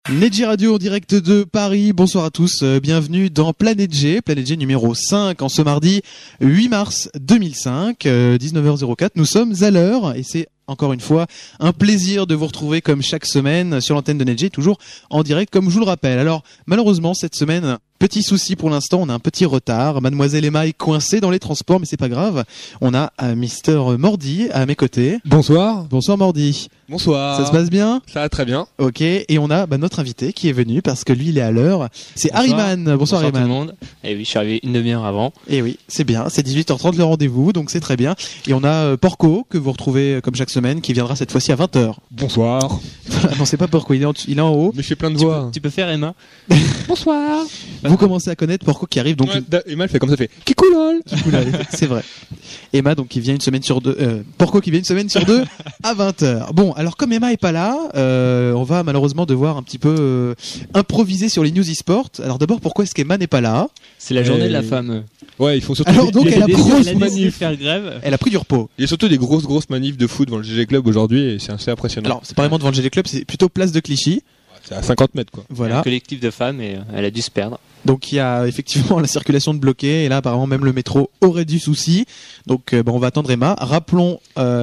Neji Radio en direct de Paris, bonsoir à tous, bienvenue dans Planète G numéro 5 en ce mardi 8 mars 2005, 19h04, nous sommes à l'heure et c'est encore une fois un plaisir de vous retrouver comme chaque semaine sur l'antenne de Neji, toujours en direct comme je vous le rappelle. Alors malheureusement cette semaine, petit souci pour l'instant, on a un petit retard, Mademoiselle Emma est coincée dans les transports mais c'est pas grave, on a Mister Mordi à mes côtés. Bonsoir. Bonsoir Mordi. Bonsoir. Ça se passe bien ? Ça va très bien. Ok, et on a notre invité qui est venu parce que lui il est à l'heure. C'est Harryman. Bonsoir Harryman. Tout le monde. Et oui, je suis arrivé une demi-heure avant. Et oui, c'est bien. C'est 18h30 le rendez-vous, donc c'est très bien. Et on a Porco que vous retrouvez comme chaque semaine, qui viendra cette fois-ci à 20h. Bonsoir. Non, c'est pas Porco, il est en haut. Mais je fais plein de voix. Tu peux faire Emma. Bonsoir. Vous commencez à connaître Porco qui arrive donc. Ouais, Emma elle fait comme ça, fait Kikoulol. C'est vrai. Emma donc qui vient une semaine sur deux. Porco qui vient une semaine sur deux à 20h. Bon, alors comme Emma est pas là, on va malheureusement devoir un petit peu improviser sur les news e-sport. Alors d'abord, pourquoi est-ce qu'Emma n'est pas là ? C'est la journée de la femme. Ouais, il faut surtout. Alors donc elle a faire grève. Elle a pris du repos. Il y a surtout des grosses manifs de foot devant le GG Club aujourd'hui et c'est assez impressionnant. Alors c'est pas vraiment devant le GG Club, c'est plutôt place de Clichy. C'est à 50 mètres quoi. Voilà. Un collectif de femmes et elle a dû se perdre. Donc il y a effectivement la circulation de bloquée et là apparemment même le métro aurait du souci. Donc on va attendre Emma. Rappelons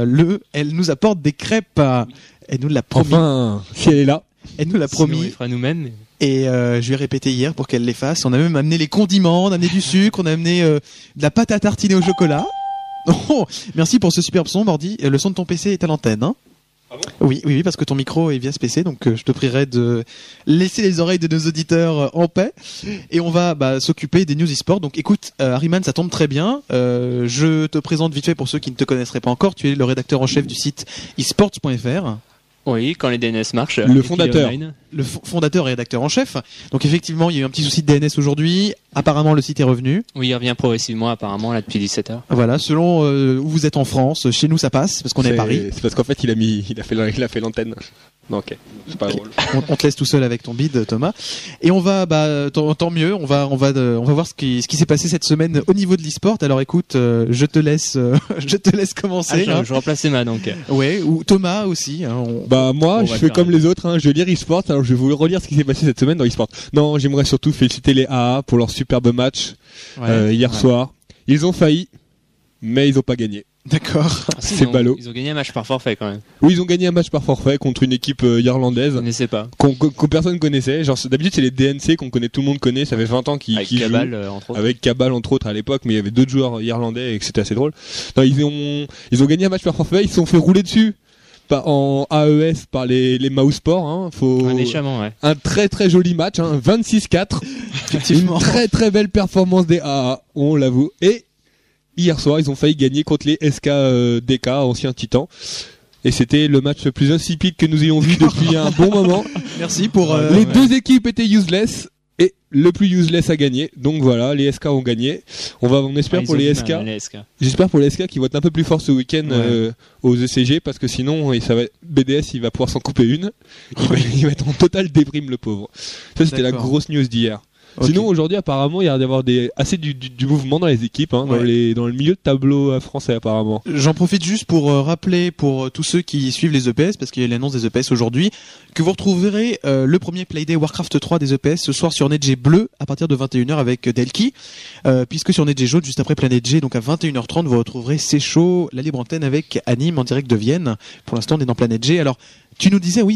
elle nous apporte des crêpes. Elle nous l'a promis. Enfin, si elle est là. Elle nous l'a Sinon, promis. elle fera nous-mêmes. Et je lui ai répété hier pour qu'elle les fasse. On a même amené les condiments, on a amené du sucre, on a amené de la pâte à tartiner au chocolat. Oh, merci pour ce superbe son, Mordi. Le son de ton PC est à l'antenne, hein ? Ah bon ? Oui, parce que ton micro est via ce PC, donc je te prierai de laisser les oreilles de nos auditeurs en paix. Et on va s'occuper des news e-sport. Donc écoute, Harryman, ça tombe très bien. Je te présente vite fait pour ceux qui ne te connaisseraient pas encore. Tu es le rédacteur en chef du site esports.fr. Oui, quand les DNS marchent. Le fondateur. Le fondateur et rédacteur en chef. Donc effectivement, il y a eu un petit souci de DNS aujourd'hui. Apparemment, le site est revenu. Oui, il revient progressivement apparemment là depuis 17h. Voilà, selon où vous êtes en France, chez nous ça passe parce qu'on est à Paris. C'est parce qu'en fait il a fait l'antenne. Non, ok, c'est pas drôle. On te laisse tout seul avec ton bide, Thomas. Et on va, tant mieux. On va voir ce qui s'est passé cette semaine au niveau de l'e-sport. Alors écoute, je te laisse commencer. Je remplace Emma donc. Ouais, ou Thomas aussi. Hein, moi, je fais comme les autres. Hein, je vais lire e-sport. Alors je vais vous relire ce qui s'est passé cette semaine dans e-sport. Non, j'aimerais surtout féliciter les AA pour leur superbe match hier soir. Ils ont failli, mais ils ont pas gagné. D'accord. C'est ballot. Ils ont gagné un match par forfait quand même. Oui, ils ont gagné un match par forfait contre une équipe irlandaise. Je ne connaissais pas. Que personne connaissait. Genre, d'habitude, c'est les DNC qu'on connaît, tout le monde connaît. Ça fait 20 ans qu'ils jouent. Entre autres. Avec Cabal, entre autres, à l'époque, mais il y avait d'autres joueurs irlandais et que c'était assez drôle. Non, ils ont gagné un match par forfait. Ils se sont fait rouler dessus. En AES par les Mousesports, hein. Ouais. Un très très joli match, hein. 26-4. Une très très belle performance des AA, on l'avoue. Et hier soir, ils ont failli gagner contre les SK DK, anciens titans. Et c'était le match le plus insipide que nous ayons vu depuis un bon moment. Merci pour... les deux équipes étaient useless. Et le plus useless a gagné. Donc voilà, les SK ont gagné. On espère pour les SK. J'espère pour les SK qui vont être un peu plus forts ce week-end aux ECG parce que sinon BDS il va pouvoir s'en couper une. Il va être en total déprime le pauvre. Ça c'était la grosse news d'hier. Okay. Sinon aujourd'hui apparemment il y a d'avoir assez du mouvement dans les équipes, hein, dans le milieu de tableau français apparemment. J'en profite juste pour rappeler pour tous ceux qui suivent les EPS, parce qu'il y a l'annonce des EPS aujourd'hui, que vous retrouverez le premier Playday Warcraft 3 des EPS ce soir sur NetG Bleu à partir de 21h avec Delki, puisque sur NetG Jaune juste après Planète G, donc à 21h30 vous retrouverez C'est Chaud, la libre antenne avec Anime en direct de Vienne. Pour l'instant on est dans Planète G. Alors tu nous disais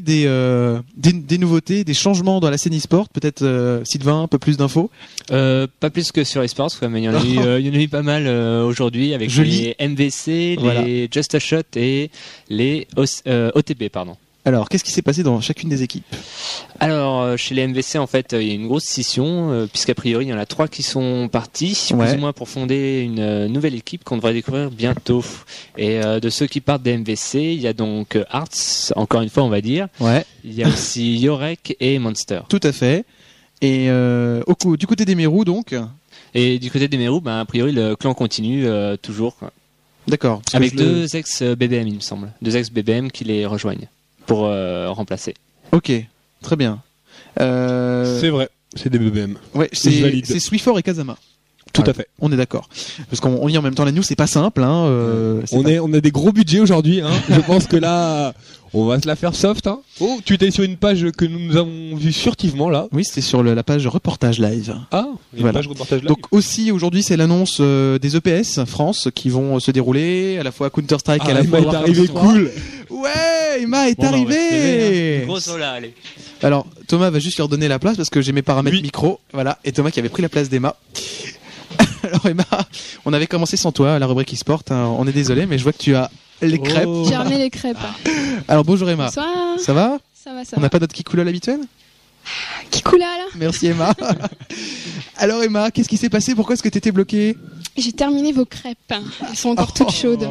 des nouveautés, des changements dans la scène e-sport, peut-être Sylvain, un peu plus d'infos. Pas plus que sur eSports, mais il y en a eu pas mal aujourd'hui avec les MVC, les Just a Shot et les OTP, pardon. Alors, qu'est-ce qui s'est passé dans chacune des équipes ? Alors, chez les MVC, en fait, il y a une grosse scission, puisqu'a priori, il y en a 3 qui sont partis, plus ou moins pour fonder une nouvelle équipe qu'on devrait découvrir bientôt. Et de ceux qui partent des MVC, il y a donc Hearts, encore une fois, on va dire. Ouais. Il y a aussi Yorek et Monster. Tout à fait. Et du côté des Mérous, donc ? Et du côté des Mérous, a priori, le clan continue toujours. Quoi. D'accord. Avec deux ex-BBM, il me semble. 2 ex-BBM qui les rejoignent pour remplacer. Ok, très bien. C'est vrai, c'est des BBM. Ouais, c'est Swifor et Kazama. Tout à fait. On est d'accord. Parce qu'on lit en même temps la news, c'est pas simple. Hein, on a des gros budgets aujourd'hui. Hein. Je pense que là, on va se la faire soft. Hein. Oh, tu étais sur une page que nous avons vue furtivement là. Oui, c'était sur la page reportage live. Ah, une page reportage live. Donc aussi aujourd'hui, c'est l'annonce des EPS France qui vont se dérouler à la fois Counter Strike, à la fois Emma est arrivé, cool. Ouais, Emma est arrivé. Gros sola, allez. Alors Thomas va juste leur donner la place parce que j'ai mes paramètres micro. Voilà, et Thomas qui avait pris la place d'Emma. Alors Emma, on avait commencé sans toi la rubrique e-sport, hein. On est désolé, mais je vois que tu as les crêpes. J'ai ramené les crêpes. Alors bonjour Emma. Bonsoir. Ça va ? Ça va. On n'a pas notre Kikoula l'habituel ? Kikoula là. Merci Emma. Alors Emma, qu'est-ce qui s'est passé ? Pourquoi est-ce que tu étais bloquée ? J'ai terminé vos crêpes. Elles sont encore toutes chaudes.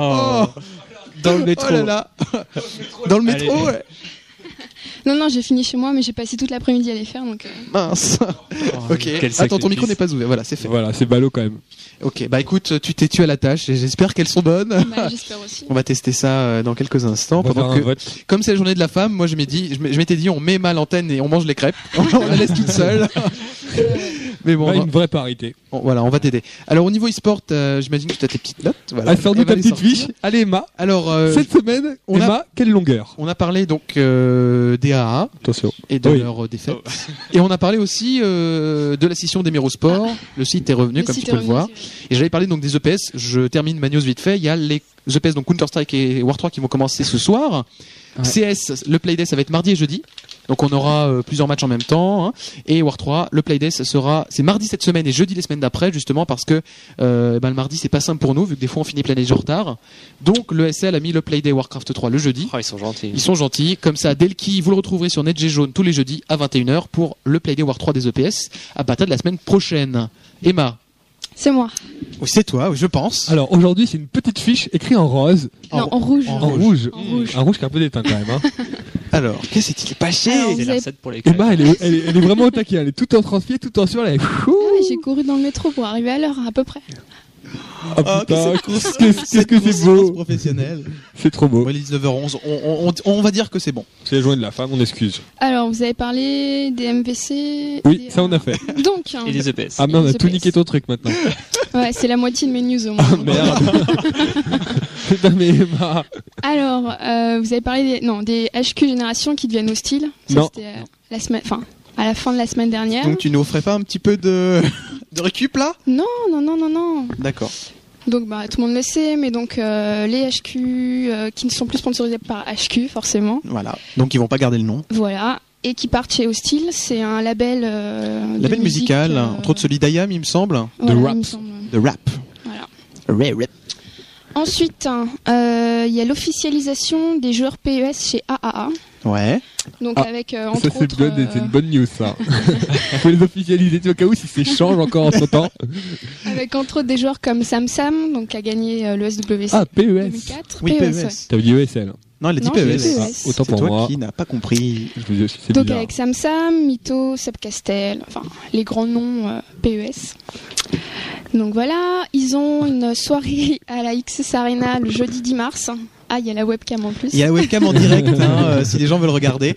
Dans le métro. Oh là là. Dans le métro, ouais. Non, j'ai fini chez moi, mais j'ai passé toute l'après-midi à les faire, donc. Mince. Ok. Attends, ton micro n'est pas ouvert. Voilà, c'est fait. Voilà, c'est ballot quand même. Ok, bah écoute, tu t'es tué à la tâche et j'espère qu'elles sont bonnes. Bah, j'espère aussi. On va tester ça dans quelques instants. Pendant que, comme c'est la journée de la femme, moi je m'étais dit, on met mal l'antenne et on mange les crêpes. On la laisse toute seule. Mais bon, une vraie parité. Voilà, on va t'aider. Alors au niveau e-sport, j'imagine que tu as tes petites notes. Voilà. Sans doute ta petite fiche. Allez Emma. Alors cette semaine, quelle longueur ? On a parlé donc des AA. Attention. Et de leur défaite. Et on a parlé aussi de la scission d'Emerosport. Le site est revenu, comme tu peux le voir. Et j'avais parlé donc des EPS. Je termine ma news vite fait. Il y a les EPS, donc Counter-Strike et War 3 qui vont commencer ce soir. Ouais. CS, le Playday, ça va être mardi et jeudi. Donc on aura plusieurs matchs en même temps. Hein. Et War 3, le Playday, c'est mardi cette semaine et jeudi les semaines d'après, justement parce que le mardi c'est pas simple pour nous vu que des fois on finit plein les jours en retard. Donc le SL a mis le Playday Warcraft 3 le jeudi. Oh, ils sont gentils. Ils sont gentils. Comme ça, Delki, vous le retrouverez sur NetG Jaune tous les jeudis à 21h pour le Playday War 3 des EPS à partir de la semaine prochaine. Emma. C'est moi. Oui, c'est toi, oui, je pense. Alors aujourd'hui, c'est une petite fiche écrite en rose. Non, en rouge. En rouge. Un rouge qui est un peu déteint quand même. Hein. Alors, qu'est-ce qui s'est passé ? Emma, elle est vraiment au taquet. Elle est toute en transpied, toute en sueur. J'ai couru dans le métro pour arriver à l'heure, à peu près. Oh putain, qu'est-ce que c'est beau. Professionnel. C'est trop beau. Ouais, 19h11, on va dire que c'est bon. C'est la journée de la femme, on excuse. Alors, vous avez parlé des MVC. Oui, ça on a fait. Donc. Et des EPS. Ah merde, on a tout niqué ton truc maintenant. Ouais, c'est la moitié de mes news au moins. Oh merde. Putain mais Emma. Alors, vous avez parlé des HQ générations qui deviennent hostiles. Ça, c'était la semaine, à la fin de la semaine dernière. Donc tu nous ferais pas un petit peu de récup là ? Non. D'accord. Donc tout le monde le sait, mais donc les HQ qui ne sont plus sponsorisés par HQ forcément. Voilà. Donc ils vont pas garder le nom. Voilà. Et qui partent chez Hostile, c'est un label label musical, entre autres celui d'IAM il me semble. Voilà, de rap. Voilà. Rap. Ensuite, il y a l'officialisation des joueurs PES chez AAA. Ouais. Donc avec entre ça, c'est autres. C'est une bonne news ça. Faut les officialiser au cas où si c'est change encore en ce temps. Avec entre autres des joueurs comme Sam Sam, donc qui a gagné le SWC. Ah PES. 2004. Oui PES. Ouais. T'as dit ESL. Non, elle a dit PES. Autant pour toi moi. Qui n'a pas compris. Donc bizarre. Avec Sam Sam, Mytho, Subcastel, enfin les grands noms PES. Donc voilà, ils ont une soirée à la XS Arena le jeudi 10 mars. Ah, il y a la webcam en plus. Il y a la webcam en direct, si les gens veulent regarder.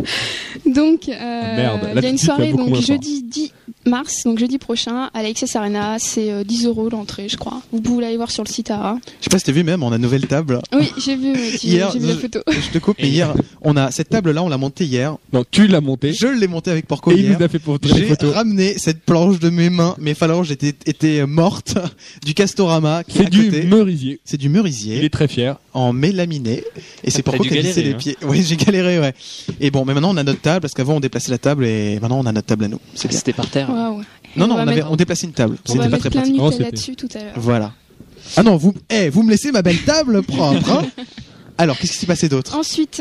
Donc, il y a une soirée donc jeudi 10 mars, donc jeudi prochain, à la XS Arena. C'est 10 € l'entrée, je crois. Vous pouvez aller voir sur le site AA. Je sais pas si t'as vu même, on a une nouvelle table. Oui, j'ai vu, hier, j'ai vu la photo. Je te coupe, mais hier, on a cette table-là, on l'a montée hier. Non, tu l'as montée. Je l'ai montée avec Porco et hier. Il nous a fait pour les photos. J'ai ramené cette planche de mes mains. Mes phalanges étaient mortes du Castorama. C'est du merisier. C'est du merisier. Il est très fier. En mélaminé. Et c'est pourquoi qu'elle glissait les pieds. Oui, j'ai galéré, ouais. Et bon, mais maintenant on a notre table, parce qu'avant on déplaçait la table et maintenant on a notre table à nous. C'est bien. C'était par terre. Wow. Non, on déplaçait une table. C'était pas très pratique. On va mettre plein de là-dessus tout à l'heure. Voilà. Ah non, vous me laissez ma belle table propre, hein. Alors, qu'est-ce qui s'est passé d'autre ? Ensuite,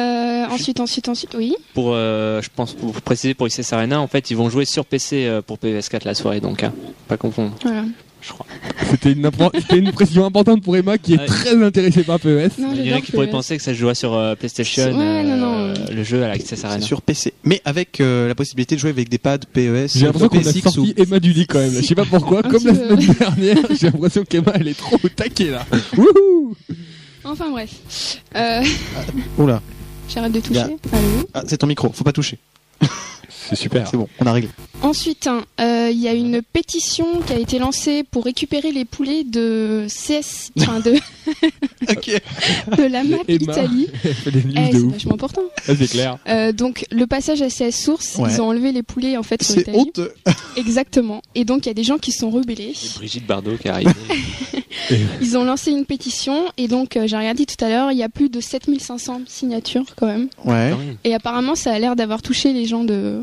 oui. Pour, je pense, pour préciser pour XS Arena, en fait, ils vont jouer sur PC pour PES4 la soirée, donc pas confondre. Voilà. Je crois. C'était une précision importante pour Emma qui est très intéressée par PES. Il y en a qui pourraient penser que ça se jouait sur PlayStation, le jeu à la XS Arena. Sur PC, mais avec la possibilité de jouer avec des pads PES. J'ai l'impression qu'on a sorti Emma du lit quand même. Je sais pas pourquoi, comme la semaine dernière, j'ai l'impression qu'Emma elle est trop au taquet là. Wouhou. Enfin bref. Oula. J'arrête de toucher. Ah, c'est ton micro, faut pas toucher. C'est super. C'est bon, on a réglé. Ensuite, il y a une pétition qui a été lancée pour récupérer les poulets de CS, enfin de la map Italie. C'est vachement important. C'est clair. Donc le passage à CS Source, ils ont enlevé les poulets en fait sur C'est l'Italie. honteux. Exactement. Et donc il y a des gens qui se sont rebellés. C'est Brigitte Bardot qui est arrivée. Ils ont lancé une pétition et donc j'ai regardé tout à l'heure, il y a plus de 7500 signatures quand même. Ouais. Et apparemment ça a l'air d'avoir touché les gens de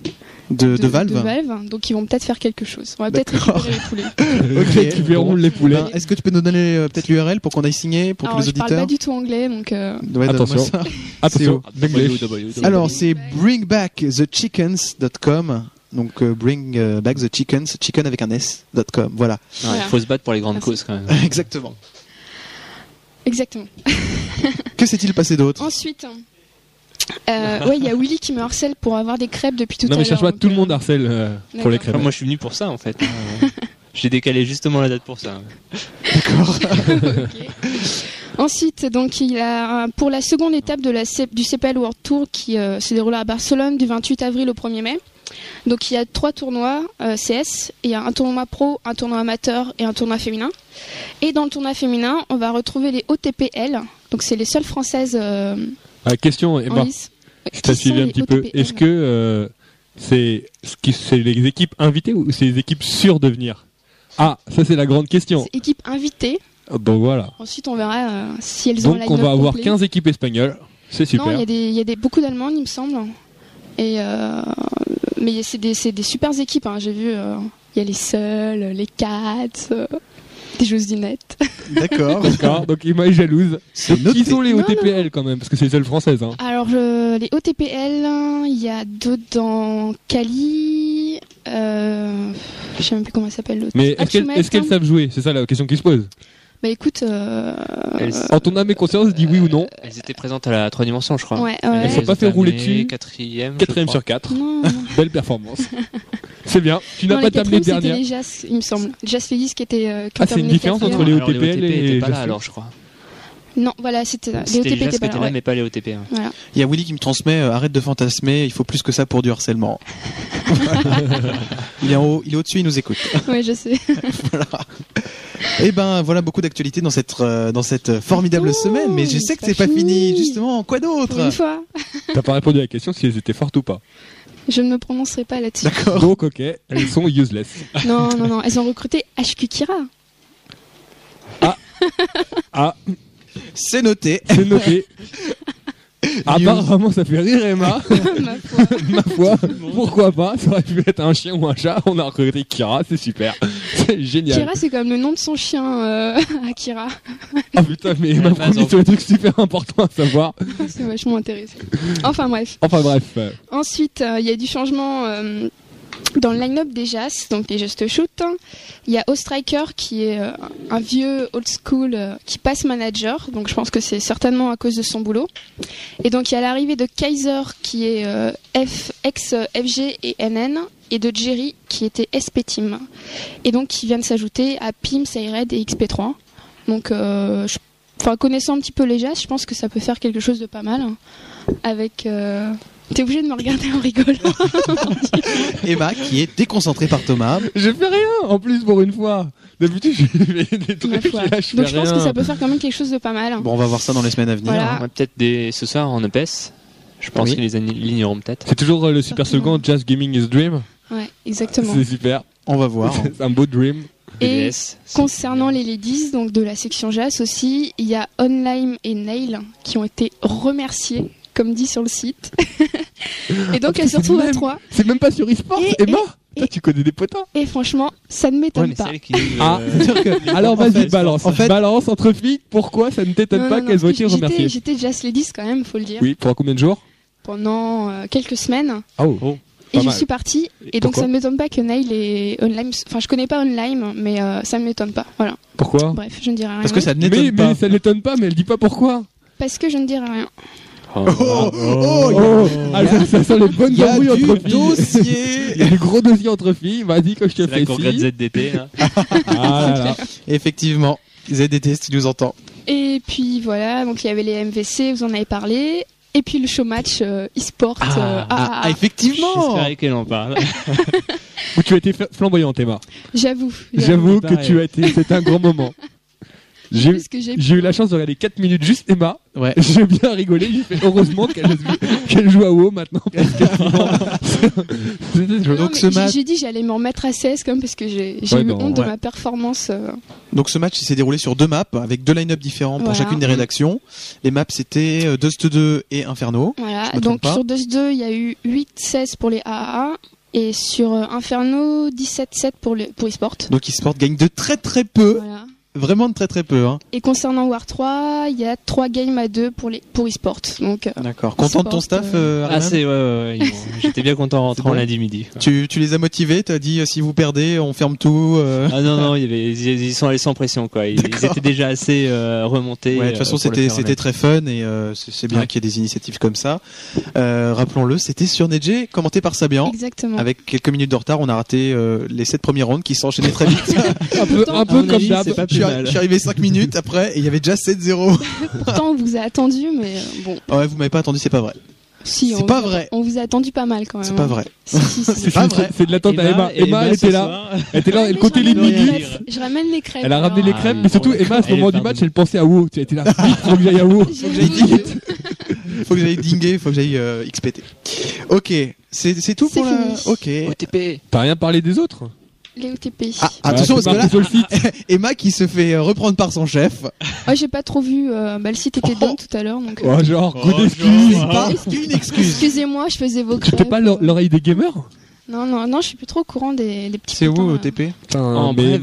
Valve, donc ils vont peut-être faire quelque chose. On va peut-être récupérer les poulets. Ok, récupérons les poulets. Est-ce que tu peux nous donner peut-être l'URL pour qu'on aille signer pour tous les auditeurs? Je parle pas du tout anglais, donc. Ouais, attention. ça. Attention. Alors c'est bringbackthechickens.com. Donc bring back the chickens, chicken avec un s.com. Voilà. Il faut se battre pour les grandes causes quand même. Exactement. Exactement. Que s'est-il passé d'autre? Ensuite. Il y a Willy qui me harcèle pour avoir des crêpes depuis tout à l'heure. Non mais cherche pas, tout le monde harcèle pour les crêpes. Enfin, moi je suis venu pour ça en fait. J'ai décalé justement la date pour ça. D'accord. Okay. Ensuite, donc il a pour la seconde étape de du CPL World Tour qui se déroule à Barcelone du 28 avril au 1er mai. Donc il y a 3 tournois CS, il y a un tournoi pro, un tournoi amateur et un tournoi féminin. Et dans le tournoi féminin, on va retrouver les OTPL. Donc c'est les seules françaises. Question, Emma. Si tu as suivi un petit peu, est-ce que c'est les équipes invitées ou c'est les équipes sûres de venir? Ah, ça c'est la grande question. C'est équipe invitée. Donc voilà. Ensuite, on verra si elles ont donc on va avoir 15 équipes espagnoles. C'est super. Non, il y a beaucoup d'Allemandes, il me semble. Et mais c'est des super équipes. Hein. J'ai vu, il y a les Seuls, les Cats, des choses du net. D'accord. Donc Emma est jalouse. Qui sont les OTPL quand même? Parce que c'est les seules françaises. Hein. Alors les OTPL, il y a dedans Kali. Je sais même plus comment elle s'appelle l'autre. Mais est-ce qu'elles savent jouer? C'est ça la question qui se pose. Bah écoute, en ton âme et conscience, dis oui ou non. Elles étaient présentes à la 3 dimensions, je crois. Ouais. Elles sont pas fait rouler dessus. 4ème sur 4. Non. Belle performance. C'est bien. Tu n'as pas terminé dernière. C'était les Jas, il me semble. Jas Ladies qui était. C'est une différence entre les OTPL et les pas là alors, je crois. Non, voilà, c'était les OTP étaient pas là, mais pas les OTP. Hein. Voilà. Il y a Willy qui me transmet arrête de fantasmer, il faut plus que ça pour du harcèlement. Il est en haut, il est au-dessus, il nous écoute. Oui, je sais. Voilà. Et ben voilà beaucoup d'actualités dans cette formidable semaine, mais je sais que c'est pas fini. Justement, quoi d'autre? Pour une fois. T'as pas répondu à la question si elles étaient fortes ou pas. Je ne me prononcerai pas là-dessus. D'accord. Donc ok, elles sont useless. Non, elles ont recruté HQ Kira. Ah. C'est noté. Apparemment, ça fait rire Emma. Ma foi. Pourquoi pas? Ça aurait pu être un chien ou un chat. On a recruté Kira, c'est super. C'est génial. Kira, c'est comme le nom de son chien, Akira. Ah putain, mais Emma promis sur les trucs super importants à savoir. C'est vachement intéressant. Enfin bref. Ensuite, il y a du changement dans le line-up des Jas, donc les Just Shoot. Il y a Ostriker qui est un vieux old school qui passe manager, donc je pense que c'est certainement à cause de son boulot. Et donc il y a l'arrivée de Kaiser qui est ex-FG et NN, et de Jerry qui était SP Team. Et donc qui viennent s'ajouter à Pim, Sayred et XP3. Donc connaissant un petit peu les Jas, je pense que ça peut faire quelque chose de pas mal. Avec... T'es obligé de me regarder en rigolant. Emma qui est déconcentrée par Thomas. Je fais rien en plus pour une fois. D'habitude je fais des trucs et là je fais donc je pense que ça peut faire quand même quelque chose de pas mal. Bon, on va voir ça dans les semaines à venir. Voilà. On va peut-être ce soir en EPS. Je pense qu'ils les aligneront peut-être. C'est toujours le super slogan Just Gaming is Dream. Ouais, exactement. C'est super. On va voir. C'est un beau dream. Et concernant les ladies, donc de la section Jas aussi, il y a Online et Nail qui ont été remerciés, comme dit sur le site. Et donc elles se retrouvent à 3. C'est même pas sur eSport, Emma. Toi, tu connais des potins. Et franchement, ça ne m'étonne pas. Alors vas-y, balance. En fait, balance entre filles. Pourquoi ça ne t'étonne pas qu'elles ont été remerciées? J'étais Jas Ladies quand même, faut le dire. Oui, pendant combien de jours? Pendant quelques semaines. Oh. Et je suis partie. Et donc ça ne m'étonne pas que Nail et Online. Enfin, je connais pas Online, mais ça ne m'étonune pas. Voilà. Pourquoi? Bref, je ne dirai rien. Parce que ça n'étonne pas. Mais ça n'étonne pas, mais elle dit pas pourquoi. Parce que je ne dirai rien. Ça sent les bonnes embrouilles entre filles. Dossier. Il y a des gros dossiers entre filles. Vas-y, que je te fais la congrès de ZDT. Là. Effectivement, ZDT, si tu nous entends. Et puis voilà, donc il y avait les MVC, vous en avez parlé. Et puis le show match e-sport. Effectivement. J'espérais qu'elle en parle. Où tu as été flamboyante, Emma. J'avoue que tu as été. C'était un grand moment. J'ai eu la chance de regarder 4 minutes juste Emma. Ouais. J'ai bien rigolé. J'ai fait heureusement qu'elle joue à WoW maintenant. Parce que donc ce match... J'ai dit j'allais me remettre à CS quand même parce que j'ai eu honte de ma performance. Donc ce match il s'est déroulé sur 2 maps avec 2 line-up différents pour chacune des rédactions. Les maps c'était Dust 2 et Inferno. Voilà. Donc sur Dust 2 il y a eu 8-16 pour les AAA. Et sur Inferno 17-7 pour eSport. Donc eSport gagne de très très peu. Voilà. Vraiment de très très peu. Hein. Et concernant War 3, il y a 3 games à 2 pour eSport. Donc, d'accord. Content de ton staff ouais. J'étais bien content en rentrant lundi midi. Tu les as motivés, tu as dit si vous perdez, on ferme tout. Ah non, ils sont allés sans pression quoi. Ils étaient déjà assez remontés. Ouais, de toute façon c'était très fun et c'est bien qu'il y ait des initiatives comme ça. Rappelons-le, c'était sur NetG, commenté par Sabian. Exactement. Avec quelques minutes de retard, on a raté les 7 premiers rounds qui s'enchaînaient très vite. un peu comme d'hab. Je suis arrivé 5 minutes après et il y avait déjà 7-0. Pourtant on vous a attendu mais bon. Ouais, vous m'avez pas attendu, c'est pas vrai. Si, c'est pas vrai. On vous a attendu pas mal quand même. C'est pas vrai. C'est pas vrai. C'est de l'attente à Emma. Emma elle était là. Elle comptait les minutes. Je ramène les crêpes. Elle a ramené les crêpes, mais surtout Emma à ce moment du match, elle pensait à WoW. Tu étais là. Faut que j'aille à WoW. Faut que j'aille dinguer, faut que j'aille XPT. Ok, c'est tout pour la. Ok. OTP. T'as rien parlé des autres? Les OTP. Attention parce que là, Emma qui se fait reprendre par son chef. J'ai pas trop vu. Le site était down tout à l'heure. Donc, good excuse. C'est pas une excuse. Excusez-moi, je faisais vos crêpes. T'es pas l'oreille des gamers? Non, je suis plus trop au courant des petits. C'est où OTP? En bref.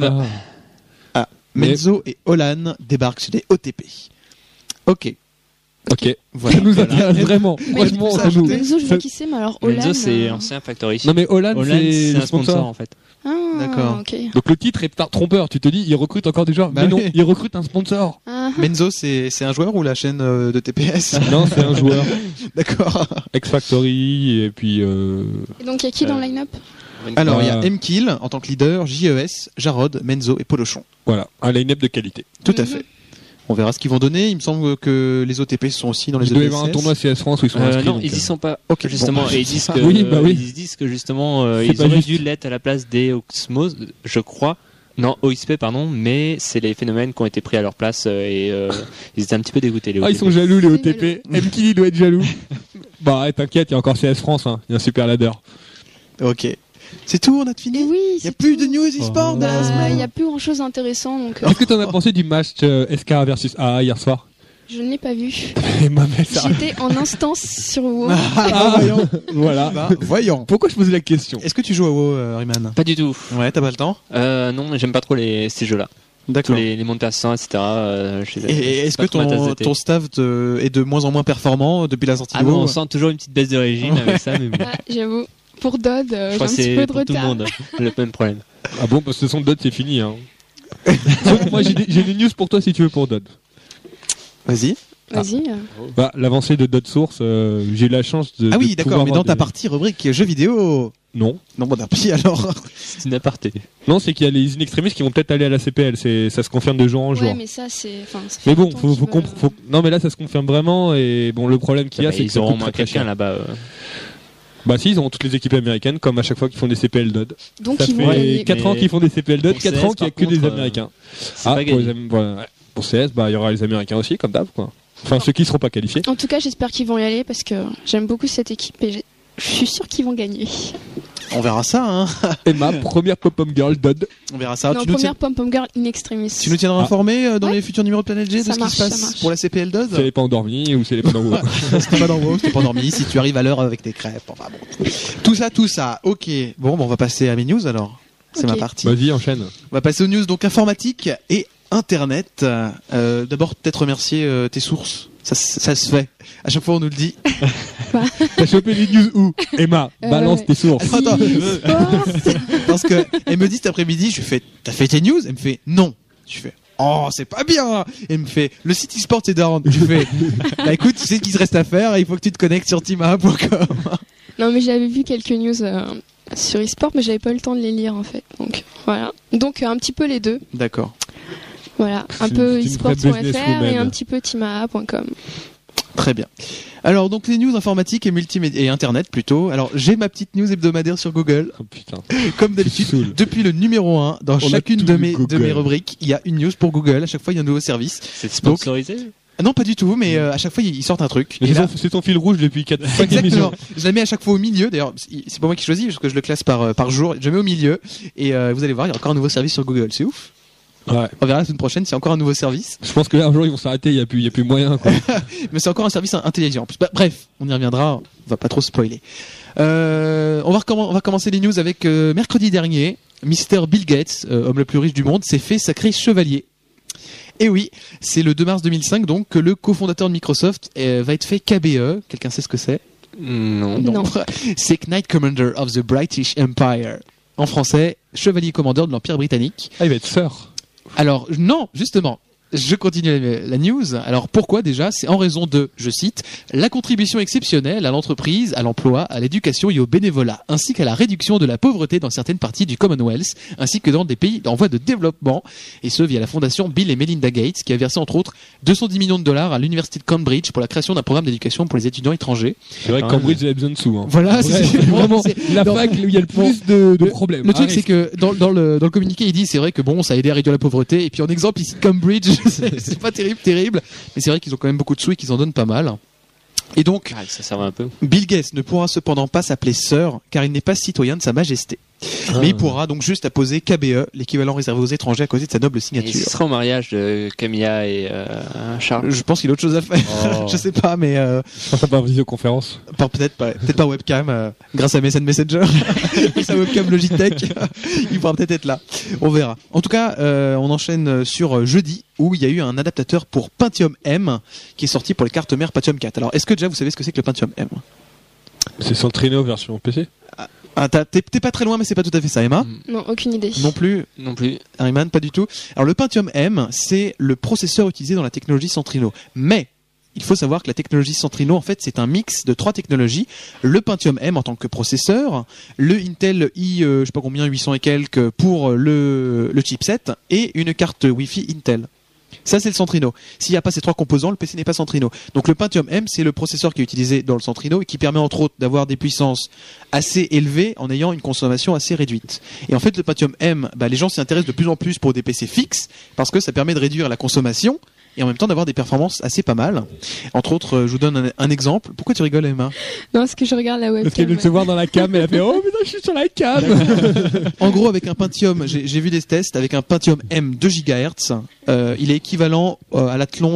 Menzo et Olan débarquent sur des OTP. Ok. Voilà. Ça nous intéresse vraiment. Franchement, Menzo, je vois qui c'est, mais alors Olan. Menzo, c'est ancien Factory. Non, mais Olan, c'est un sponsor en fait. D'accord. Okay. Donc le titre est trompeur. Tu te dis, il recrute encore des joueurs. Mais non, il recrute un sponsor. Menzo, c'est un joueur ou la chaîne de TPS? Non, c'est un joueur. D'accord. X-Factory et puis. Et donc il y a qui dans le line-up? Alors il y a M-Kill en tant que leader, JES, Jarod, Menzo et Polochon. Voilà, un line-up de qualité. Tout à fait. On verra ce qu'ils vont donner. Il me semble que les OTP sont aussi dans les OTP. Il doit y avoir un tournoi CS France où ils sont inscrits. Non, ils y sont pas. Ok, justement. Et ils disent que, ils disent que justement, ils auraient dû l'être à la place des Osmos, je crois. Non, OXP, pardon, mais c'est les phénomènes qui ont été pris à leur place et ils étaient un petit peu dégoûtés. Les OTP. Ils sont jaloux, les OTP. MKI doit être jaloux. T'inquiète, il y a encore CS France. Il y a un super ladder. Ok. C'est tout, on a fini. Oui, il n'y a plus de news e-sport de la semaine. Il n'y a plus grand chose d'intéressant. Donc, Qu'est-ce que tu en as pensé du match SK versus AA hier soir? Je ne l'ai pas vu. J'étais en instance sur WoW. Voyons. Voilà. Voyons. Pourquoi je posais la question? Est-ce que tu joues à WoW, Rayman? Pas du tout. Ouais, t'as pas le temps? Non, j'aime pas trop ces jeux-là. D'accord. Tous les mondes assassins, etc. Et est-ce que ton staff est de moins en moins performant depuis la sortie de WoW? On sent toujours une petite baisse de régime avec ça. Mais bon. J'avoue. Pour Dodd, j'ai un petit peu de retard. Tout le monde, le même problème. Ah bon, parce que son Dodd c'est fini. Moi j'ai des news pour toi si tu veux pour Dodd. Vas-y. L'avancée de Dodd Source, j'ai eu la chance de. Ah oui, d'accord, mais dans ta partie rubrique jeux vidéo. Non. Non, bon, d'après alors. C'est une aparté. Non, c'est qu'il y a les in-extremistes qui vont peut-être aller à la CPL. Ça se confirme de jour en jour. Ouais, mais ça, c'est. Mais bon, non, mais là, ça se confirme vraiment. Et bon, le problème qu'il y a, c'est que ils auront moins quelqu'un là-bas. Bah si, ils ont toutes les équipes américaines, comme à chaque fois qu'ils font des CPL Dodd. Donc ça ils fait vont gagner. 4 ans qu'ils font des CPL Dodd, 4 ans qu'il n'y a que des Américains. Pour CS, il y aura les Américains aussi, comme d'hab, quoi. Enfin, ceux qui ne seront pas qualifiés. En tout cas, j'espère qu'ils vont y aller parce que j'aime beaucoup cette équipe et je suis sûr qu'ils vont gagner. On verra ça, hein. Emma, première pom-pom girl Dodd. On verra ça. Non, première pom-pom girl in extremis. Tu nous tiendras informés dans les futurs numéros de Planet G de ce qui se passe pour la CPL Dodd? Si elle n'est pas endormie ou si elle n'est pas dans WoW. C'était pas dans WoW, c'était pas endormi. Si tu arrives à l'heure avec tes crêpes, enfin bon. Tout ça. Ok. Bon, on va passer à mes news alors. C'est ma partie. Vas-y, enchaîne. On va passer aux news donc informatique et Internet. D'abord, peut-être remercier tes sources. Ça se fait. À chaque fois, on nous le dit. T'as chopé les news où? Emma, balance tes sources. Attends. Parce que elle me dit cet après-midi, je lui fais, t'as fait tes news? Elle me fait, non. Je fais, oh, c'est pas bien. Elle me fait, le site eSport c'est down. Je fais, bah écoute, tu sais ce qu'il te reste à faire. Il faut que tu te connectes sur teama.com. Non, mais j'avais vu quelques news sur eSport, mais j'avais pas eu le temps de les lire en fait. Donc voilà. Donc un petit peu les deux. D'accord. Voilà, un peu eSport.fr et un petit peu teama.com. Très bien. Alors donc les news informatiques et multimédia et internet plutôt. Alors j'ai ma petite new hebdomadaire sur Google. Oh putain. Comme d'habitude, depuis le numéro 1 dans chacune de mes rubriques, il y a une news pour Google. À chaque fois il y a un nouveau service. C'est sponsorisé. Non, pas du tout, mais à chaque fois ils sortent un truc. Et là, c'est ton fil rouge depuis 4 Exactement. Je la mets à chaque fois au milieu. D'ailleurs, c'est pas moi qui choisis parce que je le classe par jour. Je le mets au milieu et vous allez voir, il y a encore un nouveau service sur Google. C'est ouf. Ouais. On verra la semaine prochaine s'il y a encore un nouveau service. Je pense que là un jour ils vont s'arrêter, il y a plus moyen quoi. Mais c'est encore un service intelligent. Bref, on y reviendra, on va pas trop spoiler. On va commencer les news avec mercredi dernier, Mr Bill Gates, homme le plus riche du monde, s'est fait sacré chevalier. Et oui, c'est le 2 mars 2005 donc que le cofondateur de Microsoft va être fait KBE. Quelqu'un sait ce que c'est ? Non. C'est Knight Commander of the British Empire. En français, chevalier commandeur de l'Empire britannique. Ah, il va être sœur. Alors non, justement, je continue la news. Alors pourquoi déjà ? C'est en raison de, je cite, la contribution exceptionnelle à l'entreprise, à l'emploi, à l'éducation et au bénévolat, ainsi qu'à la réduction de la pauvreté dans certaines parties du Commonwealth, ainsi que dans des pays en voie de développement, et ce via la fondation Bill et Melinda Gates, qui a versé entre autres 210 millions de dollars à l'université de Cambridge pour la création d'un programme d'éducation pour les étudiants étrangers. C'est vrai que Cambridge avait besoin de sous. Hein. Voilà, c'est vraiment la fac où il y a le plus de problèmes. Le truc c'est que dans le communiqué il dit c'est vrai que bon ça a aidé à réduire la pauvreté, et puis en exemple ici Cambridge c'est pas terrible, mais c'est vrai qu'ils ont quand même beaucoup de sous et qu'ils en donnent pas mal. Et donc, ça sert un peu. Bill Gates ne pourra cependant pas s'appeler sœur, car il n'est pas citoyen de Sa Majesté. Mais il pourra donc juste apposer KBE, l'équivalent réservé aux étrangers à cause de sa noble signature. Et ce sera au mariage de Camilla et Charles. Je pense qu'il a autre chose à faire. Oh. Je sais pas, mais je pense pas en visioconférence. Peut-être pas webcam, grâce à MSN Messenger et sa webcam Logitech, il pourra peut-être être là. On verra. En tout cas, on enchaîne sur jeudi où il y a eu un adaptateur pour Pentium M qui est sorti pour les cartes mères Pentium 4. Alors, est-ce que déjà vous savez ce que c'est que le Pentium M ? C'est Centrino version PC. Ah, t'es pas très loin, mais c'est pas tout à fait ça, Emma. Non, aucune idée. Non plus. Harryman, pas du tout. Alors le Pentium M, c'est le processeur utilisé dans la technologie Centrino. Mais il faut savoir que la technologie Centrino, en fait, c'est un mix de 3 technologies. Le Pentium M en tant que processeur, le Intel i, je sais pas combien, 800 et quelques pour le chipset, et une carte Wi-Fi Intel. Ça, c'est le Centrino. S'il n'y a pas ces 3 composants, le PC n'est pas Centrino. Donc le Pentium M, c'est le processeur qui est utilisé dans le Centrino et qui permet entre autres d'avoir des puissances assez élevées en ayant une consommation assez réduite. Et en fait, le Pentium M, les gens s'y intéressent de plus en plus pour des PC fixes parce que ça permet de réduire la consommation et en même temps d'avoir des performances assez pas mal. Entre autres, je vous donne un exemple. Pourquoi tu rigoles, Emma ? Non, parce que je regarde la webcam. Parce qu'elle veut se voir dans la cam et elle a fait « Oh, mais non, je suis sur la cam !» En gros, avec un Pentium, j'ai vu des tests, avec un Pentium M 2 GHz, il est équivalent à l'Athlon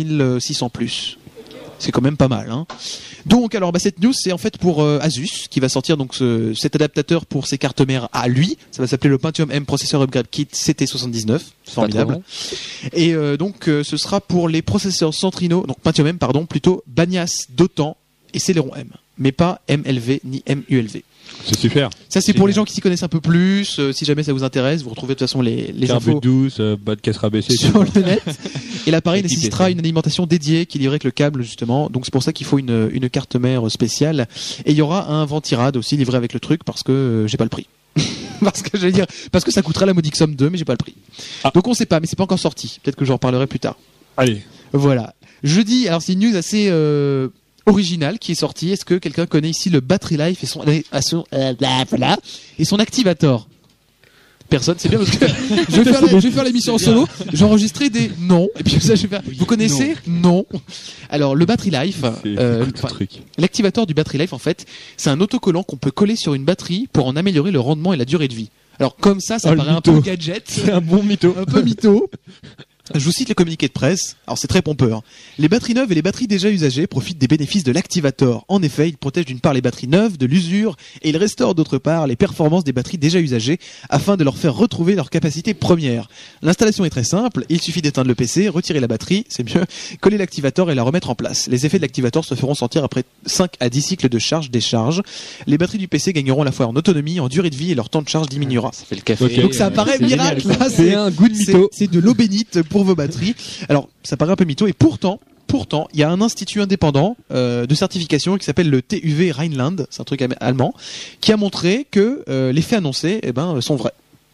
3600+. C'est quand même pas mal, hein. Donc, alors, cette news, c'est en fait pour Asus, qui va sortir donc cet adaptateur pour ses cartes mères à lui. Ça va s'appeler le Pentium M Processor Upgrade Kit CT79. C'est formidable. Et donc, ce sera pour les processeurs Centrino, donc Pentium M, plutôt Banias d'Otan et Celeron M. Mais pas MLV ni MULV. C'est super. Ça, c'est pour les gens qui s'y connaissent un peu plus. Si jamais ça vous intéresse, vous retrouvez de toute façon les infos douce, bas de caisse rabaissée sur le net. Et l'appareil nécessitera une alimentation dédiée qui est livrée avec le câble, justement. Donc, c'est pour ça qu'il faut une carte mère spéciale. Et il y aura un ventirad aussi livré avec le truc parce que j'ai pas le prix. parce que ça coûterait la modique somme 2, mais j'ai pas le prix. Donc, on sait pas, mais c'est pas encore sorti. Peut-être que j'en reparlerai plus tard. Allez. Voilà. Jeudi, alors c'est une news assez original qui est sorti. Est-ce que quelqu'un connaît ici le Battery Life et son activator ? Personne, c'est bien parce que je vais faire l'émission en solo, j'ai enregistré des noms et puis ça je vais faire. Vous connaissez ? Non. Alors le Battery Life, l'activator du Battery Life en fait, c'est un autocollant qu'on peut coller sur une batterie pour en améliorer le rendement et la durée de vie. Alors comme ça paraît un peu gadget, c'est un bon mytho, un peu mytho. Je vous cite le communiqué de presse. Alors c'est très pompeux. Les batteries neuves et les batteries déjà usagées profitent des bénéfices de l'activator. En effet, il protège d'une part les batteries neuves de l'usure et il restaure d'autre part les performances des batteries déjà usagées afin de leur faire retrouver leur capacité première. L'installation est très simple. Il suffit d'éteindre le PC, retirer la batterie, c'est mieux, coller l'activator et la remettre en place. Les effets de l'activator se feront sentir après 5 à 10 cycles de charge-décharge. Les batteries du PC gagneront à la fois en autonomie, en durée de vie et leur temps de charge diminuera. Ça fait le café. Okay. Donc ça paraît miracle. Là, c'est un goût de mytho. C'est de l'eau bénite pour vos batteries. Alors, ça paraît un peu mytho et pourtant, il y a un institut indépendant de certification qui s'appelle le TÜV Rheinland, c'est un truc allemand, qui a montré que les faits annoncés sont vrais.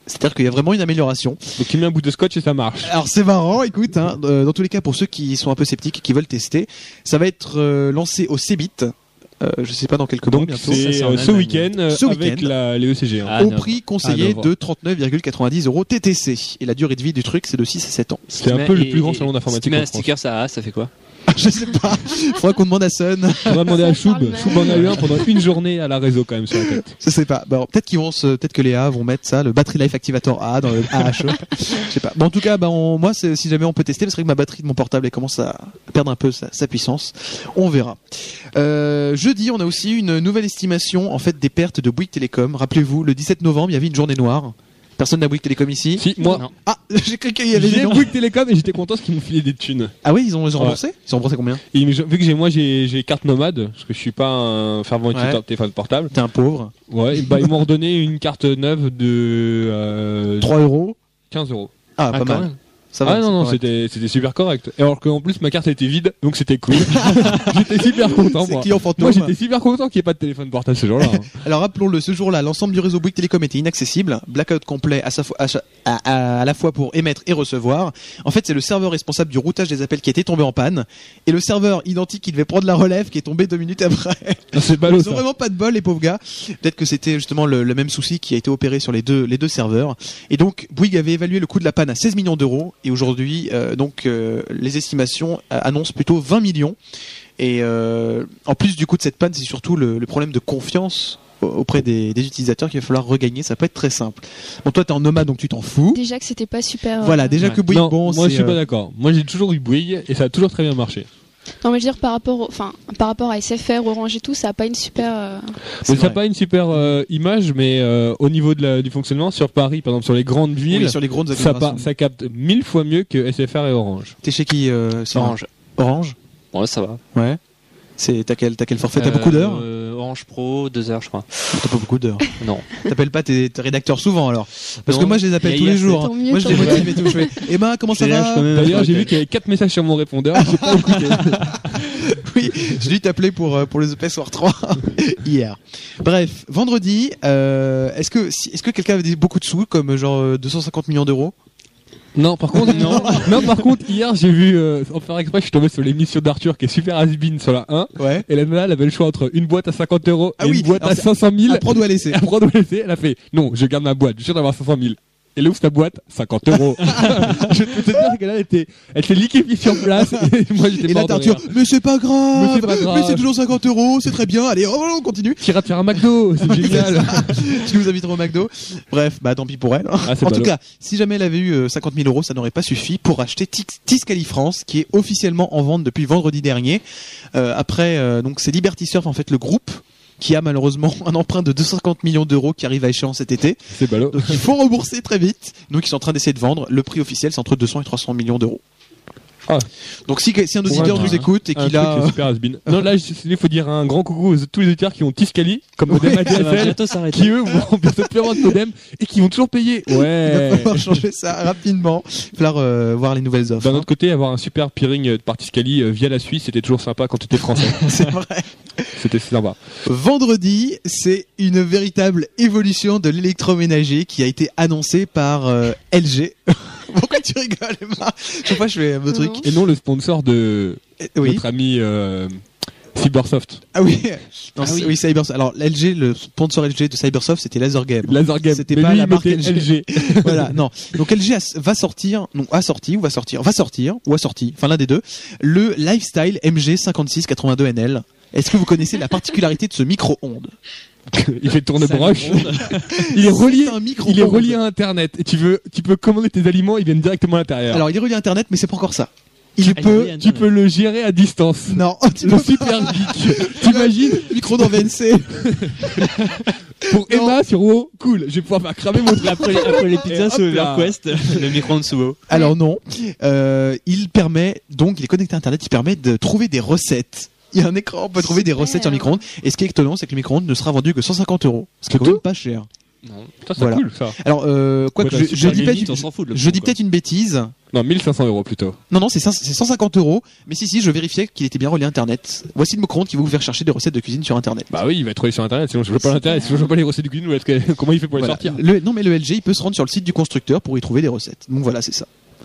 C'est-à-dire qu'il y a vraiment une amélioration. Donc tu mets un bout de scotch et ça marche. Alors c'est marrant, écoute, hein, dans tous les cas pour ceux qui sont un peu sceptiques et qui veulent tester, ça va être lancé au Cebit. Je sais pas dans quelques mois bientôt. C'est ce week-end avec les ECG. Au prix conseillé de 39,90 € TTC. Et la durée de vie du truc c'est de 6 à 7 ans. C'est un peu le plus grand salon d'informatique. Si tu mets un sticker ça fait quoi? Je sais pas. Faudra qu'on demande à Sun. On va demander à Choub. Choub en a eu un pendant une journée à la réseau quand même sur la tête. Je sais pas. Bon, peut-être que les A vont mettre ça, le Battery Life Activator A dans le AHE. Je sais pas. Bon, en tout cas, moi, si jamais on peut tester, parce que ma batterie de mon portable elle commence à perdre un peu sa puissance. On verra. Jeudi, on a aussi une nouvelle estimation en fait des pertes de Bouygues Télécom. Rappelez-vous, le 17 novembre, il y avait une journée noire. Personne n'a Bouygues Télécom ici? Si, moi. Non. Ah, j'ai cru qu'il y avait des Bouygues Télécom et j'étais content parce qu'ils m'ont filé des thunes. Ah oui, ils ont remboursé? Ils ont remboursé combien? Et vu que j'ai carte nomade, parce que je suis pas un fervent utilisateur de téléphone portable. T'es un pauvre. Ouais, ils m'ont redonné une carte neuve de 3 €. 15 €. Ah, pas mal. Ça va, non, c'était super correct. Et alors qu'en plus ma carte était vide, donc c'était cool. J'étais super content. Moi j'étais super content qu'il n'y ait pas de téléphone portable ce jour-là. Alors rappelons-le, ce jour-là, l'ensemble du réseau Bouygues Télécom était inaccessible, blackout complet à la fois pour émettre et recevoir. En fait, c'est le serveur responsable du routage des appels qui était tombé en panne, et le serveur identique qui devait prendre la relève qui est tombé 2 minutes après. C'est ballot, Ils ont vraiment pas de bol, les pauvres gars. Peut-être que c'était justement le même souci qui a été opéré sur les deux serveurs. Et donc Bouygues avait évalué le coût de la panne à 16 millions d'euros. Et aujourd'hui, les estimations annoncent plutôt 20 millions. Et en plus du coût de cette panne, c'est surtout le problème de confiance auprès des utilisateurs qu'il va falloir regagner. Ça peut être très simple. Bon, toi, t'es en nomade, donc tu t'en fous. Déjà que c'était pas super. Voilà, déjà que Bouygues, non, moi je suis pas d'accord. Moi j'ai toujours eu Bouygues et ça a toujours très bien marché. Non, mais je veux dire par rapport à SFR, Orange et tout, ça a pas une super. Ça n'a pas une super image, mais au niveau du fonctionnement sur Paris, par exemple sur les grandes villes, sur les grandes ça capte 1000 fois mieux que SFR et Orange. T'es chez qui Orange. Orange. Ouais, ça va. Ouais. T'as quel forfait? T'as beaucoup d'heures? Orange Pro, 2 heures, je crois. T'as pas beaucoup d'heures. Non. T'appelles pas tes rédacteurs souvent alors? Parce que moi je les appelle tous les jours. Mieux, moi je les motive et tout. Je fais Emma, comment ça va? D'ailleurs, j'ai vu qu'il y avait 4 messages sur mon répondeur. J'ai pas écouté. Oui, j'ai dû t'appeler pour les EPS War 3 hier. Bref, vendredi, est-ce que quelqu'un avait beaucoup de sous, comme genre 250 millions d'euros? Non, par contre, non, par contre, hier, j'ai vu, en faire exprès, je suis tombé sur l'émission d'Arthur qui est super has-been sur la 1. Ouais. Et la nana, elle avait le choix entre une boîte à 50 € et une boîte à 500 000. À prendre ou à laisser. Elle a fait, non, je garde ma boîte, je suis sûr d'avoir 500 000. Et là ouvre ta boîte, 50 €. Je peux te dire que là, elle s'est liquéfiée sur place. Et moi, j'étais mort de rire. Mais c'est pas grave. Mais c'est toujours 50 €, c'est très bien. Allez, on continue. Tu iras te faire un McDo, c'est génial. Je vous inviterai au McDo. Bref, tant pis pour elle. En tout cas, si jamais elle avait eu 50 000 €, ça n'aurait pas suffi pour acheter Tiscali France, qui est officiellement en vente depuis vendredi dernier. Après, donc c'est Liberty Surf, en fait, le groupe, qui a malheureusement un emprunt de 250 millions d'euros qui arrive à échéance cet été. C'est ballot. Donc il faut rembourser très vite. Donc ils sont en train d'essayer de vendre. Le prix officiel, c'est entre 200 et 300 millions d'euros. Ah. Donc si un auditeur nous écoute et qu'il a... super has-been. Non, là, il faut dire un grand coucou à tous les auditeurs qui ont Tiscali, comme modem ADSL, qui eux vont bientôt plus avoir de modem et qui vont toujours payer. Ouais. Il va falloir changer ça rapidement. Il va falloir voir les nouvelles offres. D'un autre côté, avoir un super peering par Tiscali via la Suisse, c'était toujours sympa quand tu étais français. C'est vrai. C'était sympa. Vendredi, c'est une véritable évolution de l'électroménager qui a été annoncée par LG. Pourquoi tu rigoles, Emma? Chaque fois, je fais un truc. Et non le sponsor de notre ami Cybersoft. Ah oui, non, oui, Cybersoft. Alors LG, le sponsor LG de Cybersoft, c'était Laser Game. C'était pas la marque LG. Voilà, non. Donc LG va sortir, enfin l'un des deux, le Lifestyle MG 5682NL. Est-ce que vous connaissez la particularité de ce micro-ondes? Il fait tourner broche. Il est relié à Internet. Et tu peux commander tes aliments, ils viennent directement à l'intérieur. Alors il est relié à Internet, mais c'est pas encore ça. Tu peux le gérer à distance. Non, le super geek. T'imagines? Micro-ondes en VNC. Pour Emma sur WoW, cool. Je vais pouvoir faire cramer mon truc. Après les pizzas sous EverQuest, le micro-ondes sous WoW. Alors non. Il est connecté à Internet, il permet de trouver des recettes. Il y a un écran, on peut trouver des recettes sur micro-ondes. Et ce qui est étonnant, c'est que le micro-ondes ne sera vendu que 150 €. Ce qui est quand même pas cher. Non. Ça, c'est cool, ça. Alors, quoi que je dis peut-être une bêtise. Non, 1500 € plutôt. Non, c'est 150 €. Mais si, je vérifiais qu'il était bien relié à Internet. Voici le micro-ondes qui va vous faire chercher des recettes de cuisine sur Internet. Bah oui, il va être relié sur Internet. Sinon, je veux pas l'Internet. Sinon, je veux pas les recettes de cuisine. Comment il fait pour les sortir? Non, mais le LG, il peut se rendre sur le site du constructeur pour y trouver des recettes. Donc voilà, c'est ça.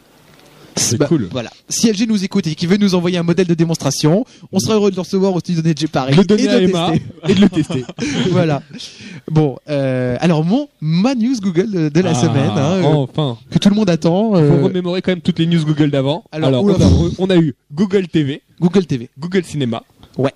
C'est cool. Voilà. Si LG nous écoute et qu'il veut nous envoyer un modèle de démonstration, on sera heureux de le recevoir au studio de LG Paris. Le donner à Emma et de le tester. Voilà. Bon, alors ma news Google de la semaine. Enfin. Que tout le monde attend. Il faut remémorer quand même toutes les news Google d'avant. Alors on a eu Google TV. Google Cinéma. Ouais.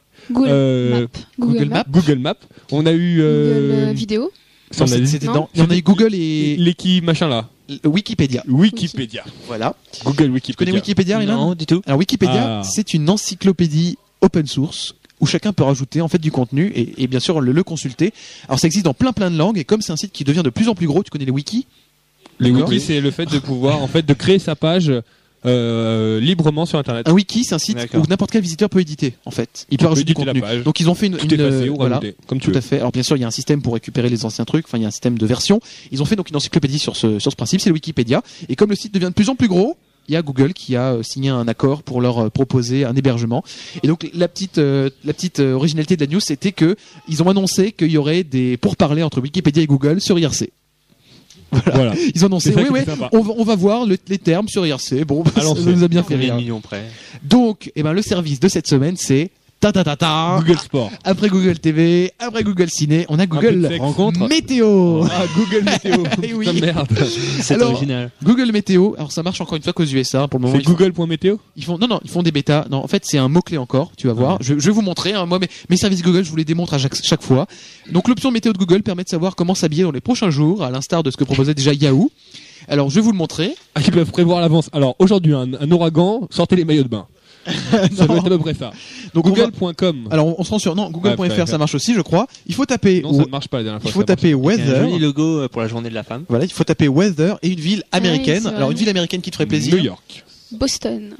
Google Maps. On a eu... Google Vidéo. On a eu Google et... L'équipe machin là. Wikipédia. Voilà. Google Wikipédia. Tu connais Wikipédia, Léna ? Non, du tout. Alors Wikipédia, c'est une encyclopédie open source où chacun peut rajouter en fait du contenu et bien sûr le consulter. Alors ça existe dans plein de langues et comme c'est un site qui devient de plus en plus gros, tu connais les wikis ? Les wikis, c'est le fait de pouvoir en fait de créer sa page librement sur Internet. Un wiki, c'est un site où n'importe quel visiteur peut éditer en fait. Il peut rajouter du contenu. Donc ils ont fait une comme tu tout à fait. Alors bien sûr, il y a un système pour récupérer les anciens trucs, enfin il y a un système de version. Ils ont fait donc une encyclopédie sur ce principe, c'est le Wikipédia et comme le site devient de plus en plus gros, il y a Google qui a signé un accord pour leur proposer un hébergement. Et donc la petite originalité de la news, c'était que ils ont annoncé qu'il y aurait des pourparlers entre Wikipédia et Google sur IRC. Voilà. Ils ont annoncé, on va voir les termes sur IRC. Bon, ça nous a bien fait rire. Donc, le service de cette semaine, c'est Google Sport. Après Google TV, après Google Ciné, on a Google Rencontre Météo. Google Météo. Oui. Merde. C'est original. Google Météo. Alors ça marche encore une fois qu'aux USA pour le moment. C'est Google.météo. Ils font des bêtas. Non, en fait, c'est un mot-clé encore, tu vas voir. Je vais vous montrer, moi mes services Google, je vous les démontre à chaque fois. Donc l'option météo de Google permet de savoir comment s'habiller dans les prochains jours, à l'instar de ce que proposait déjà Yahoo. Alors, je vais vous le montrer. Ils peuvent prévoir à l'avance. Alors, aujourd'hui, un ouragan, sortez les maillots de bain. Ça doit être à peu près ça. Donc Google.com. Alors on se rend sur Google.fr, ça marche aussi, je crois. Il faut taper. Non, ça ne marche pas la dernière fois. Il faut taper weather. Un joli logo pour la journée de la femme. Voilà, il faut taper weather et une ville américaine. Alors une ville américaine qui te ferait plaisir. New York. Boston.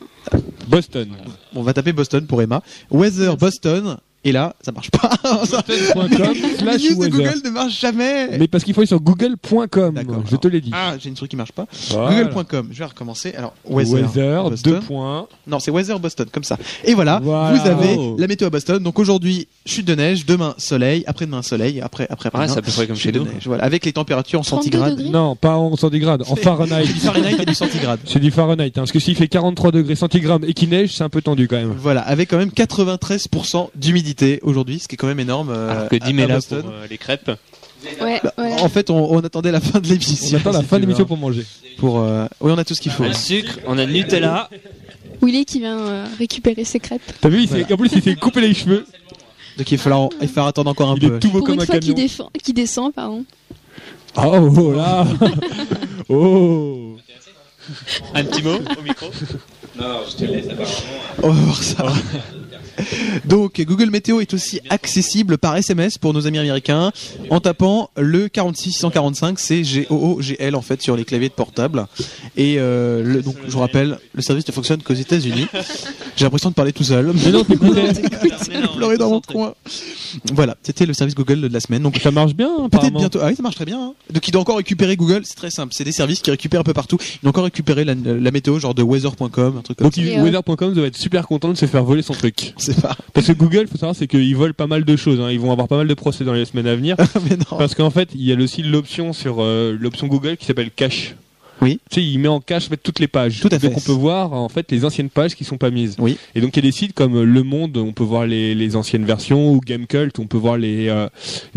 On va taper Boston pour Emma. Weather Boston. Et là, ça marche pas. La news de Google ne marche jamais. Mais parce qu'il faut aller sur google.com. D'accord. Je te l'ai dit. Ah, j'ai une truc qui marche pas. Voilà. Google.com. Je vais recommencer. Alors, Weather, Boston. Non, c'est Weather Boston, comme ça. Et voilà. Vous avez la météo à Boston. Donc aujourd'hui, chute de neige, demain soleil, après-demain soleil, après. Ah, c'est à peu près comme chez nous. Voilà, avec les températures en centigrades. Non, pas en centigrades, en Fahrenheit. C'est du Fahrenheit et du centigrade. C'est du Fahrenheit, parce que s'il fait 43 degrés centigrades et qu'il neige, c'est un peu tendu quand même. Voilà, avec quand même 93% d'humidité aujourd'hui, ce qui est quand même énorme. Alors que 10 là pour les crêpes. Ouais. En fait, on attendait la fin de l'émission. On attend la fin de l'émission pour manger. Oui, on a tout ce qu'il faut. On a le sucre, on a le Nutella. Willy qui vient récupérer ses crêpes. T'as vu, en plus il s'est coupé les cheveux. Donc il va falloir attendre encore un peu. Il est tout beau pour comme une un fois camion. qui descend, pardon. Oh là. Oh. Un petit mot au micro. Non, je te laisse apparemment. On va voir ça. Donc Google Météo est aussi accessible par SMS pour nos amis américains en tapant le 46645, c'est GOOGL en fait sur les claviers de portable. Et donc je vous rappelle, le service ne fonctionne qu'aux États-Unis. J'ai l'impression de parler tout seul. Mais non, t'écoutais. Pleurer dans mon coin. Voilà, c'était le service Google de la semaine. Donc ça marche bien. Peut-être bientôt. Ah oui, ça marche très bien. Hein. Donc il doit encore récupérer Google. C'est très simple. C'est des services qui récupèrent un peu partout. Il doit encore récupérer la météo, genre de weather.com, un truc comme ça. Donc weather.com doit être super content de se faire voler son truc. C'est pas. Parce que Google, faut savoir, c'est qu'ils volent pas mal de choses. Hein. Ils vont avoir pas mal de procès dans les semaines à venir. Mais non. Parce qu'en fait, il y a aussi l'option sur l'option Google qui s'appelle cache. Oui. Tu sais, il met en cache toutes les pages. Tout à fait. Donc on peut voir en fait les anciennes pages qui sont pas mises. Oui. Et donc il y a des sites comme Le Monde, on peut voir les anciennes versions, ou Gamecult, on peut voir les news.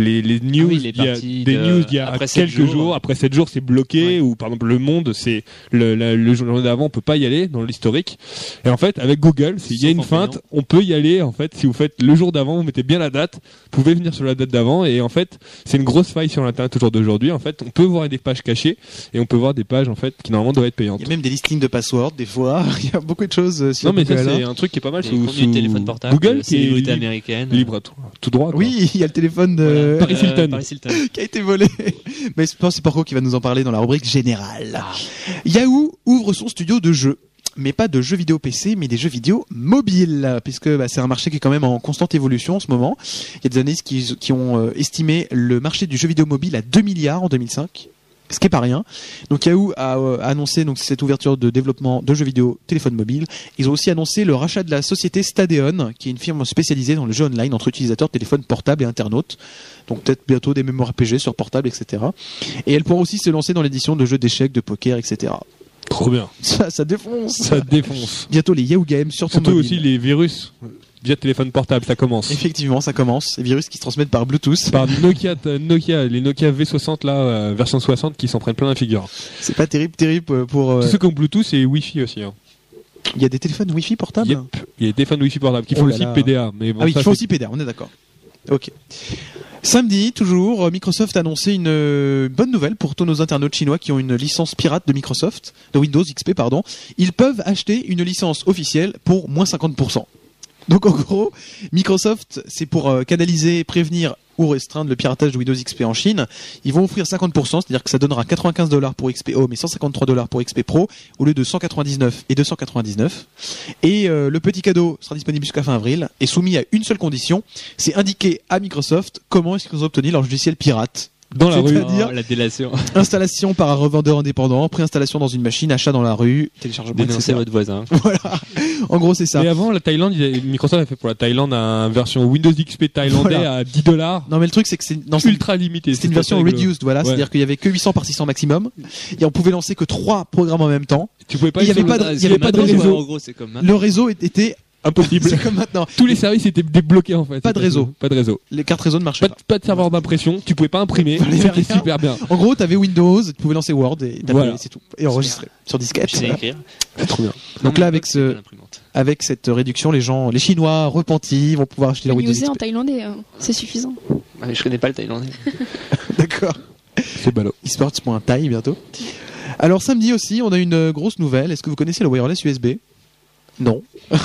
News d'il y a quelques jours. Après 7 jours, c'est bloqué. Ou par exemple Le Monde, c'est le jour d'avant, on peut pas y aller dans l'historique. Et en fait, avec Google, s'il y a une feinte, on peut y aller. En fait, si vous faites le jour d'avant, vous mettez bien la date, vous pouvez venir sur la date d'avant. Et en fait, c'est une grosse faille sur l'internet aujourd'hui d'aujourd'hui. En fait, on peut voir des pages cachées et on peut voir des pages en fait qui normalement doivent être payantes. Il y a même des listings de passwords des fois. Il y a beaucoup de choses sur Google. Non mais ça c'est un truc qui est pas mal sous téléphone portable. Google qui est libre américaine. Libre tout droit. Quoi. Oui, il y a le téléphone de Paris Hilton qui a été volé. Mais c'est Porco qui va nous en parler dans la rubrique générale. Yahoo ouvre son studio de jeux. mais pas de jeux vidéo PC, mais des jeux vidéo mobiles, puisque c'est un marché qui est quand même en constante évolution en ce moment. Il y a des analystes qui ont estimé le marché du jeu vidéo mobile à 2 milliards en 2005. Ce qui est pas rien. Donc Yahoo a annoncé donc cette ouverture de développement de jeux vidéo téléphone mobile. Ils ont aussi annoncé le rachat de la société Stadeon, qui est une firme spécialisée dans le jeu online entre utilisateurs de téléphones portables et internautes. Donc peut-être bientôt des MMORPG sur portable, etc. Et elle pourra aussi se lancer dans l'édition de jeux d'échecs, de poker, etc. Trop bien. Ça défonce. Ça défonce. Bientôt les Yahoo Games sur ton mobile. Surtout aussi les virus. Via téléphone portable, ça commence. Effectivement, ça commence. Les virus qui se transmettent par Bluetooth. Par Nokia, les Nokia V60 là, version 60 qui s'en prennent plein la figure. C'est pas terrible pour. Tous ceux qui ont Bluetooth et Wi-Fi aussi. Hein. Il y a des téléphones Wi-Fi portables. Yep. Il y a des téléphones Wi-Fi portables qui font aussi PDA. Mais bon, qui font aussi PDA. On est d'accord. Ok. Samedi, toujours, Microsoft a annoncé une bonne nouvelle pour tous nos internautes chinois qui ont une licence pirate de Microsoft, de Windows XP, pardon. Ils peuvent acheter une licence officielle pour moins 50%. Donc en gros, Microsoft, c'est pour canaliser, prévenir ou restreindre le piratage de Windows XP en Chine. Ils vont offrir 50%, c'est-à-dire que ça donnera $95 pour XP Home et $153 pour XP Pro au lieu de 199 et 299. Et le petit cadeau sera disponible jusqu'à fin avril et soumis à une seule condition, c'est indiquer à Microsoft comment est-ce qu'ils ont obtenu leur logiciel pirate. Dans la rue, la délation. Installation par un revendeur indépendant, préinstallation dans une machine, achat dans la rue, téléchargement, dénoncer votre voisin. Voilà. En gros, c'est ça. Mais avant, la Thaïlande, Microsoft a fait pour la Thaïlande une version Windows XP thaïlandais à $10. Non, mais le truc, c'est que c'est ultra limité. C'était une version reduced, voilà. Ouais. C'est-à-dire qu'il y avait que 800 par 600 maximum. Et on pouvait lancer que 3 programmes en même temps. Tu pouvais pas. Il y avait pas de réseau. En gros, c'est comme le réseau était impossible. C'est comme maintenant. Tous les services étaient débloqués en fait. Pas de réseau. Pas de réseau. Les cartes réseau ne marchaient pas. Pas de serveur d'impression. Tu pouvais pas imprimer. C'était super bien. En gros, t'avais Windows, tu pouvais lancer Word et voilà. C'est tout. Et enregistrer sur disquette. Je sais écrire. Trop bien. Donc là, avec cette réduction, les Chinois repentis vont pouvoir acheter leur Windows XP. en thaïlandais, c'est suffisant. Je connais pas le thaïlandais. D'accord. C'est ballot. eSports.thaï bientôt. Alors samedi aussi, on a une grosse nouvelle. Est-ce que vous connaissez le wireless USB ? Non.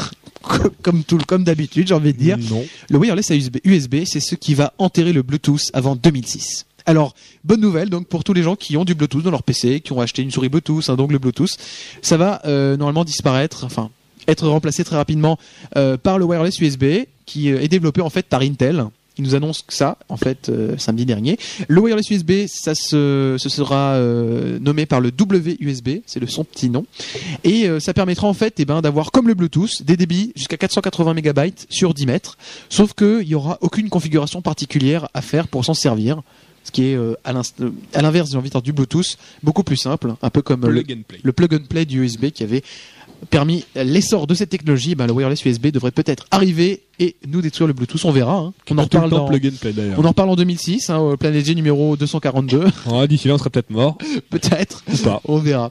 Comme d'habitude, j'ai envie de dire. Non. Le wireless USB, c'est ce qui va enterrer le Bluetooth avant 2006. Alors, bonne nouvelle donc pour tous les gens qui ont du Bluetooth dans leur PC, qui ont acheté une souris Bluetooth, un dongle Bluetooth, ça va normalement disparaître, enfin être remplacé très rapidement par le wireless USB qui est développé en fait par Intel. Ils nous annoncent ça, en fait, samedi dernier. Le wireless USB, ça se sera nommé par le WUSB, c'est son petit nom. Et ça permettra en fait d'avoir, comme le Bluetooth, des débits jusqu'à 480 MB sur 10 mètres. Sauf qu'il n'y aura aucune configuration particulière à faire pour s'en servir. Ce qui est, à l'inverse, j'ai envie de dire, du Bluetooth, beaucoup plus simple. Un peu comme le plug and play du USB qui avait permis l'essor de cette technologie. Le wireless USB devrait peut-être arriver et nous détruire le Bluetooth, on verra. Hein. On en reparle en 2006, au Planet G numéro 242. D'ici là, on serait peut-être mort. Peut-être. Ou pas. On verra.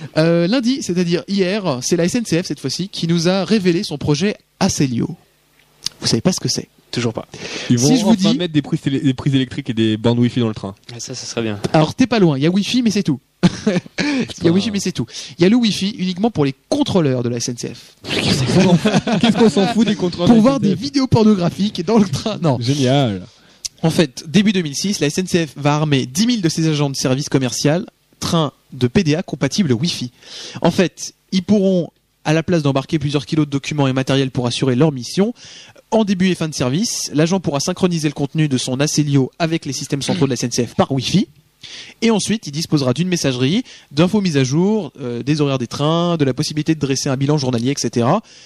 Lundi, c'est-à-dire hier, c'est la SNCF cette fois-ci qui nous a révélé son projet Acelio. Vous savez pas ce que c'est? Toujours pas. Ils vont mettre des prises électriques et des bandes Wi-Fi dans le train. Ça serait bien. Alors t'es pas loin, il y a Wi-Fi mais c'est tout. Il y a Wi-Fi mais c'est tout. Il y a le Wi-Fi uniquement pour les contrôleurs de la SNCF. Qu'est-ce qu'on s'en fout des contrôleurs? Pour voir des vidéos pornographiques dans le train. Non. Génial. En fait, début 2006, la SNCF va armer 10 000 de ses agents de service commercial trains de PDA compatibles Wi-Fi. En fait, ils pourront, à la place d'embarquer plusieurs kilos de documents et matériel pour assurer leur mission, en début et fin de service, l'agent pourra synchroniser le contenu de son Acelio avec les systèmes centraux de la SNCF par Wi-Fi. Et ensuite, il disposera d'une messagerie, d'infos mises à jour, des horaires des trains, de la possibilité de dresser un bilan journalier, etc.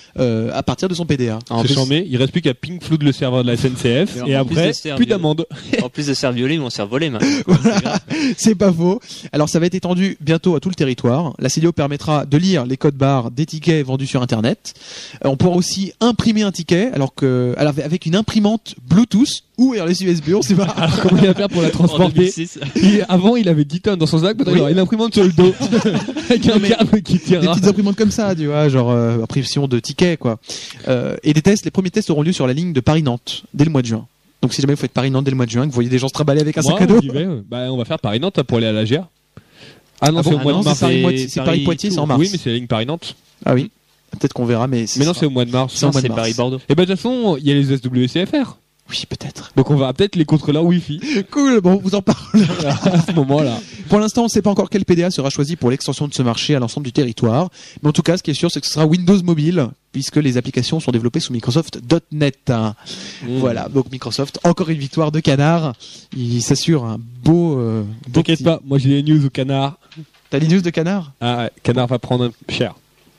À partir de son PDA. C'est charmé, il reste plus qu'à ping flood le serveur de la SNCF et après, plus d'amende. En plus de se faire violer, ils vont se faire voler. Voilà, c'est pas faux. Alors ça va être étendu bientôt à tout le territoire. L'Acelio permettra de lire les codes barres des tickets vendus sur Internet. On pourra aussi imprimer un ticket, alors avec une imprimante Bluetooth ou wireless USB, on sait pas. Alors comment il va faire pour la transporter? Avant, il avait 10 tonnes dans son sac, maintenant il aura une imprimante sur le dos. Avec un câble qui tirera. Des petites imprimantes comme ça, tu vois, genre impression de tickets, quoi. Et les premiers tests auront lieu sur la ligne de Paris-Nantes, dès le mois de juin. Donc si jamais vous faites Paris-Nantes dès le mois de juin, que vous voyez des gens se trimballer avec un sac à dos. On va faire Paris-Nantes pour aller à la GA. Ah non, c'est au mois de mars. C'est Paris-Poitiers, c'est en mars. Oui, mais c'est la ligne Paris-Nantes. Ah oui. Peut-être qu'on verra, mais non, c'est au mois de mars. C'est Paris-Bordeaux. Et de toute façon, il y a les SWCFR. Oui, peut-être. Donc on verra peut-être les contrôleurs Wi-Fi. Cool, bon, vous en parlerez à ce moment-là. Pour l'instant, on ne sait pas encore quel PDA sera choisi pour l'extension de ce marché à l'ensemble du territoire. Mais en tout cas, ce qui est sûr, c'est que ce sera Windows Mobile, puisque les applications sont développées sous Microsoft.NET. Voilà, donc Microsoft, encore une victoire de Canard. Il s'assure un beau... T'inquiète pas, moi j'ai des news au Canard. T'as les news de Canard? Ah ouais, Canard va prendre cher.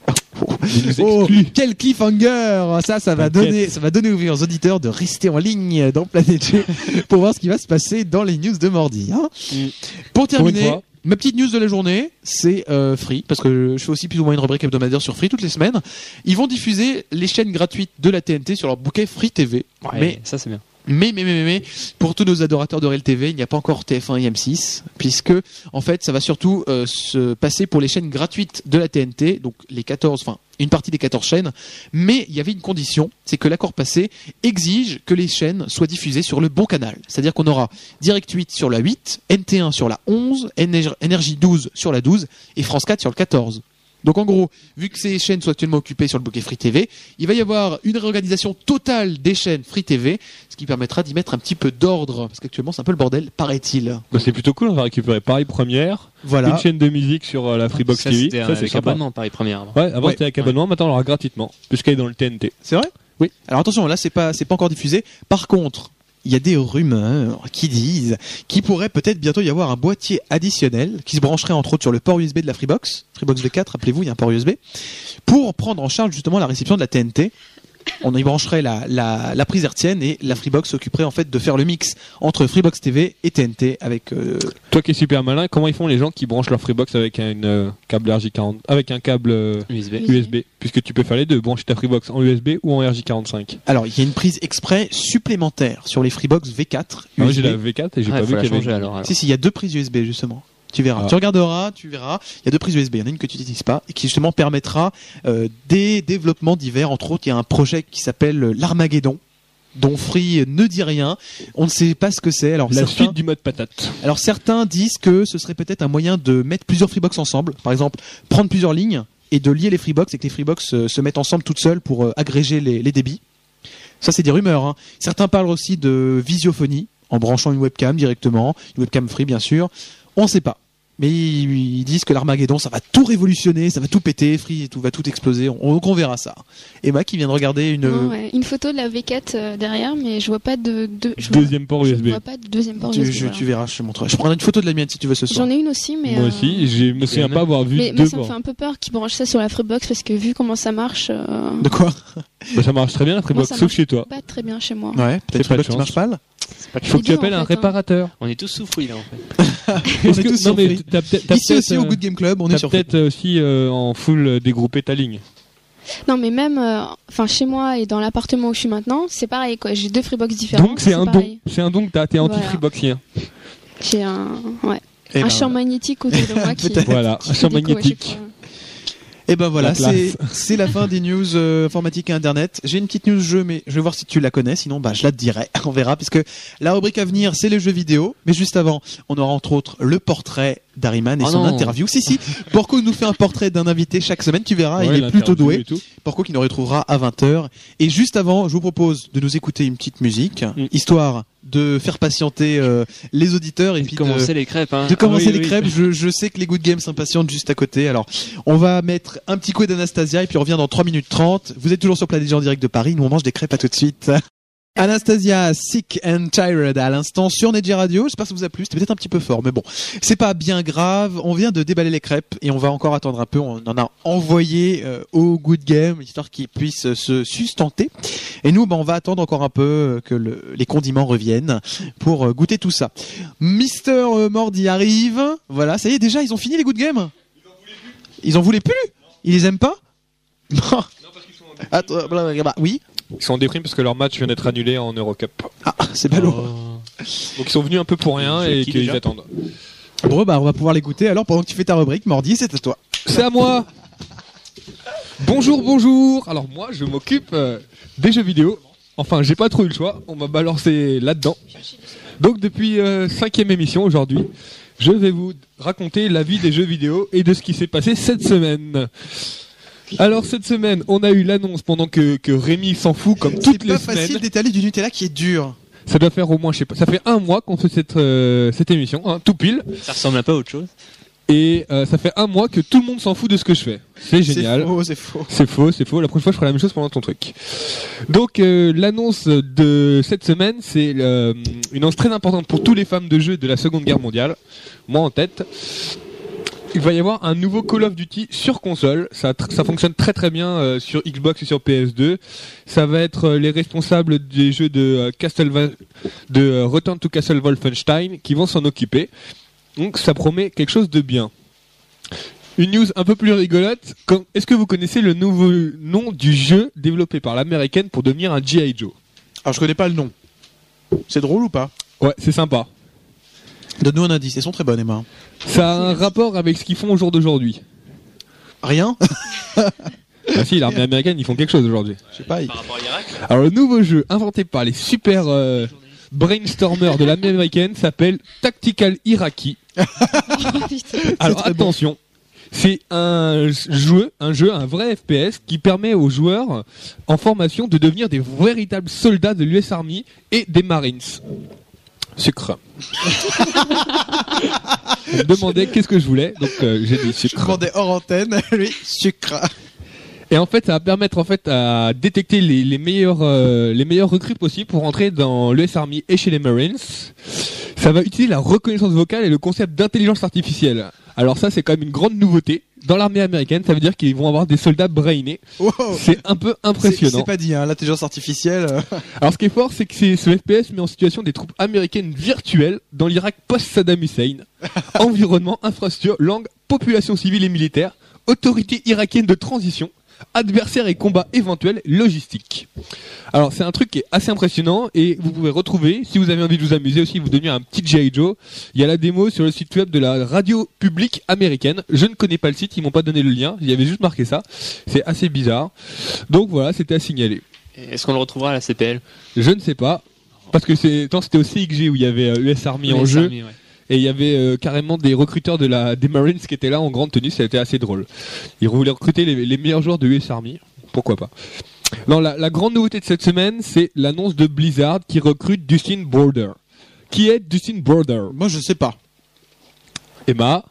Oh, quel cliffhanger! Ça va donner envie aux auditeurs de rester en ligne dans Planète G pour voir ce qui va se passer dans les news de mardi. Hein. Pour terminer, ma petite news de la journée, c'est Free, parce que je fais aussi plus ou moins une rubrique hebdomadaire sur Free toutes les semaines. Ils vont diffuser les chaînes gratuites de la TNT sur leur bouquet Free TV. Ouais, mais ça c'est bien. Mais, pour tous nos adorateurs de Réel TV, il n'y a pas encore TF1 et M6, puisque, en fait, ça va surtout se passer pour les chaînes gratuites de la TNT, donc une partie des 14 chaînes, mais il y avait une condition, c'est que l'accord passé exige que les chaînes soient diffusées sur le bon canal. C'est-à-dire qu'on aura Direct 8 sur la 8, NT1 sur la 11, Énergie 12 sur la 12, et France 4 sur le 14. Donc en gros, vu que ces chaînes sont actuellement occupées sur le bouquet Free TV, il va y avoir une réorganisation totale des chaînes Free TV, ce qui permettra d'y mettre un petit peu d'ordre, parce qu'actuellement c'est un peu le bordel, paraît-il. Bah, c'est plutôt cool, on va récupérer Paris Première, une chaîne de musique sur la Freebox TV. Ça c'est abonnement Paris Première. Avant. Ouais, avant c'était avec abonnement, maintenant on l'aura gratuitement, puisqu'elle est dans le TNT. C'est vrai ? Oui. Alors attention, là c'est pas encore diffusé. Par contre, il y a des rumeurs qui disent qu'il pourrait peut-être bientôt y avoir un boîtier additionnel qui se brancherait entre autres sur le port USB de la Freebox V4, rappelez-vous, il y a un port USB, pour prendre en charge justement la réception de la TNT. On y brancherait la prise hertzienne et la Freebox s'occuperait en fait de faire le mix entre Freebox TV et TNT avec... Toi qui es super malin, comment ils font les gens qui branchent leur Freebox avec un câble RJ40, avec un câble USB, puisque tu peux faire les deux, brancher ta Freebox en USB ou en RJ45. Alors il y a une prise exprès supplémentaire sur les Freebox V4. Moi j'ai la V4 et j'ai pas vu qu'il y avait... alors. Si, il y a deux prises USB justement. Tu verras. Ah. Tu regarderas, tu verras. Il y a deux prises USB. Il y en a une que tu n'utilises pas et qui justement permettra des développements divers. Entre autres, il y a un projet qui s'appelle l'Armageddon, dont Free ne dit rien. On ne sait pas ce que c'est. Alors la suite du mode patate. Alors certains disent que ce serait peut-être un moyen de mettre plusieurs Freebox ensemble. Par exemple, prendre plusieurs lignes et de lier les Freebox et que les Freebox se mettent ensemble toutes seules pour agréger les débits. Ça, c'est des rumeurs. Hein. Certains parlent aussi de visiophonie en branchant une webcam directement, une webcam Free bien sûr. On ne sait pas. Mais ils disent que l'Armageddon, ça va tout révolutionner, ça va tout péter, Free et tout va tout exploser. On verra ça. Emma qui vient de regarder une photo de la V4 derrière, mais je vois pas deuxième port USB. Je vois pas de deuxième port USB. Tu verras, je te montrerai. Je prendrai une photo de la mienne si tu veux ce soir. J'en ai une aussi, mais moi aussi, je me souviens pas avoir vu mais deux moi, ça ports. me fait un peu peur qu'ils branchent ça sur la Freebox parce que vu comment ça marche. De quoi? Bah, ça marche très bien la Freebox, sauf chez toi. Pas très bien chez moi. Ouais, peut-être Freebox qui marche pas. Il faut que tu appelles un réparateur. On est tous sous Free là en fait. Ici aussi au Good Game Club, on est sur peut-être aussi en full dégroupé ta ligne. Non mais même chez moi et dans l'appartement où je suis maintenant, c'est pareil quoi, j'ai deux Freebox différents. Donc c'est un don que t'es anti-Freeboxien. J'ai un champ magnétique autour de moi qui voilà, un champ magnétique. Et ben voilà, c'est la fin des news informatiques et internet. J'ai une petite news jeu, mais je vais voir si tu la connais, sinon je la dirai, on verra, parce que la rubrique à venir c'est les jeux vidéo, mais juste avant, on aura entre autres le portrait d'Ariman et son interview. Si, Porco nous fait un portrait d'un invité chaque semaine, tu verras, il est plutôt doué. Porco qui nous retrouvera à 20h. Et juste avant, je vous propose de nous écouter une petite musique, histoire de faire patienter les auditeurs et puis commencer les crêpes. Hein. De commencer les crêpes. Je sais que les Good Games s'impatientent juste à côté. Alors, on va mettre un petit coup d'Anastasia et puis on revient dans 3 minutes 30. Vous êtes toujours sur Planète G en direct de Paris. Nous, on mange des crêpes, à tout de suite. Anastasia, Sick and Tired à l'instant sur NetG Radio. J'espère que ça vous a plu. C'était peut-être un petit peu fort, mais bon, c'est pas bien grave. On vient de déballer les crêpes et on va encore attendre un peu. On en a envoyé au Good Game histoire qu'ils puissent se sustenter. Et nous, on va attendre encore un peu que les condiments reviennent pour goûter tout ça. Mister Mordi arrive. Voilà, ça y est, déjà, ils ont fini les Good Game. Ils en voulaient plus. Ils les aiment pas. Non, parce qu'ils sont. Attends, oui. Ils sont en déprime parce que leur match vient d'être annulé en Eurocup. Ah, c'est ballot. Donc ils sont venus un peu pour rien et qu'ils attendent. Bon, on va pouvoir les goûter. Alors, pendant que tu fais ta rubrique, Mordi, c'est à toi. C'est à moi. Bonjour. Alors moi, je m'occupe des jeux vidéo. Enfin, j'ai pas trop eu le choix. On m'a balancé là-dedans. Donc depuis 5e émission aujourd'hui, je vais vous raconter la vie des jeux vidéo et de ce qui s'est passé cette semaine. Alors cette semaine, on a eu l'annonce pendant que Rémi s'en fout comme toutes les semaines. C'est pas facile d'étaler du Nutella qui est dur. Ça doit faire au moins, je sais pas, ça fait 1 mois qu'on fait cette émission, hein, tout pile. Ça ressemble un peu à autre chose. Et ça fait 1 mois que tout le monde s'en fout de ce que je fais. C'est génial. C'est faux. C'est faux. La prochaine fois, je ferai la même chose pendant ton truc. Donc, l'annonce de cette semaine, c'est une annonce très importante pour tous les fans de jeux de la Seconde Guerre mondiale. Moi en tête. Il va y avoir un nouveau Call of Duty sur console. Ça fonctionne très très bien sur Xbox et sur PS2. Ça va être les responsables des jeux de Return to Castle Wolfenstein qui vont s'en occuper. Donc ça promet quelque chose de bien. Une news un peu plus rigolote. Est-ce que vous connaissez le nouveau nom du jeu développé par l'américaine pour devenir un G.I. Joe? Alors je connais pas le nom. C'est drôle ou pas? Ouais, c'est sympa. Donne-nous un indice. Elles sont très bonnes, Emma. Ça a un rapport avec ce qu'ils font au jour d'aujourd'hui. Rien. Ah si, l'armée américaine, ils font quelque chose aujourd'hui. Je sais pas. Par rapport à l'Irak. Alors le nouveau jeu inventé par les super brainstormers de l'armée américaine s'appelle Tactical Iraqi. Alors attention, c'est un vrai FPS qui permet aux joueurs en formation de devenir des véritables soldats de l'US Army et des Marines. Sucre. On me demandait qu'est-ce que je voulais, donc j'ai dit sucre. Je demandais hors antenne, lui, sucre. Et en fait, ça va permettre à détecter les meilleurs recrues possibles pour rentrer dans l'US Army et chez les Marines. Ça va utiliser la reconnaissance vocale et le concept d'intelligence artificielle. Alors ça, c'est quand même une grande nouveauté. Dans l'armée américaine, ça veut dire qu'ils vont avoir des soldats brainés. Wow. C'est un peu impressionnant. C'est pas dit, hein, l'intelligence artificielle. Alors ce qui est fort, c'est que ce FPS met en situation des troupes américaines virtuelles dans l'Irak post-Saddam Hussein. Environnement, infrastructure, langue, population civile et militaire, autorité irakienne de transition, adversaires et combats éventuels, logistique. Alors c'est un truc qui est assez impressionnant et vous pouvez retrouver, si vous avez envie de vous amuser aussi, vous devenir un petit G.I. Joe, il y a la démo sur le site web de la radio publique américaine. Je ne connais pas le site, ils m'ont pas donné le lien, il y avait juste marqué ça. C'est assez bizarre. Donc voilà, c'était à signaler. Est-ce qu'on le retrouvera à la CPL? Je ne sais pas, parce que c'était au CXG où il y avait US Army en jeu. Army, ouais. Et il y avait carrément des recruteurs des Marines qui étaient là en grande tenue, ça a été assez drôle. Ils voulaient recruter les meilleurs joueurs de US Army, pourquoi pas. Non, la grande nouveauté de cette semaine, c'est l'annonce de Blizzard qui recrute Dustin Border. Qui est Dustin Border? Moi je sais pas. Emma.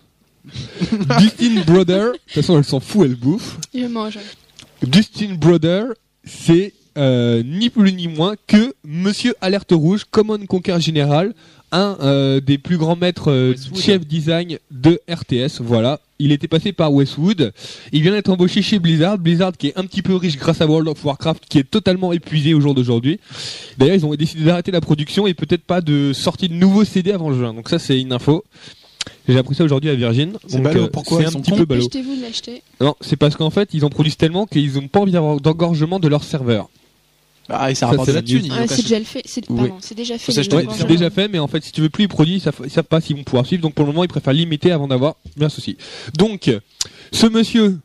Dustin Border, de toute façon elle s'en fout, elle bouffe. Je mange. Dustin Border, c'est ni plus ni moins que Monsieur Alerte Rouge, Command Conquer Général, un des plus grands maîtres chef design de RTS. Voilà, il était passé par Westwood. Il vient d'être embauché chez Blizzard. Blizzard qui est un petit peu riche grâce à World of Warcraft, qui est totalement épuisé au jour d'aujourd'hui. D'ailleurs, ils ont décidé d'arrêter la production et peut-être pas de sortir de nouveaux CD avant le juin. Donc ça, c'est une info. J'ai appris ça aujourd'hui à Virgin. C'est ballot, pourquoi c'est un petit peu ballot. Achetez-vous de l'acheter. Non, c'est parce qu'en fait, ils en produisent tellement qu'ils n'ont pas envie d'avoir d'engorgement de leur serveur. Ah, et ça rapporte de la thune. C'est déjà fait. C'est déjà fait. C'est déjà fait, mais en fait, si tu veux plus les produits, ils savent pas s'ils vont pouvoir suivre. Donc pour le moment, ils préfèrent limiter avant d'avoir bien souci. Donc, ce monsieur,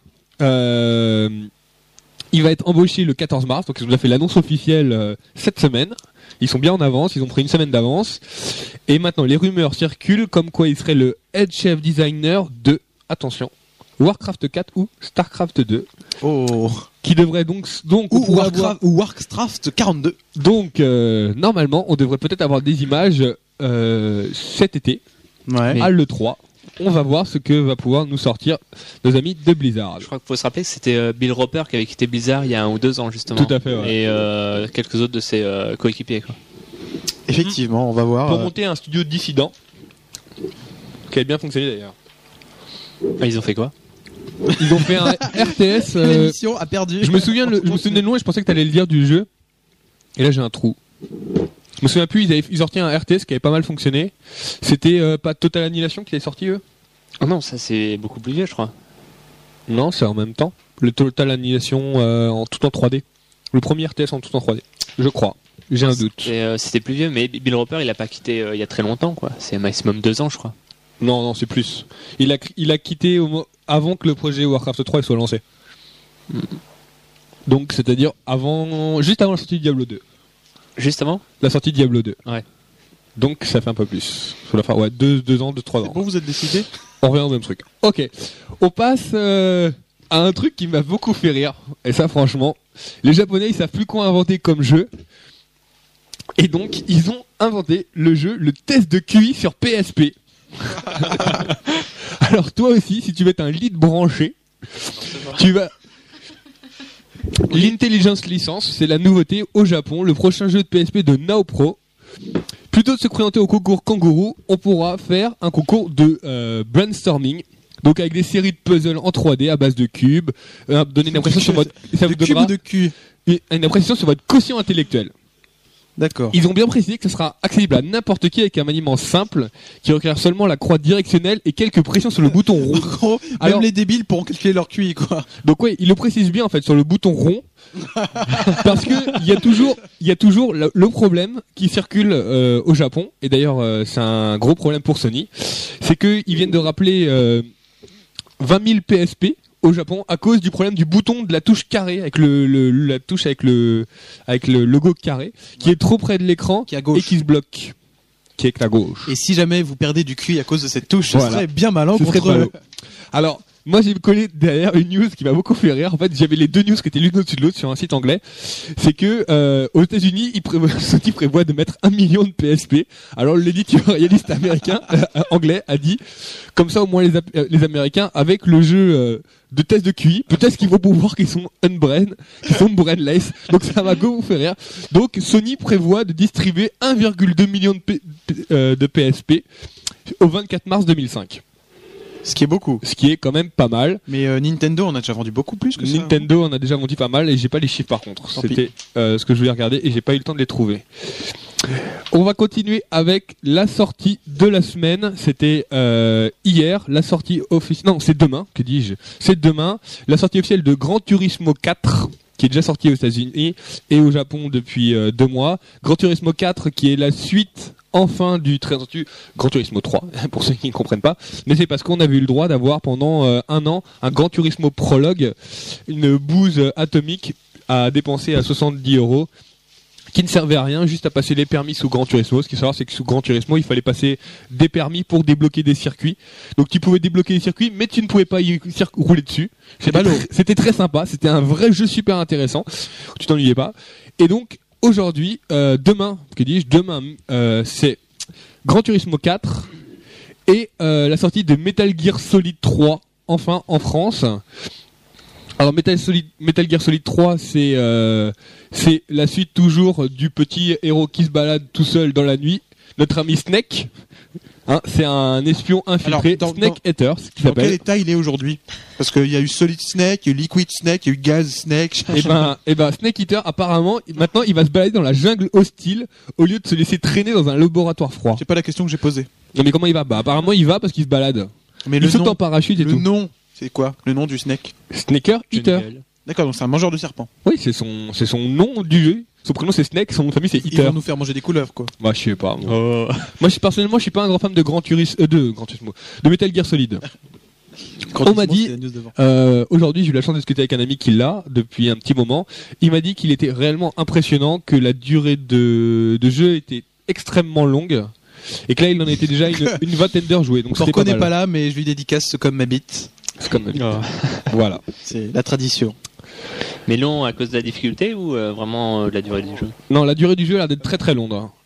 il va être embauché le 14 mars. Donc ils ont déjà fait l'annonce officielle cette semaine. Ils sont bien en avance, ils ont pris une semaine d'avance. Et maintenant, les rumeurs circulent comme quoi il serait le head chef designer de, attention, Warcraft 4 ou Starcraft 2. Oh. Qui devrait donc ou Warcraft 42. Donc normalement, on devrait peut-être avoir des images cet été à l'E3. On va voir ce que va pouvoir nous sortir nos amis de Blizzard. Je crois qu'il faut se rappeler que c'était Bill Roper qui avait quitté Blizzard il y a 1 ou 2 ans justement. Tout à fait. Ouais. Et quelques autres de ses coéquipiers. Quoi. Effectivement, on va voir. Pour monter un studio dissident qui a bien fonctionné d'ailleurs. Ah, ils ont fait quoi? Ils ont fait un RTS. L'émission a perdu. Je me souviens de loin et je pensais que t'allais le dire du jeu. Et là j'ai un trou. Je me souviens plus, ils ont sorti un RTS qui avait pas mal fonctionné. C'était pas Total Annihilation qui est sorti eux? Oh non, ça c'est beaucoup plus vieux je crois. Non, c'est en même temps. Le Total Annihilation tout en 3D. Le premier RTS en tout en 3D. Je crois. J'ai un doute. C'était plus vieux, mais Bill Roper il a pas quitté il y a très longtemps quoi. C'est maximum 2 ans je crois. Non, c'est plus. Il a quitté avant que le projet Warcraft 3 soit lancé. Donc, c'est-à-dire juste avant la sortie de Diablo 2. Juste avant? La sortie de Diablo 2. Ouais. Donc, ça fait un peu plus. Ça doit faire 2 ans, 3 ans. Bon, vous êtes décidé? On revient au même truc. Ok. On passe à un truc qui m'a beaucoup fait rire. Et ça, franchement, les Japonais, ils savent plus quoi inventer comme jeu. Et donc, ils ont inventé le jeu, le test de QI sur PSP. Alors toi aussi, si tu veux être un lead branché, tu vas... L'Intelligence Licence, c'est la nouveauté au Japon, le prochain jeu de PSP de Now Pro. Plutôt de se présenter au concours Kangourou, on pourra faire un concours de brainstorming. Donc avec des séries de puzzles en 3D à base de cubes, donner une impression sur votre... Ça vous donnera une impression sur votre quotient intellectuel. D'accord. Ils ont bien précisé que ce sera accessible à n'importe qui avec un maniement simple qui requiert seulement la croix directionnelle et quelques pressions sur le bouton rond. En gros, même les débiles pourront calculer leur QI, quoi. Donc ouais, ils le précisent bien en fait sur le bouton rond parce que il y a toujours le problème qui circule au Japon et d'ailleurs c'est un gros problème pour Sony, c'est que ils viennent de rappeler 20 000 PSP au Japon à cause du problème du bouton de la touche carré avec la touche avec le logo carré qui est trop près de l'écran et qui se bloque, qui est avec la gauche. Et si jamais vous perdez du QI à cause de cette touche, ce serait bien malin contre... Alors, moi j'ai collé derrière une news qui m'a beaucoup fait rire. En fait, j'avais les deux news qui étaient l'une au-dessus de l'autre sur un site anglais. C'est que aux États-Unis, Sony prévoit de mettre 1 million de PSP. Alors l'éditorialiste américain anglais a dit comme ça au moins les Américains avec le jeu de test de QI, peut-être qu'ils vont pouvoir qu'ils sont brainless. Donc ça va go vous faire rire. Donc Sony prévoit de distribuer 1,2 million de PSP au 24 mars 2005. Ce qui est beaucoup. Ce qui est quand même pas mal. Mais Nintendo, on a déjà vendu beaucoup plus que ça. Nintendo, on a déjà vendu pas mal et j'ai pas les chiffres par contre. C'était ce que je voulais regarder et j'ai pas eu le temps de les trouver. On va continuer avec la sortie de la semaine. C'était hier, la sortie officielle. Non, c'est demain, que dis-je ? C'est demain, la sortie officielle de Gran Turismo 4, qui est déjà sorti aux États-Unis et au Japon depuis 2 mois. Gran Turismo 4, qui est la suite enfin du très attendu Gran Turismo 3, pour ceux qui ne comprennent pas. Mais c'est parce qu'on avait eu le droit d'avoir pendant 1 an un Gran Turismo Prologue, une bouse atomique à dépenser à 70 €. Qui ne servait à rien, juste à passer les permis sous Gran Turismo. Ce qu'il faut savoir, c'est que sous Gran Turismo, il fallait passer des permis pour débloquer des circuits. Donc tu pouvais débloquer des circuits, mais tu ne pouvais pas y rouler dessus. C'était très sympa, c'était un vrai jeu super intéressant. Tu t'ennuyais pas. Et donc, aujourd'hui, demain, c'est Gran Turismo 4 et la sortie de Metal Gear Solid 3, enfin en France. Alors Metal Gear Solid 3, c'est la suite toujours du petit héros qui se balade tout seul dans la nuit, notre ami Snake. Hein, c'est un espion infiltré, Snake Eater, ce qui s'appelle. Dans quel état il est aujourd'hui ? Parce qu'il y a eu Solid Snake, il y a eu Liquid Snake, il y a eu Gaz Snake. Et ben Snake Eater, apparemment, maintenant il va se balader dans la jungle hostile au lieu de se laisser traîner dans un laboratoire froid. C'est pas la question que j'ai posée. Non mais comment il va ? Bah apparemment il va parce qu'il se balade. Mais il saute en parachute et tout. Le nom, c'est quoi ? Le nom du Snake ? Snaker Eater. D'accord, donc c'est un mangeur de serpents. Oui, c'est son nom du jeu. Son prénom c'est Snake, son nom de famille c'est Eater. Il va nous faire manger des couleuvres, quoi. Bah je sais pas. Moi personnellement je suis pas un grand fan de de Metal Gear Solid. On m'a dit aujourd'hui j'ai eu la chance de discuter avec un ami qui l'a depuis un petit moment. Il m'a dit qu'il était réellement impressionnant, que la durée de jeu était extrêmement longue. Et que là, il en était déjà une vingtaine d'heures jouées. Donc je ne reconnais pas là, mais je lui dédicace comme ma bite. C'est comme ma bite. Voilà. C'est la tradition. Mais long à cause de la difficulté ou vraiment la durée du jeu ? Non, la durée du jeu a l'air d'être très très longue. Hein.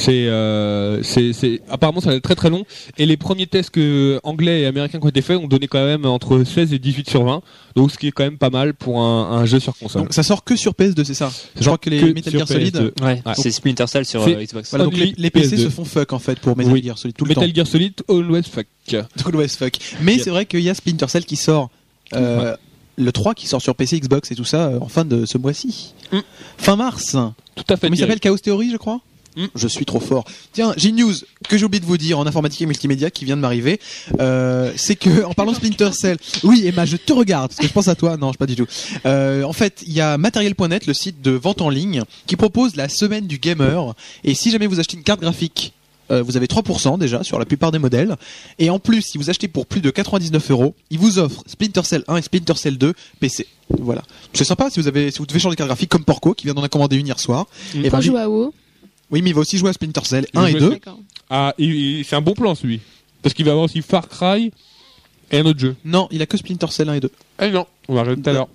Apparemment ça va être très très long. Et les premiers tests anglais et américains qui ont été faits ont donné quand même entre 16 et 18 sur 20. Donc ce qui est quand même pas mal pour un jeu sur console. Donc, ça sort que sur PS2, c'est ça ? Je crois que les Metal Gear Solid. Ouais. C'est Splinter Cell sur Xbox. Voilà, donc les PC se font fuck en fait pour Metal Gear Solid tout le temps. Metal Gear Solid always fuck. Always fuck. Mais c'est vrai qu'il y a Splinter Cell qui sort. Le 3 qui sort sur PC, Xbox et tout ça en fin de ce mois-ci. Fin mars. Tout à fait. Mais il s'appelle Chaos Theory, je crois. Je suis trop fort. Tiens, j'ai une news que j'ai oublié de vous dire en informatique et multimédia qui vient de m'arriver. C'est que, en parlant de Splinter Cell, oui, Emma, je te regarde parce que je pense à toi. Non, pas du tout. En fait, il y a Materiel.net, le site de vente en ligne, qui propose la semaine du gamer. Et si jamais vous achetez une carte graphique, vous avez 3% déjà sur la plupart des modèles. Et en plus, si vous achetez pour plus de 99 €, ils vous offrent Splinter Cell 1 et Splinter Cell 2 PC. Voilà. C'est sympa si vous devez changer de carte graphique comme Porco qui vient d'en commander une hier soir. Et pour jouer à WoW. Oui, mais il va aussi jouer à Splinter Cell 1 et 2. D'accord. Ah, c'est un bon plan celui. Parce qu'il va avoir aussi Far Cry et un autre jeu. Non, il a que Splinter Cell 1 et 2. Ah non. On va regarder tout à l'heure.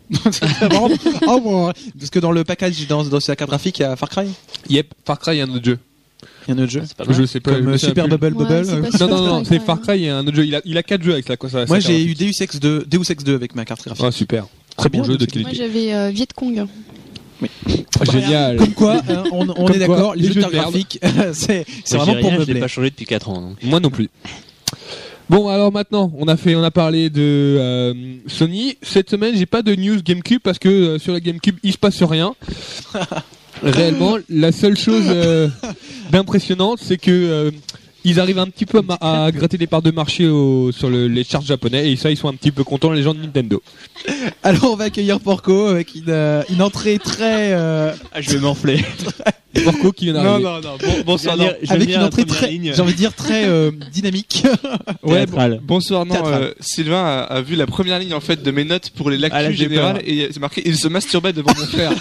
Parce que dans le package, dans sa carte graphique, il y a Far Cry. Yep, Far Cry, il y a un autre jeu. Il y a un autre jeu. Je sais pas. Comme Super Bubble Bubble. Non, c'est Far Cry, il y a un autre jeu. Il a 4 jeux avec ça. Moi, j'ai eu Deus Ex 2 avec ma carte graphique. Ah, super. Très bon jeu de qualité. Moi, j'avais Viet Cong. Oui. Génial. Comme quoi, on est d'accord, les jeux de carte graphique, c'est vraiment pour meubler. Je l'ai pas changé depuis 4 ans. Donc. Moi non plus. Bon, alors maintenant, on a parlé de Sony. Cette semaine, j'ai pas de news GameCube parce que sur la GameCube, il se passe rien. Réellement, la seule chose d'impressionnante, c'est que ils arrivent un petit peu à gratter des parts de marché sur les charts japonais, et ça, ils sont un petit peu contents, les gens de Nintendo. Alors, on va accueillir Porco avec une entrée très... je vais m'enfler. Porco qui vient d'arriver. Non. Bonsoir. Avec une entrée très, j'ai envie de dire, très dynamique. Ouais, bonsoir. Non, Sylvain a vu la première ligne en fait de mes notes pour les l'actu générale et c'est marqué il se masturbait devant mon frère.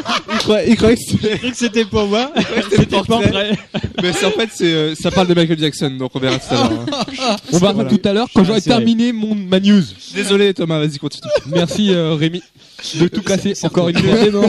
il croyait que c'était pour moi. C'était portrait. Mais en fait ça parle de Michael Jackson, donc on verra tout à l'heure. On verra tout à l'heure quand j'aurai terminé ma news. Désolé Thomas, vas-y continue. Merci Rémi de tout casser encore une fois.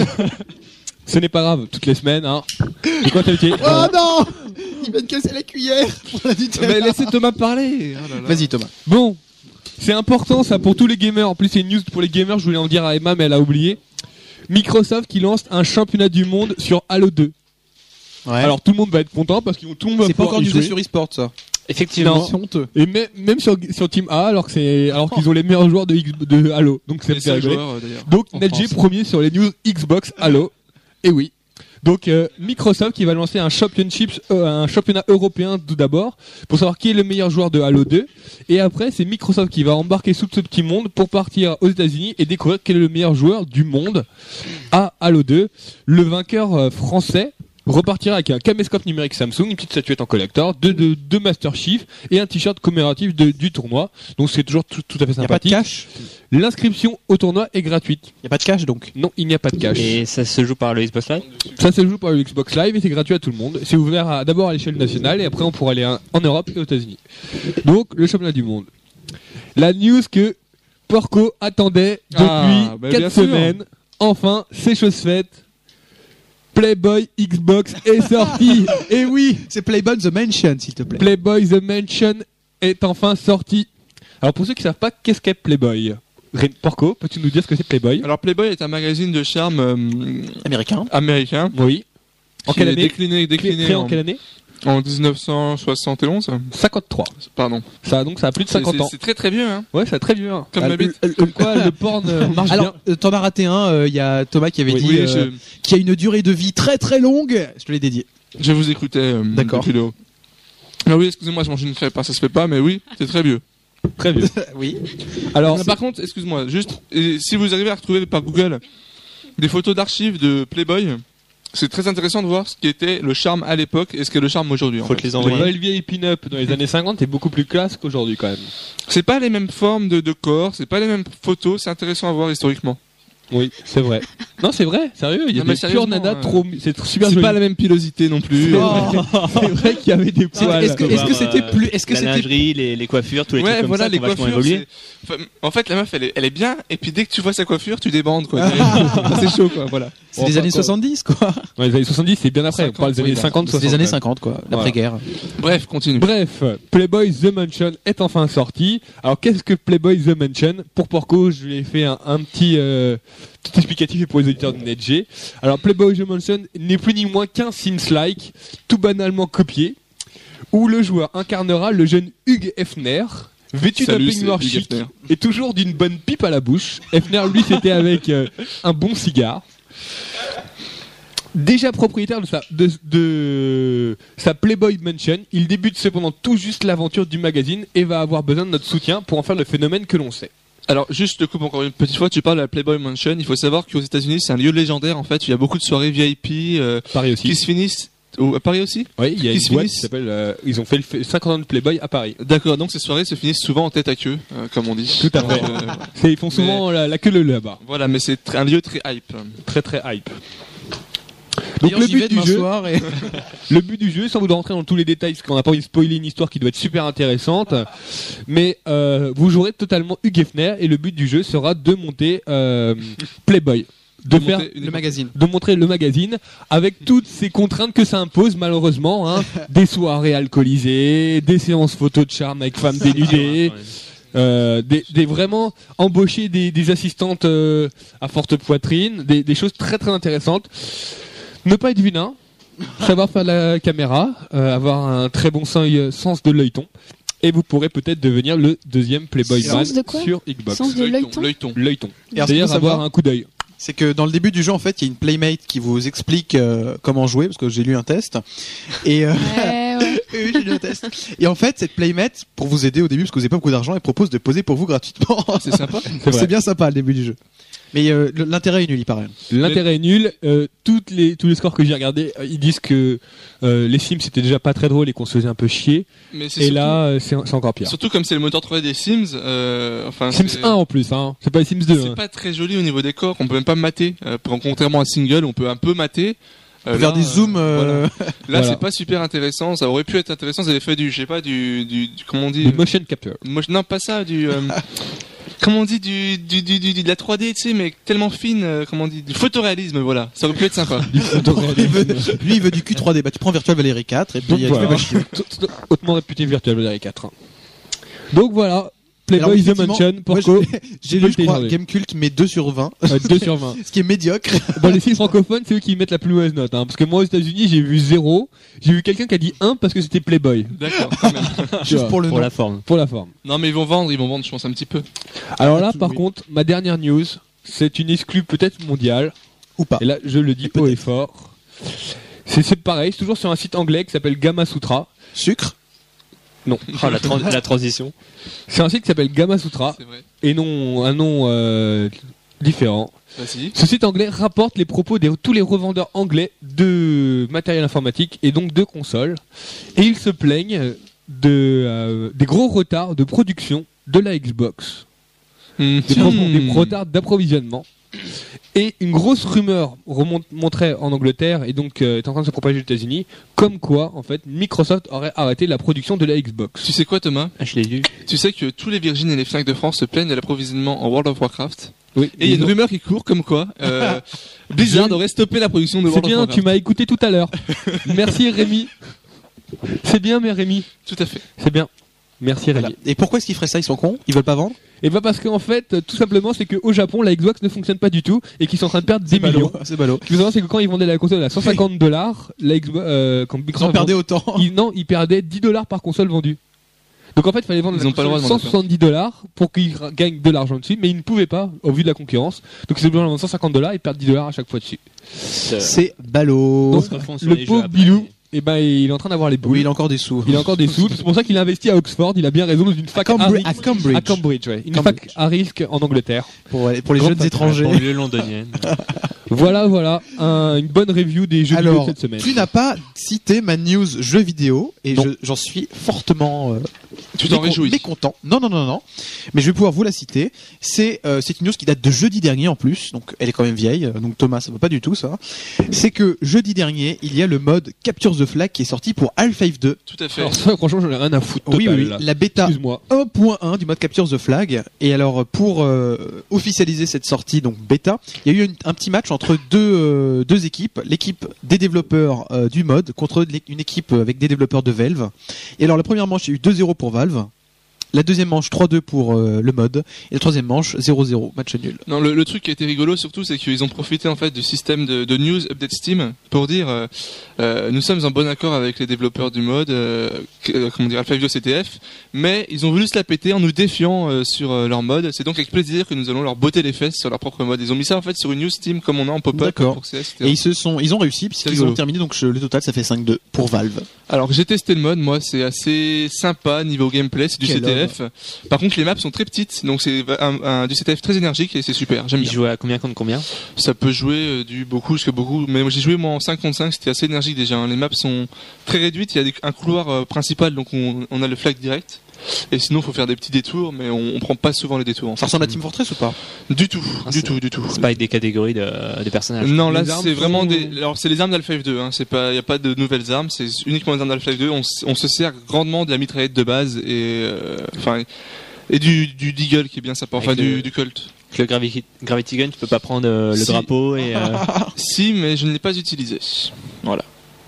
Ce n'est pas grave, toutes les semaines, hein. De quoi t'as Oh non, il vient de casser la cuillère. Mais laissez Thomas parler. Oh là là. Vas-y Thomas. Bon, c'est important ça pour tous les gamers. En plus, c'est une news pour les gamers. Je voulais en dire à Emma, mais elle a oublié. Microsoft qui lance un championnat du monde sur Halo 2. Ouais. Alors tout le monde va être content parce qu'ils vont tout le monde. C'est pas encore du jeu sur eSport ça. Effectivement. C'est honteux. Et même sur Team A, alors qu'ils ont les meilleurs joueurs de Halo. Donc c'est bien rigolo. Donc NetG premier sur les news Xbox Halo. Et oui. Donc Microsoft qui va lancer un championnat européen tout d'abord pour savoir qui est le meilleur joueur de Halo 2, et après c'est Microsoft qui va embarquer sous ce petit monde pour partir aux États-Unis et découvrir quel est le meilleur joueur du monde à Halo 2. Le vainqueur français repartira avec un caméscope numérique Samsung, une petite statuette en collector, deux Master Chief et un t-shirt commémoratif du tournoi. Donc c'est toujours tout à fait sympathique. Il n'y a pas de cash. L'inscription au tournoi est gratuite. Il n'y a pas de cash donc. Non, il n'y a pas de cash. Et ça se joue par le Xbox Live. Ça se joue par le Xbox Live et c'est gratuit à tout le monde. C'est ouvert d'abord à l'échelle nationale et après on pourra aller en Europe et aux États-Unis. Donc le championnat du monde. La news que Porco attendait depuis 4 semaines. Enfin, c'est chose faite. Playboy Xbox est sorti. Et oui, c'est Playboy The Mansion, s'il te plaît. Playboy The Mansion est enfin sorti. Alors pour ceux qui savent pas, qu'est-ce qu'est Playboy? Porco, peux-tu nous dire ce que c'est Playboy? Alors Playboy est un magazine de charme américain. Oui. En quelle année? Décliné en quelle année? En 1971. 53. Pardon. Ça a plus de 50 ans. C'est très très vieux, hein. Ouais, c'est très vieux. Hein. Comme ma bite. Comme quoi le porn marche bien. Alors, t'en as raté un. Il y a Thomas qui avait dit qu'il y a une durée de vie très très longue. Je te l'ai dédié. Je vous écoutais. D'accord. Ah oui, excusez-moi, je ne fais pas, ça se fait pas, mais oui, c'est très vieux. Très vieux. Oui. Alors, par contre, excuse-moi, juste, si vous arrivez à retrouver par Google des photos d'archives de Playboy, c'est très intéressant de voir ce qui était le charme à l'époque et ce qu'est le charme aujourd'hui. Faut te les envoyer. Le vieil pin-up dans les années 50 est beaucoup plus classe qu'aujourd'hui quand même. C'est pas les mêmes formes de corps, c'est pas les mêmes photos, c'est intéressant à voir historiquement. Oui, c'est vrai. Non, c'est vrai, sérieux, il y a des pures nanas trop, c'est super joli. C'est pas la même pilosité non plus. C'est vrai qu'il y avait des poils. Est-ce que c'était plus, est-ce que la lingerie, les coiffures, tous les trucs comme voilà, ça les qui ont vachement coiffures, évolué. En fait, la meuf, elle est bien, et puis dès que tu vois sa coiffure, tu débandes, quoi. C'est chaud, quoi, voilà. C'est les années 70, quoi. Ouais, les années 70, c'est bien après. 50, on parle des années 50, 60. C'est les années 50, quoi. L'après-guerre. Bref, continue. Bref, Playboy The Mansion est enfin sorti. Alors, qu'est-ce que Playboy The Mansion? Pour Porco, je lui ai fait un petit explicatif pour les auditeurs de NetG. Alors, Playboy The Mansion n'est plus ni moins qu'un Sims-like, tout banalement copié, où le joueur incarnera le jeune Hugh Hefner, vêtu d'un peignoir chic et toujours d'une bonne pipe à la bouche. Hefner, lui, c'était avec un bon cigare. Déjà propriétaire de sa Playboy Mansion, il débute cependant tout juste l'aventure du magazine et va avoir besoin de notre soutien pour en faire le phénomène que l'on sait. Alors, juste, je te coupe encore une petite fois, tu parles de la Playboy Mansion. Il faut savoir qu'aux États-Unis, c'est un lieu légendaire, en fait. Il y a beaucoup de soirées VIP Paris aussi. Qui se finissent. À Paris aussi? Oui, il y a une boîte qui s'appelle. Ils ont fait 50 ans de Playboy à Paris. D'accord, donc ces soirées se finissent souvent en tête à queue, comme on dit. Tout à fait. Ils font souvent la queue leu là-bas. Voilà, mais c'est un lieu très hype. Très très hype. Donc le but du jeu, le but du jeu, sans vous rentrer dans tous les détails, parce qu'on n'a pas envie de spoiler une histoire qui doit être super intéressante, mais vous jouerez totalement Hugh Hefner et le but du jeu sera de monter Playboy. De faire le magazine. De montrer le magazine avec toutes ces contraintes que ça impose malheureusement, hein. Des soirées alcoolisées, des séances photos de charme avec femmes dénudées, des vraiment embaucher des assistantes à forte poitrine, des choses très très intéressantes. Ne pas être vilain, savoir faire la caméra, avoir un très bon sens de l'œilleton. Et vous pourrez peut-être devenir le deuxième Playboy Man sur Xbox. Sens de l'œilleton. L'œilleton. C'est-à-dire avoir un coup d'œil. C'est que dans le début du jeu, en fait, il y a une playmate qui vous explique comment jouer, parce que j'ai lu un test. Et oui, j'ai lu un test. Et en fait, cette playmate, pour vous aider au début, parce que vous n'avez pas beaucoup d'argent, elle propose de poser pour vous gratuitement. C'est sympa. C'est bien sympa le début du jeu. Mais l'intérêt est nul, il paraît. L'intérêt est nul. Tous les scores que j'ai regardés, ils disent que les Sims c'était déjà pas très drôle et qu'on se faisait un peu chier. Mais et surtout, là, c'est encore pire. Surtout comme c'est le moteur 3D des Sims. Sims 1 en plus, hein. C'est pas les Sims 2. C'est pas très joli au niveau des corps. On peut même pas mater. Contrairement à Single, on peut un peu mater. Faire des zooms. Voilà. Là, c'est pas super intéressant. Ça aurait pu être intéressant. Ça avait fait du, je sais pas, du comment on dit. Du motion capture. Non, pas ça. Du comment on dit de la 3D, tu sais, mais tellement fine, comment on dit, du photoréalisme, voilà. Ça aurait pu être sympa. Du photoréalisme. Lui, il veut du Q3D. Bah, tu prends Virtual Valerie 4 et puis donc, voilà. Hautement réputé Virtual Valerie 4. Donc voilà. Playboy The Mansion, Porco. J'ai lu, je crois, Gamecult, mais 2 sur 20. 2 sur 20. Ce qui est médiocre. Dans les sites francophones, c'est eux qui mettent la plus mauvaise note, hein. Parce que moi, aux États-Unis, j'ai vu 0. J'ai vu quelqu'un qui a dit 1 parce que c'était Playboy. D'accord, quand même. Juste pour le nom. La forme. Pour la forme. Non, mais ils vont vendre, je pense, un petit peu. Alors là, par contre, ma dernière news, c'est une exclue peut-être mondiale. Ou pas. Et là, je le dis haut et fort. C'est pareil, c'est toujours sur un site anglais qui s'appelle Gamma Sutra. Sucre? Non. Oh, la transition. C'est un site qui s'appelle Gamma Sutra et non un nom différent. Vas-y. Ce site anglais rapporte les propos de tous les revendeurs anglais de matériel informatique et donc de consoles, et ils se plaignent des gros retards de production de la Xbox, des retards d'approvisionnement. Et une grosse rumeur montrait en Angleterre et donc est en train de se propager aux États-Unis, comme quoi en fait Microsoft aurait arrêté la production de la Xbox. Tu sais quoi, Thomas? Je l'ai lu. Tu sais que tous les Virgin et les Fnac de France se plaignent de l'approvisionnement en World of Warcraft. Oui. Et il y a une rumeur qui court comme quoi Blizzard aurait stoppé la production de World of Warcraft. C'est bien, tu m'as écouté tout à l'heure. Merci Rémi. C'est bien, mais Rémi. Tout à fait. C'est bien. Merci Rémi. Voilà. Et pourquoi est-ce qu'ils feraient ça? Ils sont cons? Ils veulent pas vendre? Et bah parce qu'en fait, tout simplement, c'est qu'au Japon, la Xbox ne fonctionne pas du tout et qu'ils sont en train de perdre des millions. C'est ballot. Ce qu'il faut savoir, c'est que quand ils vendaient la console à $150, la Xbox, quand Microsoft ils perdaient autant. Ils perdaient $10 par console vendue. Donc en fait, il fallait vendre $170 pour qu'ils gagnent de l'argent dessus, mais ils ne pouvaient pas au vu de la concurrence. Donc ils ont besoin de vendre $150 et perdent $10 à chaque fois dessus. C'est ballot. Donc, le pauvre Bilou, et ben il est en train d'avoir les boules. Oui, il a encore des sous. Il a encore des sous. C'est pour ça qu'il a investi à Oxford. Il a bien raison, dans une fac à Cambridge, ouais. Une fac à risque en Angleterre. Pour les jeunes étrangers. Pour les londoniennes. Voilà, une bonne review des jeux vidéo cette semaine. Tu n'as pas cité ma news jeux vidéo et j'en suis fortement mécontent. Non. Mais je vais pouvoir vous la citer. C'est une news qui date de jeudi dernier en plus, donc elle est quand même vieille. Donc Thomas, ça va pas du tout ça. C'est que jeudi dernier, il y a le mode Capture the Flag qui est sorti pour Half-Life 2. Tout à fait. Alors ça, franchement, j'en ai rien à foutre. Oui, total, la bêta 1.1 du mode Capture the Flag. Et alors pour officialiser cette sortie, donc bêta, il y a eu un petit match entre deux équipes, l'équipe des développeurs du mode contre une équipe avec des développeurs de Valve. Et alors la première manche, il y a eu 2-0 pour Valve. La deuxième manche 3-2 pour le mode et la troisième manche 0-0, match nul. Non, le truc qui a été rigolo surtout, c'est qu'ils ont profité en fait du système de news update Steam pour dire nous sommes en bon accord avec les développeurs du mode, comment dire, Half-Life 2 CTF, mais ils ont voulu se la péter en nous défiant sur leur mode. C'est donc avec plaisir que nous allons leur botter les fesses sur leur propre mode. Ils ont mis ça en fait sur une news Steam comme on a en pop-up pour CS. Et ils ont réussi puisqu'ils ont terminé, donc le total ça fait 5-2 pour Valve. Alors j'ai testé le mode, moi c'est assez sympa niveau gameplay, c'est du CTF. Par contre les maps sont très petites, donc c'est du CTF très énergique et c'est super, j'aime bien. Il joue à combien contre combien? Ça peut jouer du beaucoup jusqu'à beaucoup, mais moi j'ai joué en 5 contre 5, c'était assez énergique déjà, hein. Les maps sont très réduites, il y a un couloir principal, donc on a le flag direct. Et sinon, faut faire des petits détours, mais on prend pas souvent les détours. Ça ressemble à Team Fortress ou pas? Du tout. Du tout. C'est pas avec des catégories de personnages. Non, là, c'est vraiment alors, c'est les armes d'Half-Life 2, hein. Y a pas de nouvelles armes, c'est uniquement les armes d'Half-Life 2. On se sert grandement de la mitraillette de base et du Deagle qui est bien sympa, enfin du Colt. Avec le Gravity Gun, tu peux pas prendre le drapeau et... Si, mais je ne l'ai pas utilisé. Voilà.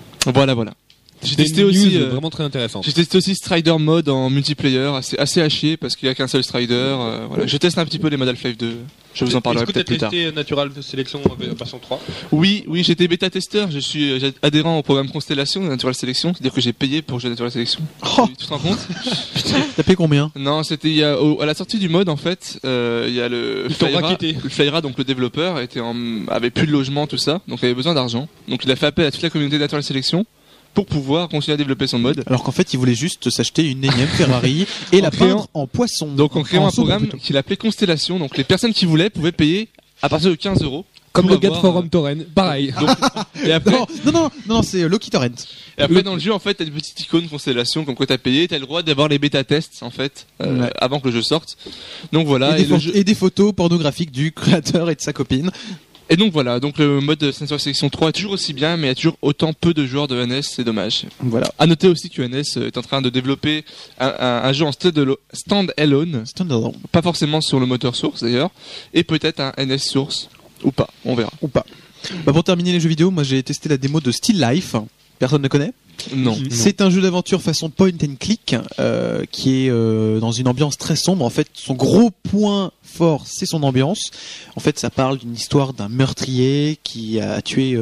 J'ai testé aussi vraiment très intéressant. J'ai testé aussi Strider mode en multiplayer, assez à chier parce qu'il y a qu'un seul Strider. Voilà. Je teste un petit peu les modes Half-Life 2. Je vous en parlerai peut-être plus tard. Est-ce que tu as testé Natural Selection version 3? Oui, j'étais bêta testeur. Je suis adhérent au programme Constellation de Natural Selection, c'est-à-dire que j'ai payé pour jouer à Natural Selection. Tu te rends compte? T'as payé combien? Non, c'était à la sortie du mode en fait. Il y a le Flyra, donc le développeur avait plus de logement, tout ça, donc il avait besoin d'argent. Donc il a fait appel à toute la communauté de Natural Selection pour pouvoir continuer à développer son mode. Alors qu'en fait, il voulait juste s'acheter une énième Ferrari et la peindre en poisson. Donc en créant un programme qu'il appelait Constellation. Donc les personnes qui voulaient pouvaient payer à partir de 15 €. Comme le Get Forum Torrent, pareil. Donc, et après, non, c'est Loki Torrent. Et après dans le jeu, en fait, t'as une petite icône Constellation, comme quoi t'as payé, t'as le droit d'avoir les bêta tests en fait avant que le jeu sorte. Donc voilà. Et des photos pornographiques du créateur et de sa copine. Et donc voilà, donc le mode Natural Selection 3 est toujours aussi bien, mais il y a toujours autant peu de joueurs de NS, c'est dommage. Voilà. À noter aussi que NS est en train de développer un jeu en stand-alone, pas forcément sur le moteur source d'ailleurs, et peut-être un NS source, ou pas, on verra. Ou pas. Pour terminer les jeux vidéo, moi j'ai testé la démo de Still Life. Personne ne connaît? Non. C'est un jeu d'aventure façon point and click qui est dans une ambiance très sombre. En fait, son gros point fort, c'est son ambiance. En fait, ça parle d'une histoire d'un meurtrier qui a tué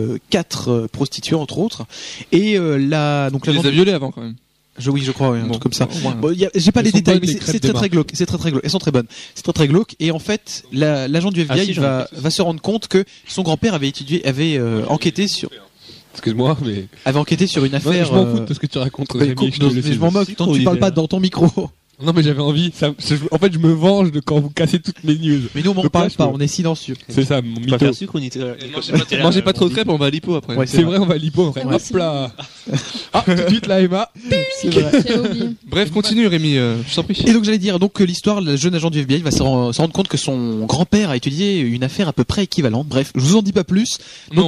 4 prostituées entre autres. Et donc il les a violées avant quand même. Oui, je crois, un truc comme ça. Bon, j'ai pas les détails, mais c'est très glauque. C'est très glauque. Elles sont très bonnes. C'est très glauque. Et en fait, l'agent du FBI va se rendre compte que son grand-père avait enquêté sur. Excuse-moi, mais avait enquêté sur une affaire. Je m'en fous de ce que tu racontes. Mais je m'en moque. Tu parles pas dans ton micro. Non, mais j'avais envie. En fait, je me venge de quand vous cassez toutes mes news. Mais nous, on parle pas. On est silencieux. C'est ça, mon mytho. Faire sucre ou Mangez pas trop de crêpes, on va à l'hypo après. Ouais, c'est vrai, on va à l'hypo après. Hop là. Tout de suite, la Emma. C'est vrai. Bref, continue, Rémi. Je t'en prie. Et donc, j'allais dire, l'histoire, le jeune agent du FBI va se rendre compte que son grand-père a étudié une affaire à peu près équivalente. Bref, je vous en dis pas plus. Dans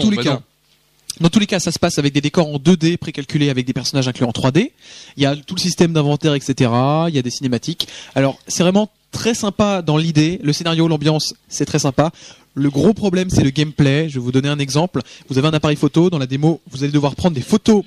tous les cas, ça se passe avec des décors en 2D précalculés avec des personnages inclus en 3D. Il y a tout le système d'inventaire, etc. Il y a des cinématiques. Alors, c'est vraiment très sympa dans l'idée. Le scénario, l'ambiance, c'est très sympa. Le gros problème, c'est le gameplay. Je vais vous donner un exemple. Vous avez un appareil photo. Dans la démo, vous allez devoir prendre des photos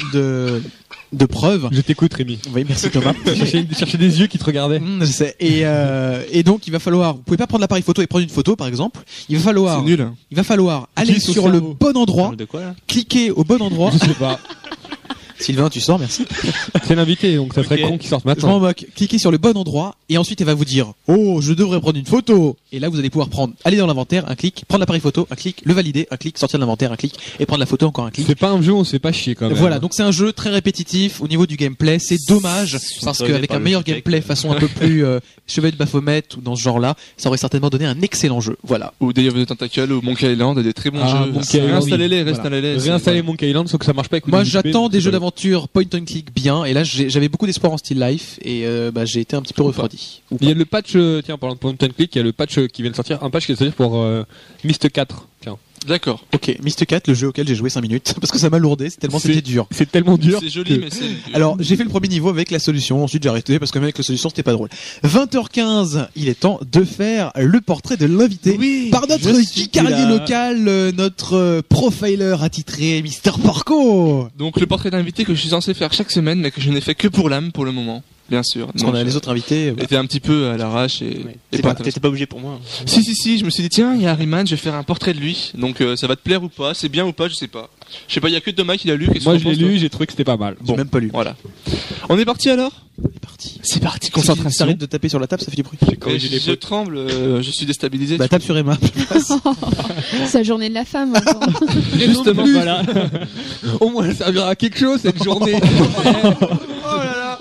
de preuves. Je t'écoute, Rémi. Oui, merci Thomas. chercher des yeux qui te regardaient. Je sais. Et donc, il va falloir, vous pouvez pas prendre l'appareil photo et prendre une photo, par exemple. C'est nul. Il va falloir aller sur le bon endroit. De quoi, là? Cliquer au bon endroit. Je sais pas. Sylvain, tu sors, merci. C'est l'invité, donc ça serait con qu'il sorte maintenant. Je m'en moque. Cliquez sur le bon endroit et ensuite elle va vous dire « Oh, je devrais prendre une photo !» Et là, vous allez pouvoir aller dans l'inventaire, un clic, prendre l'appareil photo, un clic, le valider, un clic, sortir de l'inventaire, un clic, et prendre la photo, encore un clic. C'est pas un jeu où on se fait pas chier quand même. Voilà, donc c'est un jeu très répétitif au niveau du gameplay. C'est dommage parce qu'avec un meilleur gameplay, façon un peu plus Chevalier de Baphomet ou dans ce genre-là, ça aurait certainement donné un excellent jeu. Voilà. Ou Day of the Tentacle ou Monkey Island, des très bons jeux. Réinstallez-les. Monkey Island, sauf que ça marche pas avec moi, j'attends des jeux d'aventure point and click bien, et là j'avais beaucoup d'espoir en Still Life et j'ai été un petit peu refroidi. Il y a le patch, tiens, parlant de point and click, il y a le patch qui vient de sortir, un patch qui vient de sortir pour Myst 4. Tiens. D'accord. Ok, Myst 4, le jeu auquel j'ai joué 5 minutes parce que ça m'a lourdé, c'était dur. C'est tellement dur. C'est joli, mais c'est dur. Alors, j'ai fait le premier niveau avec la solution, ensuite j'ai arrêté parce que même avec la solution c'était pas drôle. 20h15, il est temps de faire le portrait de l'invité par notre Kikarié local, notre profiler attitré, Mister Porco. Donc le portrait d'invité que je suis censé faire chaque semaine, mais que je n'ai fait que pour l'âme pour le moment. Bien sûr. Parce qu'on a les autres invités. Était un petit peu à l'arrache et t'étais pas obligé pour moi. Si, je me suis dit tiens, il y a Harryman, je vais faire un portrait de lui. Donc ça va te plaire ou pas, c'est bien ou pas, je sais pas. Je sais pas, il y a que Thomas qui l'a lu. Moi je l'ai lu, j'ai trouvé que c'était pas mal. Bon, j'ai même pas lu. Voilà. On est parti alors ? C'est parti, concentration. Si arrête de taper sur la table, ça fait du bruit. Je tremble, je suis déstabilisé. Bah tape sur Emma. C'est la journée de la femme. Justement, voilà. Au moins elle servira à quelque chose cette journée. Oh là là.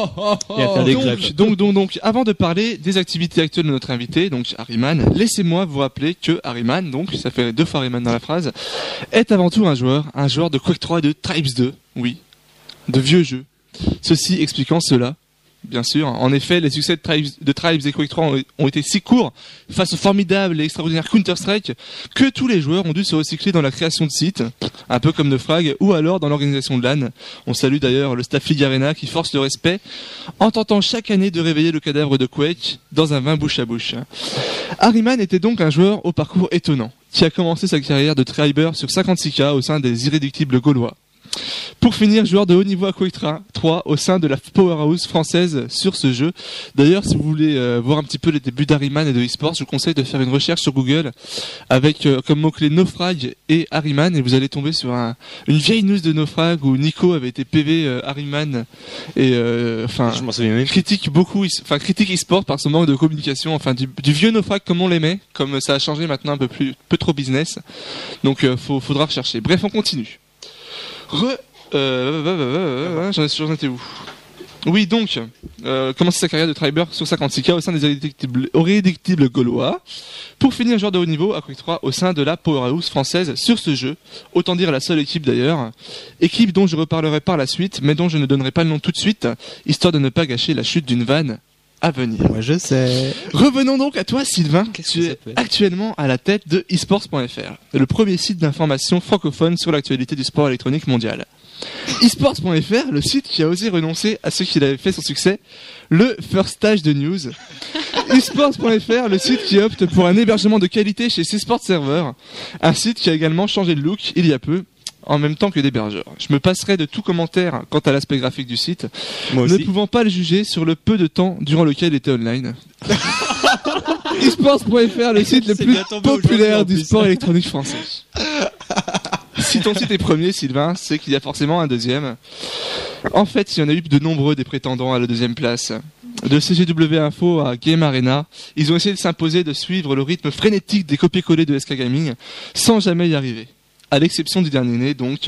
Donc, avant de parler des activités actuelles de notre invité, donc Harryman, laissez-moi vous rappeler que Harryman, donc ça fait 2 fois Harryman dans la phrase, est avant tout un joueur de Quake 3 et de Tribes 2, oui, de vieux jeux. Ceci expliquant cela, bien sûr. En effet, les succès de Tribes et Quake 3 ont été si courts face au formidable et extraordinaire Counter-Strike que tous les joueurs ont dû se recycler dans la création de sites, un peu comme Naufrag, ou alors dans l'organisation de LAN. On salue d'ailleurs le staff League Arena qui force le respect en tentant chaque année de réveiller le cadavre de Quake dans un vin bouche à bouche. Harryman était donc un joueur au parcours étonnant, qui a commencé sa carrière de triber sur 56K au sein des irréductibles gaulois. Pour finir, joueur de haut niveau à Quake 3 au sein de la powerhouse française sur ce jeu. D'ailleurs, si vous voulez voir un petit peu les débuts d'Harryman et de eSports, je vous conseille de faire une recherche sur Google avec comme mot-clé Naufrag et Harryman, et vous allez tomber sur une vieille news de Naufrag où Nico avait été PV Harryman et je m'en souviens même. critique eSports par son manque de communication, du vieux Naufrag comme on l'aimait, comme ça a changé maintenant un peu trop business. Donc faudra rechercher. Bref, on continue. J'en étais où ? Oui, donc, commencer sa carrière de triber sur 56K au sein des irréductibles gaulois. Pour finir, joueur de haut niveau à Quake 3 au sein de la powerhouse française sur ce jeu. Autant dire la seule équipe d'ailleurs. Équipe dont je reparlerai par la suite, mais dont je ne donnerai pas le nom tout de suite, histoire de ne pas gâcher la chute d'une vanne à venir. Moi je sais. Revenons donc à toi Sylvain, tu es actuellement à la tête de esports.fr, le premier site d'information francophone sur l'actualité du sport électronique mondial. esports.fr, le site qui a osé renoncer à ce qu'il avait fait son succès, le first stage de news. esports.fr, le site qui opte pour un hébergement de qualité chez C-Sport Server, un site qui a également changé de look il y a peu, en même temps que d'hébergeur. Je me passerai de tout commentaire quant à l'aspect graphique du site, ne pouvant pas le juger sur le peu de temps durant lequel il était online. esports.fr, le site le plus populaire du sport électronique français. Si ton site est premier, Sylvain, c'est qu'il y a forcément un deuxième. En fait, il y en a eu de nombreux des prétendants à la deuxième place. De CGW Info à Game Arena, ils ont essayé de s'imposer, de suivre le rythme frénétique des copier-coller de SK Gaming, sans jamais y arriver. À l'exception du dernier né, donc.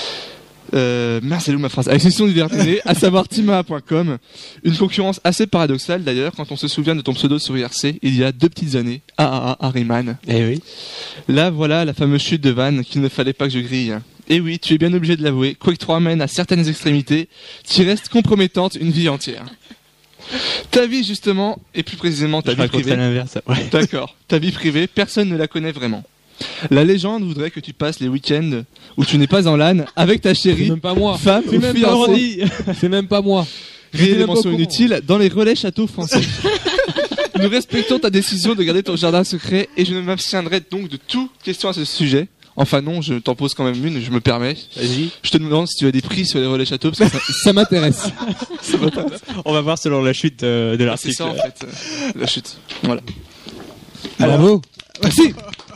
Merde, c'est où ma phrase ? À l'exception du dernier né, à savoir Tima.com. Une concurrence assez paradoxale d'ailleurs, quand on se souvient de ton pseudo sur IRC, il y a 2 petites années. Harryman. Eh oui. Là, voilà la fameuse chute de vanne qu'il ne fallait pas que je grille. Et oui, tu es bien obligé de l'avouer, Quake 3 mène à certaines extrémités qui restent compromettantes une vie entière. Ta vie, justement, et plus précisément ta vie privée. Ouais. D'accord. Ta vie privée, personne ne la connaît vraiment. La légende voudrait que tu passes les week-ends où tu n'es pas en LAN avec ta chérie, même pas moi. femme ou fiancée. C'est même pas moi. Rien de mention inutile dans les relais châteaux français. Nous respectons ta décision de garder ton jardin secret et je ne m'abstiendrai donc de toute question à ce sujet. Enfin non, je t'en pose quand même une, je me permets. Vas-y. Je te demande si tu as des prix sur les relais châteaux parce que ça m'intéresse. Ça m'intéresse. On va voir selon la chute de l'article. C'est ça en fait, la chute. Voilà. Bravo. Merci.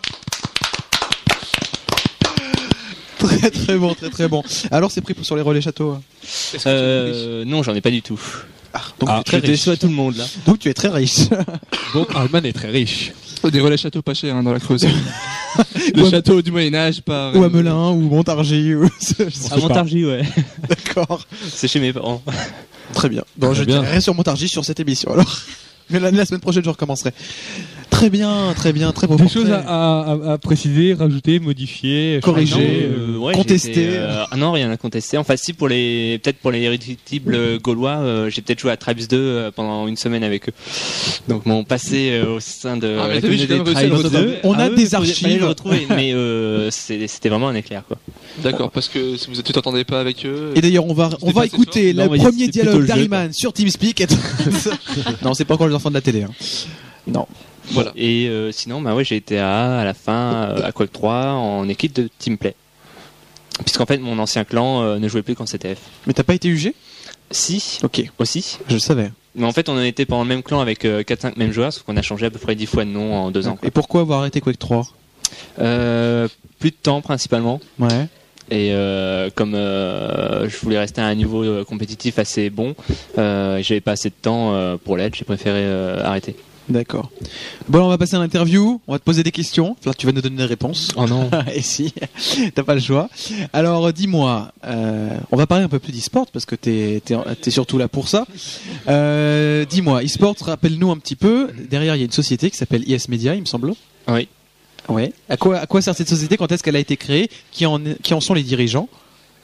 Très très bon, très très bon. Alors c'est pris sur les relais châteaux. Non, j'en ai pas du tout. Donc tu es très je déçois tout le monde là. Donc tu es très riche. Donc Harryman est très riche. Des relais châteaux pas chers dans la Creuse. Le château du Moyen-Âge par... Ou à Melun, ou Montargis. Ou... à Montargis, ouais. D'accord. C'est chez mes parents. Très bien. Donc je dirai sur Montargis sur cette émission alors. Mais la semaine prochaine je recommencerai. Très bien, très beau. Des choses à préciser, rajouter, modifier, corriger, contester. Non, rien à contester. Enfin, si peut-être pour les irréductibles gaulois, j'ai peut-être joué à Tribes 2 pendant une semaine avec eux. Donc mon passé au sein de la communauté de Tribes 2, on a des archives. Le retrouver, mais c'était vraiment un éclair quoi. D'accord, parce que si tu t'entendais pas avec eux. Et d'ailleurs, on va écouter le premier dialogue d'Harryman sur TeamSpeak. Non, c'est pas encore les enfants de la télé. Hein. Non. Voilà. Et sinon, j'ai été à la fin à Quake 3 en équipe de Teamplay. Puisqu'en fait, mon ancien clan ne jouait plus qu'en CTF. Mais t'as pas été UG ? Si. Ok. Aussi. Je le savais. Mais en fait, on a été pendant le même clan avec 4-5 mêmes joueurs, sauf qu'on a changé à peu près 10 fois de nom en 2 ans. Et pourquoi avoir arrêté Quake 3 ? Plus de temps principalement. Ouais. Et comme je voulais rester à un niveau compétitif assez bon, j'avais pas assez de temps pour l'aide, j'ai préféré arrêter. D'accord. Bon, alors on va passer à l'interview. On va te poser des questions. Là, tu vas nous donner des réponses. Oh non. Et si, t'as pas le choix. Alors, dis-moi, on va parler un peu plus d'e-sport parce que t'es surtout là pour ça. Dis-moi, e-sport, rappelle-nous un petit peu. Derrière, il y a une société qui s'appelle IS Media, il me semble. Oui. Ouais. À quoi sert cette société ? Quand est-ce qu'elle a été créée ? Qui en sont les dirigeants ?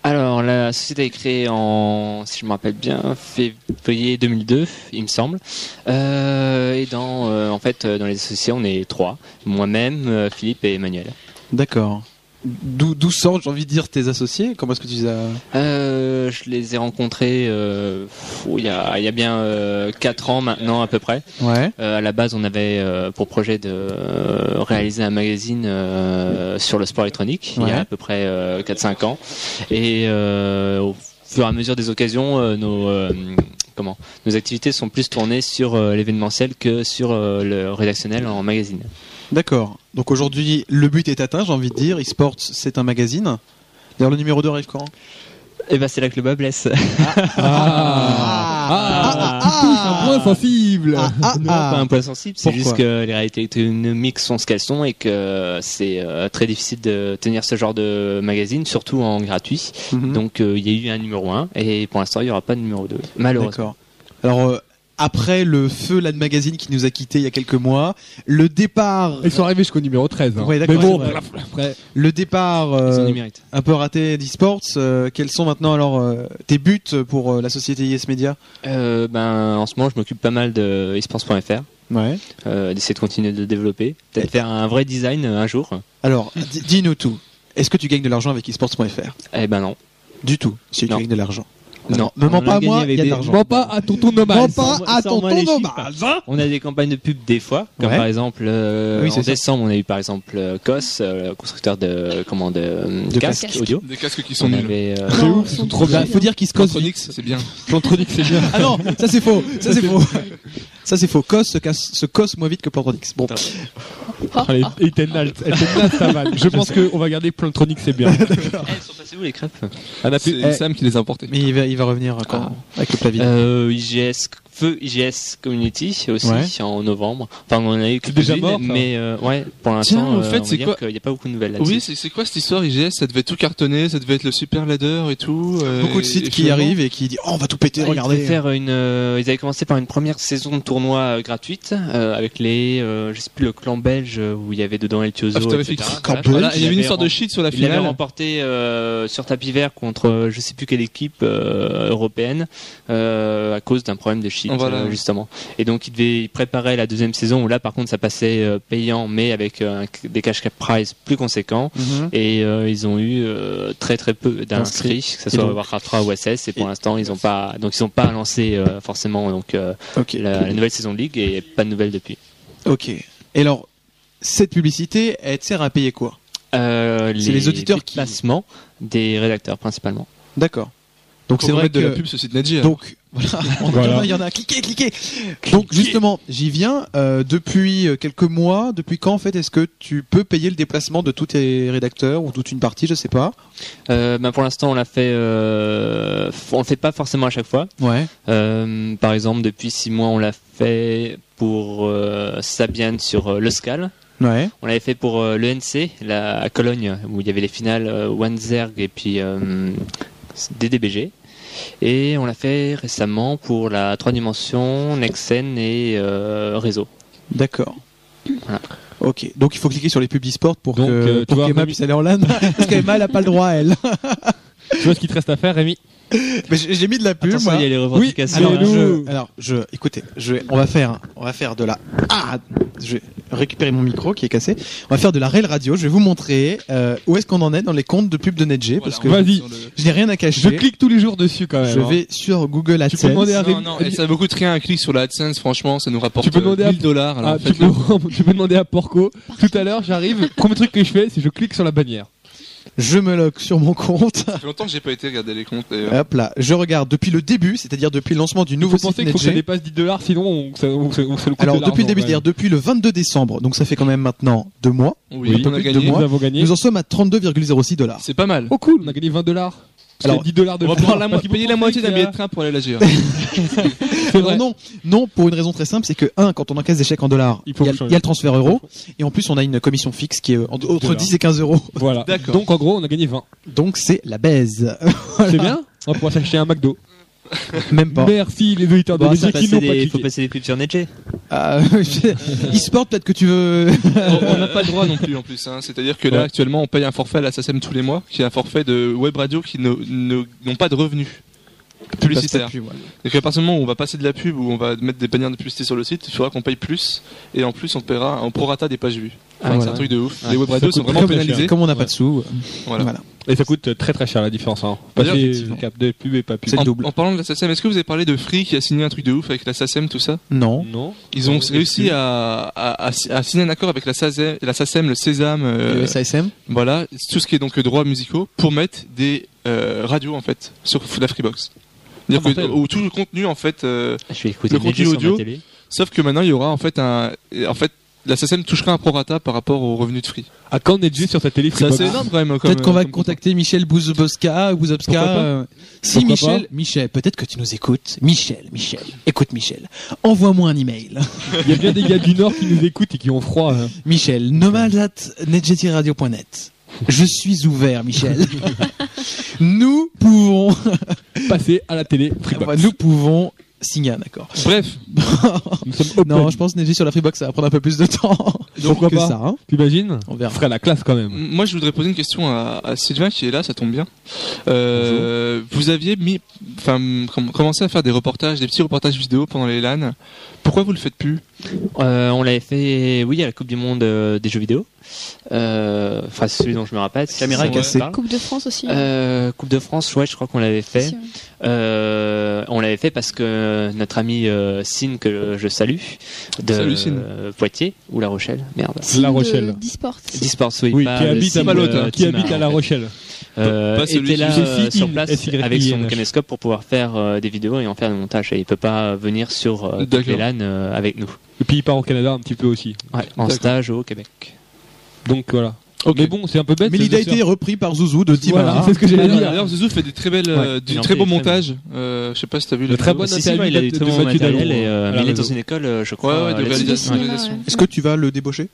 Alors, la société a été créée si je me rappelle bien, février 2002, il me semble. Et en fait, dans les associés, on est 3. Moi-même, Philippe et Emmanuel. D'accord. D'où sortent, j'ai envie de dire, tes associés? Comment est-ce que tu les as... Je les ai rencontrés il y a bien 4 ans maintenant à peu près. Ouais. À la base, on avait pour projet de réaliser un magazine sur le sport électronique il y a à peu près 4-5 ans. Et au fur et à mesure des occasions, nos activités sont plus tournées sur l'événementiel que sur le rédactionnel en magazine. D'accord. Donc aujourd'hui, le but est atteint, j'ai envie de dire. eSports, c'est un magazine. D'ailleurs, le numéro 2 arrive quand? Et c'est là que le bas blesse. Un point sensible. Non, pas un point sensible, c'est juste que les réalités économiques sont ce qu'elles sont et que c'est très difficile de tenir ce genre de magazine, surtout en gratuit. Donc il y a eu un numéro 1 et pour l'instant il n'y aura pas de numéro 2, malheureusement. D'accord. Alors après le feu LAN Magazine qui nous a quittés il y a quelques mois, le départ... Ils sont arrivés jusqu'au numéro 13. Hein. Ouais, d'accord, mais bon, après, le départ un peu raté d'eSports, quels sont maintenant alors tes buts pour la société IS Media? En ce moment, je m'occupe pas mal de esports.fr. Ouais. D'essayer de continuer de développer, peut-être faire un vrai design un jour. Alors, dis-nous tout. Est-ce que tu gagnes de l'argent avec esports.fr? Eh ben non. Du tout, si tu gagnes de l'argent. Non, ne mens pas à moi, il y a de l'argent. Mens pas à tonton Nomad. Mens pas à tonton Nomad. On a des campagnes de pub des fois, comme par exemple en décembre, on a eu par exemple COS, le constructeur de casques audio. Des casques qui sont nuls. C'est ouf, ils sont trop bien. Faut dire qu'ils se Plantronix, c'est bien. Plantronix, c'est bien. Ah non, ça c'est faux. Ça c'est faux. COS se cosse moins vite que Plantronix. Bon. Allez, Eternal, ça va. Je pense qu'on va garder Plantronix, c'est bien. Elles sont passées où les crêpes? C'est Sam qui les a emportées. Mais il va revenir quand avec le pavillon. IGS Community aussi en novembre. Enfin, on a eu déjà mort, mais pour l'instant, en fait, c'est quoi? Il n'y a pas beaucoup de nouvelles là-dessus. Oui, c'est quoi cette histoire IGS? Ça devait tout cartonner, ça devait être le super ladder et tout. Beaucoup de sites qui arrivent et qui disent on va tout péter, regardez. Ils avaient commencé par une première saison de tournoi gratuite avec je sais plus, le clan belge où il y avait dedans El Tiozo, etc. Voilà, il y avait une histoire de shit sur la finale. Il avait remporté sur tapis vert contre je sais plus quelle équipe européenne à cause d'un problème de shit justement. Et donc il préparait la deuxième saison où là par contre ça passait payant mais avec des cash prize plus conséquents et ils ont eu très très peu d'inscrits, que ce soit Warcraft 3 ou SS, et pour l'instant ils ont pas lancé forcément la nouvelle saison de Ligue et pas de nouvelles depuis. Ok. Et alors cette publicité, elle sert à payer quoi? C'est les auditeurs placements des rédacteurs principalement. D'accord. Donc c'est vrai que de la pub sur site Nedgy. Donc voilà, il y en a. Cliquez. Donc justement, j'y viens. Depuis quelques mois, depuis quand en fait est-ce que tu peux payer le déplacement de tous tes rédacteurs ou toute une partie, je sais pas. Pour l'instant, on l'a fait. On le fait pas forcément à chaque fois. Ouais. Par exemple, depuis 6 mois, on l'a fait pour Sabian sur Le Scal. Ouais. On l'avait fait pour l'ENC, à Cologne, où il y avait les finales Wanzerg et puis DDBG. Et on l'a fait récemment pour la 3 dimensions, Nexen et Réseau. D'accord. Voilà. Ok, donc il faut cliquer sur les pubs e-sport pour qu'Emma puisse aller en LAN. Parce qu'Emma elle a pas le droit, elle. Tu vois ce qu'il te reste à faire, Rémi? Mais j'ai mis de la pub. Attention, il y a les revendications. Oui, écoutez, on va faire de la. Je vais récupérer mon micro qui est cassé. On va faire de la Rail Radio. Je vais vous montrer où est-ce qu'on en est dans les comptes de pub de Nedgy, parce que je n'ai rien à cacher. Je clique tous les jours dessus quand même. Je vais sur Google AdSense. Tu peux demander à Rémi. Non, ça va coûter un clic sur la AdSense. Franchement, ça nous rapporte $1000. Tu peux demander à Porco. Tout à l'heure, j'arrive. Premier truc que je fais, c'est je clique sur la bannière. Je me log sur mon compte. Ça fait longtemps que j'ai pas été regarder les comptes. Hop là, je regarde depuis le début, c'est-à-dire depuis le lancement du nouveau site Nedgy. Il faut que ça dépasse $10, sinon on se le coûte. Alors depuis le début, c'est-à-dire depuis le 22 décembre, donc ça fait quand même maintenant 2 mois. Oui, on a gagné. Nous avons gagné. Nous en sommes à $32,06. C'est pas mal. Oh cool, on a gagné $20. Alors $10 de. On va payer la moitié d'un billet de train pour aller à la GR. Non, pour une raison très simple, c'est que quand on encaisse des chèques en dollars, il y a le transfert euro, et en plus on a une commission fixe qui est entre 10 et 15 euros. Voilà. D'accord. Donc en gros, on a gagné 20. Donc c'est la baise. C'est bien. On va pouvoir s'acheter un McDo. Même pas. Merci les auditeurs de Nedgy qui n'ont pas cliqué. Il faut passer les pubs sur Nedgy. e-sport, peut-être que tu veux. On n'a pas le droit non plus en plus. Hein. C'est-à-dire que là, actuellement, on paye un forfait à la SACEM tous les mois, qui est un forfait de web radio qui n'ont pas de revenus publicitaires. Donc à partir du moment où on va passer de la pub, où on va mettre des bannières de publicité sur le site, il faudra qu'on paye plus, et en plus on paiera en prorata des pages vues. Enfin, c'est un truc de ouf. Les web radios sont vraiment pénalisés. Comme on n'a pas de sous. Voilà. Et ça coûte très très cher la différence. Hein. Passer cap de pub et pas pub. C'est le double. En parlant de la SACEM, est-ce que vous avez parlé de Free qui a signé un truc de ouf avec la SACEM, tout ça? Non. Ils ont réussi à signer un accord avec la SACEM, le Sésame, le SASM. Voilà, tout ce qui est donc droits musicaux, pour mettre des radios en fait sur la Freebox. C'est-à-dire que où tout le contenu en fait, je vais écouter le contenu audio, sauf que maintenant il y aura en fait la SACEM touchera un prorata par rapport aux revenus de Free. À quand NetJ sur sa télé Freebox? C'est énorme quand même. Peut-être qu'on va contacter Michel Bouzobska. Si Michel, peut-être que tu nous écoutes. Michel, écoute Michel. Envoie-moi un email. Il y a bien des gars du Nord qui nous écoutent et qui ont froid. Hein. Michel, nomad@netjradio.net. Je suis ouvert, Michel. Nous pouvons passer à la télé Freebox. Nous pouvons signer un accord. Bref, non, je pense que NetJ sur la Freebox ça va prendre un peu plus de temps. Pourquoi pas ça, hein. T'imagines? On verra. Ça ferait la classe quand même. Moi, je voudrais poser une question à Sylvain qui est là, ça tombe bien. Vous aviez commencé à faire des petits reportages vidéo pendant les LAN. Pourquoi vous le faites plus? On l'avait fait, à la Coupe du Monde des jeux vidéo. Enfin, c'est celui dont je me rappelle. Caméra cassée. Coupe de France aussi. Coupe de France, je crois qu'on l'avait fait. On l'avait fait parce que notre ami Sine, que je salue, de Poitiers ou La Rochelle, merde. La Rochelle. Disports, oui. Oui, qui habite à La Rochelle. Était là sur place avec son caméscope pour pouvoir faire des vidéos et en faire des montages. Et il peut pas venir sur les LAN avec nous. Et puis il part au Canada un petit peu aussi. Ouais, en stage au Québec. Donc voilà. Okay. Mais bon, c'est un peu bête. Mais l'idée a été repris par Zouzou de Timala. Voilà, c'est ce que j'allais dire. D'ailleurs, Zouzou fait des très belles, du très beau montage. Je sais pas si t'as vu le très bon interview. Il a du très bon matériel et il est dans une école, je crois. De réalisation. Est-ce que tu vas le débaucher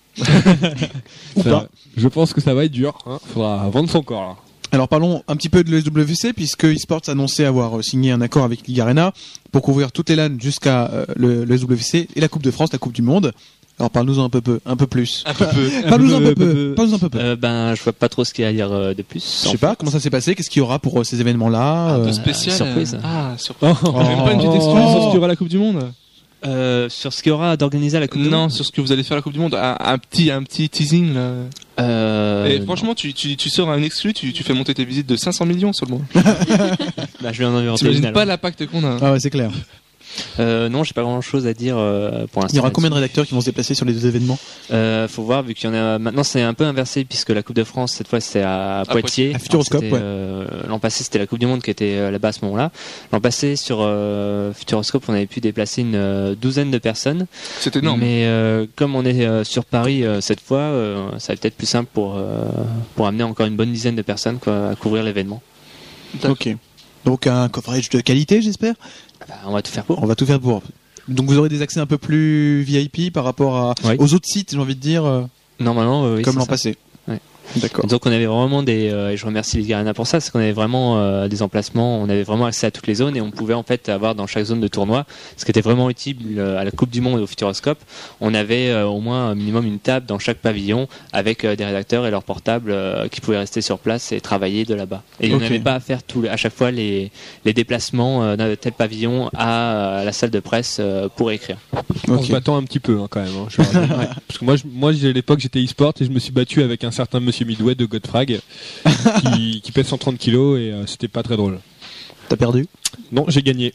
ou pas? Je pense que ça va être dur. Faudra vendre son corps là. Alors parlons un petit peu de l'ESWC puisque eSports a annoncé avoir signé un accord avec Ligue Arena pour couvrir toutes les LAN jusqu'à l'ESWC et la Coupe de France, la Coupe du Monde. Alors parle-nous un peu plus. Parle-nous un peu peu. Je vois pas trop ce qu'il y a à dire de plus. Je sais pas comment ça s'est passé. Qu'est-ce qu'il y aura pour ces événements-là? Un peu spécial. Surprise. Surprise. Même pas une petite excuse sur ce qu'il y aura à la Coupe du Monde. Sur ce qu'il y aura d'organiser à la Coupe du Monde. Non, sur ce que vous allez faire à la Coupe du Monde. Un petit teasing là. Et franchement, tu sors un exclu, tu fais monter tes visites de 500 millions seulement. Je vais en inventer. T'imagines pas l'impact qu'on a. Ah ouais, c'est clair. Non, j'ai pas grand chose à dire pour l'instant. Il y aura combien de rédacteurs qui vont se déplacer sur les deux événements? Faut voir, vu qu'il y en a. Maintenant, c'est un peu inversé puisque la Coupe de France cette fois c'était à Poitiers. À Futuroscope, l'an passé c'était la Coupe du Monde qui était là-bas à ce moment-là. L'an passé sur Futuroscope, on avait pu déplacer une douzaine de personnes. C'est énorme. Mais comme on est sur Paris cette fois, ça va peut-être plus simple pour amener encore une bonne dizaine de personnes à couvrir l'événement. Ok. Donc un coverage de qualité, j'espère. On va tout faire pour. On va tout faire pour. Donc vous aurez des accès un peu plus VIP par rapport aux autres sites, j'ai envie de dire. Normalement, oui, comme l'an passé. Ouais. D'accord. Donc on avait vraiment et je remercie Ligue Arena pour ça, c'est qu'on avait vraiment des emplacements, on avait vraiment accès à toutes les zones et on pouvait en fait avoir dans chaque zone de tournoi, ce qui était vraiment utile à la Coupe du Monde et au Futuroscope. On avait au moins un minimum une table dans chaque pavillon avec des rédacteurs et leurs portables qui pouvaient rester sur place et travailler de là-bas. Et on n'avait pas à faire à chaque fois les déplacements d'un tel pavillon à la salle de presse pour écrire. On se battant un petit peu quand même. Parce que moi à l'époque j'étais e-sport et je me suis battu avec un certain monsieur Midway de Godfrag qui pèse 130 kilos et c'était pas très drôle. T'as perdu? Non, j'ai gagné.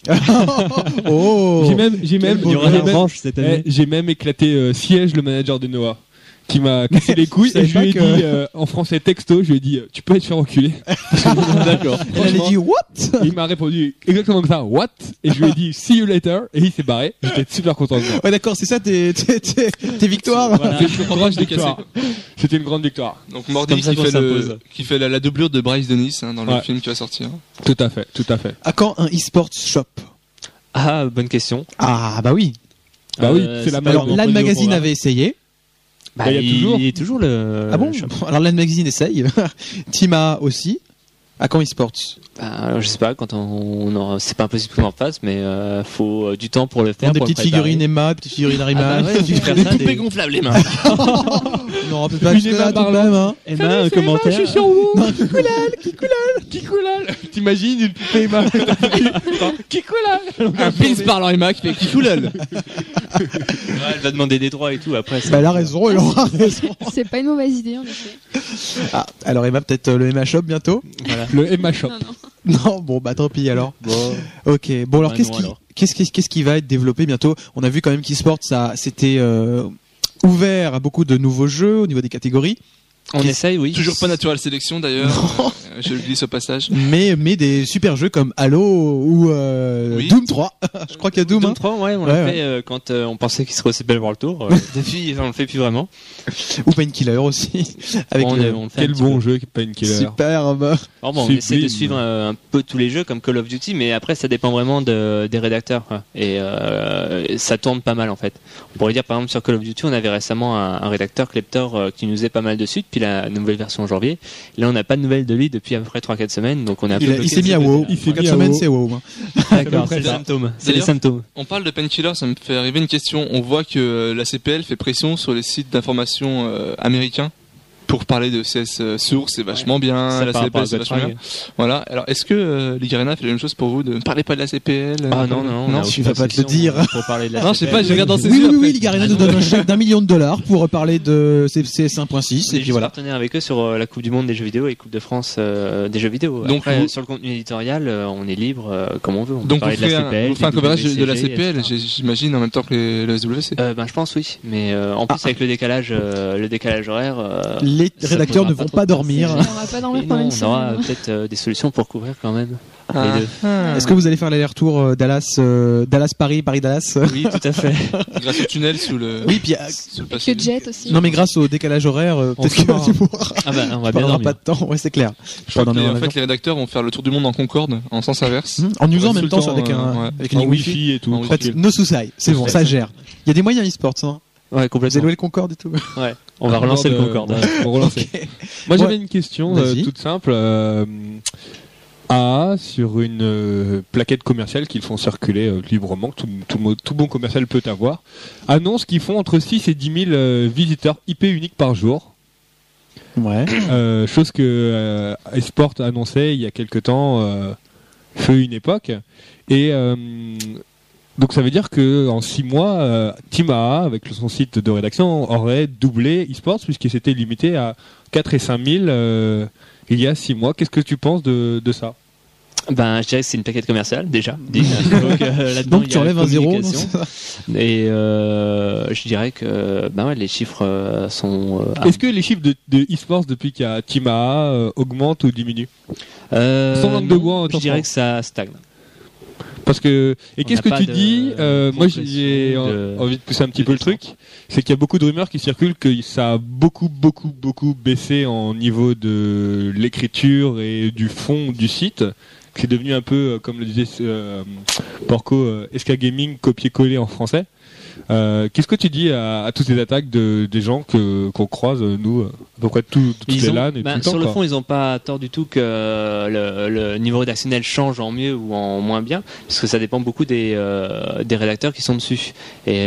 Oh, j'ai même éclaté Siège, le manager de Noah, qui m'a cassé les couilles et je lui ai dit en français texto, je lui ai dit tu peux te faire enculer. D'accord. Elle a dit what? Il m'a répondu exactement comme ça, what? Et je lui ai dit see you later et il s'est barré. J'étais super content de moi. Ouais d'accord, c'est ça tes victoires. Voilà, c'était une grande victoire. Donc Mordi qui fait la doublure de Bryce Dennis dans le film qui va sortir. Tout à fait. À quand un e-sports shop? Ah, bonne question. Ah bah oui. Oui, c'est la Alors LAN Magazine avait essayé. Il y a toujours le. Ah bon? Alors LAN Magazine essaye. Tima aussi. À quand eSports? Je sais pas, c'est pas impossible qu'on en fasse, mais faut du temps pour le faire. Des petites figurines Emma, des petites figurines Arima, des poupées gonflables, les mains. Non, peut-être pas une Emma par là, hein. Emma, un commentaire. Je suis sur vous. Kikoulal. T'imagines une poupée Emma? Kikoulal. Un pins parlant Emma qui fait Kikoulal. Elle va demander des droits et tout après. Elle a raison, elle aura raison. C'est pas une mauvaise idée en effet. Alors Emma, peut-être le Emma Shop bientôt. Voilà. Le Emma Shop. Non, bon, tant pis alors. Bon. Ok, bon alors qu'est-ce qui va être développé bientôt? On a vu quand même qu'eSports, ça c'était ouvert à beaucoup de nouveaux jeux au niveau des catégories. On essaye, oui. Toujours pas Natural Selection d'ailleurs. Je le glisse au passage. Mais des super jeux comme Halo ou Doom 3. Je crois qu'il y a Doom. Doom 3, ouais, on l'a fait quand on pensait qu'il serait aussi belle World Tour. Depuis, on le fait plus vraiment. Ou Painkiller aussi. Avec quel bon jeu Painkiller. Superbe. On essaie de suivre un peu tous les jeux comme Call of Duty, mais après ça dépend vraiment des rédacteurs. Quoi. Et ça tourne pas mal en fait. On pourrait dire par exemple sur Call of Duty, on avait récemment un rédacteur Kleptor qui nous faisait pas mal dessus depuis la nouvelle version en janvier. Là, on n'a pas de nouvelles de lui depuis à peu près 3-4 semaines, donc on a il s'est mis à WoW. 4 semaines, c'est WoW. D'accord, c'est les symptômes. C'est les symptômes. On parle de Painkiller, ça me fait arriver une question. On voit que la CPL fait pression sur les sites d'information américains pour parler de CS Source, c'est vachement bien, la CPL c'est vachement bien. Voilà. Alors est-ce que Ligue Arena fait la même chose pour vous, de ne parler pas de la CPL? Ah non, tu vas pas te le dire. Pour parler de la non, je sais pas, je regarde dans ses yeux. Oui, Ligue Arena nous donne un chèque d'1 million de dollars pour parler de CS 1.6 et puis voilà. Partenaire avec eux sur la Coupe du Monde des jeux vidéo et Coupe de France des jeux vidéo. Donc après, sur le contenu éditorial, on est libre comme on veut. On donc peut parler de la CPL. Vous faites un coverage de la CPL, j'imagine en même temps que le SWC. Je pense oui, mais en plus avec le décalage horaire, les rédacteurs ne vont pas dormir. On va pas dormir pendant une semaine. On aura peut-être des solutions pour couvrir quand même. Est-ce que vous allez faire l'aller-retour Dallas-Paris, Paris-Dallas? Oui, tout à fait. Grâce au tunnel sous le. Oui, puis le jet aussi. Non, mais grâce au décalage horaire, peut-être qu'on va bien dormir. Pas de temps. Ouais, c'est clair. En fait, les rédacteurs vont faire le tour du monde en Concorde, en sens inverse. En usant en même temps avec un Wi-Fi et tout. En fait, no soucis, c'est bon, ça gère. Il y a des moyens e-sports, hein. Ouais, complètement. Vous avez loué le Concorde et tout. Ouais. On va relancer le Concorde. Okay. Moi, j'avais une question toute simple. Sur une plaquette commerciale qu'ils font circuler librement, que tout bon commercial peut avoir, annonce qu'ils font entre 6 et 10 000 visiteurs IP uniques par jour. Ouais. Chose que eSport annonçait il y a quelques temps, fut une époque. Et donc ça veut dire que en 6 mois, Team AA, avec son site de rédaction, aurait doublé eSports puisqu'il s'était limité à 4 et 5 000 il y a 6 mois. Qu'est-ce que tu penses de ça? Je dirais que c'est une plaquette commerciale déjà. Donc tu enlèves un zéro. Et je dirais que les chiffres sont. Est-ce que les chiffres de eSports depuis qu'il y a Team AA augmentent ou diminuent? Sans langue de bois, je dirais que ça stagne. Parce que qu'est-ce que tu dis? Moi, j'ai envie de pousser un petit peu le truc. C'est qu'il y a beaucoup de rumeurs qui circulent que ça a beaucoup baissé en niveau de l'écriture et du fond du site. C'est devenu un peu, comme le disait Porco, SK Gaming copier-coller en français. Qu'est-ce que tu dis à toutes ces attaques des gens qu'on croise, nous, à peu près toutes les LAN et tout le temps, sur le fond, ils n'ont pas tort du tout que le niveau rédactionnel change en mieux ou en moins bien, parce que ça dépend beaucoup des rédacteurs qui sont dessus. Et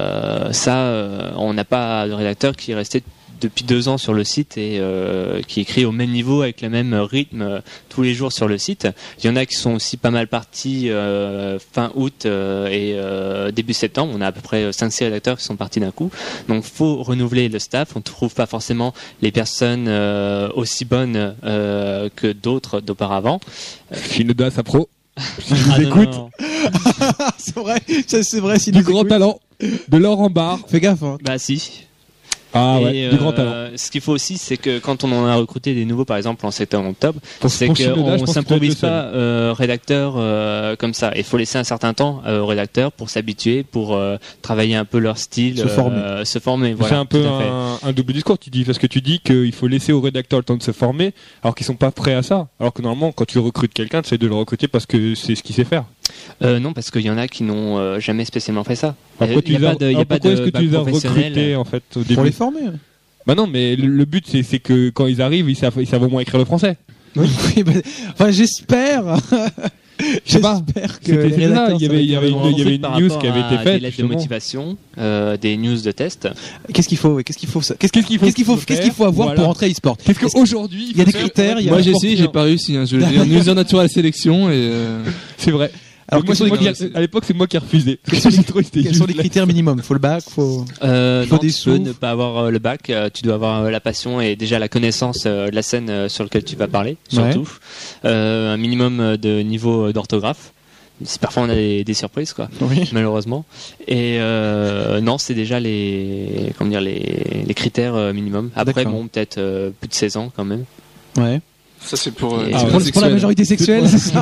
on n'a pas de rédacteur qui est resté depuis 2 ans sur le site et qui écrit au même niveau avec le même rythme tous les jours sur le site. Il y en a qui sont aussi pas mal partis fin août et début septembre. On a à peu près 5-6 rédacteurs qui sont partis d'un coup. Donc faut renouveler le staff. On ne trouve pas forcément les personnes aussi bonnes que d'autres d'auparavant. Shinoda Sapro, si je vous écoute. Non. c'est vrai. Du grand talent, de l'or en barre. Fais gaffe. Hein. Si. Du grand talent. Ce qu'il faut aussi, c'est que quand on en a recruté des nouveaux, par exemple en septembre-octobre, c'est qu'on ne s'improvise pas rédacteur comme ça. Il faut laisser un certain temps aux rédacteurs pour s'habituer, pour travailler un peu leur style, se former. Voilà, c'est un peu un double discours. Tu dis parce que tu dis qu'il faut laisser aux rédacteurs le temps de se former, alors qu'ils sont pas prêts à ça. Alors que normalement, quand tu recrutes quelqu'un, tu essaies de le recruter parce que c'est ce qu'il sait faire. Non, parce qu'il y en a qui n'ont jamais spécialement fait ça. Pourquoi est-ce que tu les as recrutés en fait au début? Pour les former. Bah non, mais le but c'est que quand ils arrivent, ils savent au moins écrire le français. Oui, enfin, j'espère. J'espère que il y avait une news qui avait été faite. Des lettres de motivation, des news de test. Qu'est-ce qu'il faut avoir pour rentrer à e-sport? Qu'est-ce qu'aujourd'hui il y a des critères? Moi j'ai essayé, j'ai pas réussi. Je veux dire, user natural sélection et c'est vrai. Alors à l'époque, c'est moi qui ai refusé. Quels sont les critères minimum? Faut le bac, faut non, des sous. Tu peux ne pas avoir le bac. Tu dois avoir la passion et déjà la connaissance de la scène sur laquelle tu vas parler, surtout. Un minimum de niveau d'orthographe. Parfois on a des surprises, quoi. Oui. Malheureusement. Et non, c'est déjà les critères minimum. Après, bon, peut-être plus de 16 ans quand même. Ouais. Ça c'est pour la majorité sexuelle, c'est ça.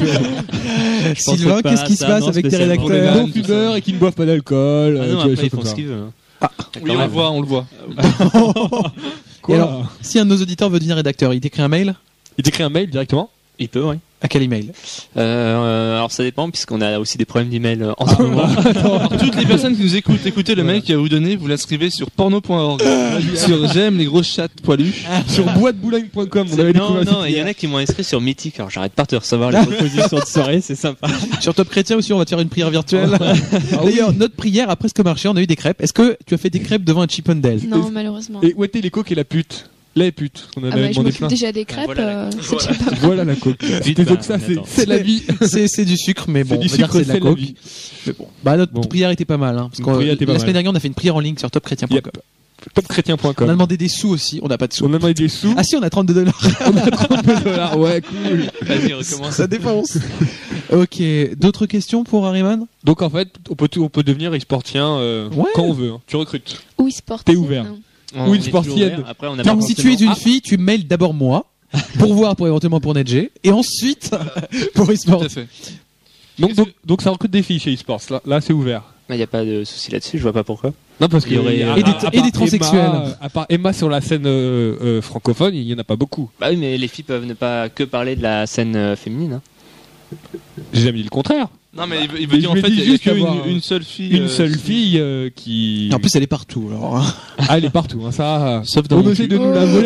Sylvain, qu'est-ce qui se passe avec tes rédacteurs? Non fumeurs et qui ne boivent pas d'alcool. Ah non, après, ils font ce qu'ils veulent. Oui, on le voit. Et alors, si un de nos auditeurs veut devenir rédacteur, il t'écrit un mail? Il t'écrit un mail directement? Il peut, oui. À quel email? Alors ça dépend puisqu'on a aussi des problèmes d'email en ce moment. Toutes les personnes qui nous écoutez le mail qu'il va vous donner, vous l'inscrivez sur porno.org, sur j'aime les grosses chattes poilues, sur boîteboulogne.com. Non, il y en a qui m'ont inscrit sur Mythique. Alors j'arrête pas de recevoir les propositions de soirée, c'est sympa. Sur Top Chrétien aussi, on va te faire une prière virtuelle. D'ailleurs, notre prière a presque marché. On a eu des crêpes. Est-ce que tu as fait des crêpes devant un Chippendale? Non, malheureusement. Et où étaient les coques et la pute? Les putes. On avait je m'occupe déjà des crêpes. Voilà la coke. Donc ça, c'est la vie. C'est du sucre, mais bon, on va dire que c'est de la coke. Mais bon, notre prière était pas mal. Parce que la semaine dernière, on a fait une prière en ligne sur topchrétien.com. Topchrétien.com. On a demandé des sous aussi. On n'a pas de sous. On a demandé des sous. Ah si, on a $32. On a $32. Ouais, cool. Vas-y, recommence. Ça dépense. Ok. D'autres questions pour Harryman? Donc en fait, on peut devenir e-sportien quand on veut. Tu recrutes. Ou e-sportien. T'es ouvert. Ou une sportienne. Après, on a donc si tu es une fille, tu mails d'abord moi pour voir éventuellement pour NetG et ensuite pour e-sport. Tout à fait. Donc ça recrute des filles chez e-sports. Là c'est ouvert. Il n'y a pas de souci là-dessus, je vois pas pourquoi. Non, parce qu'il y aurait et des transsexuels. À part Emma sur la scène francophone, il y en a pas beaucoup. Bah oui, mais les filles peuvent ne pas que parler de la scène féminine. J'ai jamais dit le contraire. Non, mais il veut dire en fait il y a qu'une seule fille. Une seule fille qui. En plus, elle est partout. Alors. Ah, elle est partout. Ça. Sauf dans on essaye de nous la voler.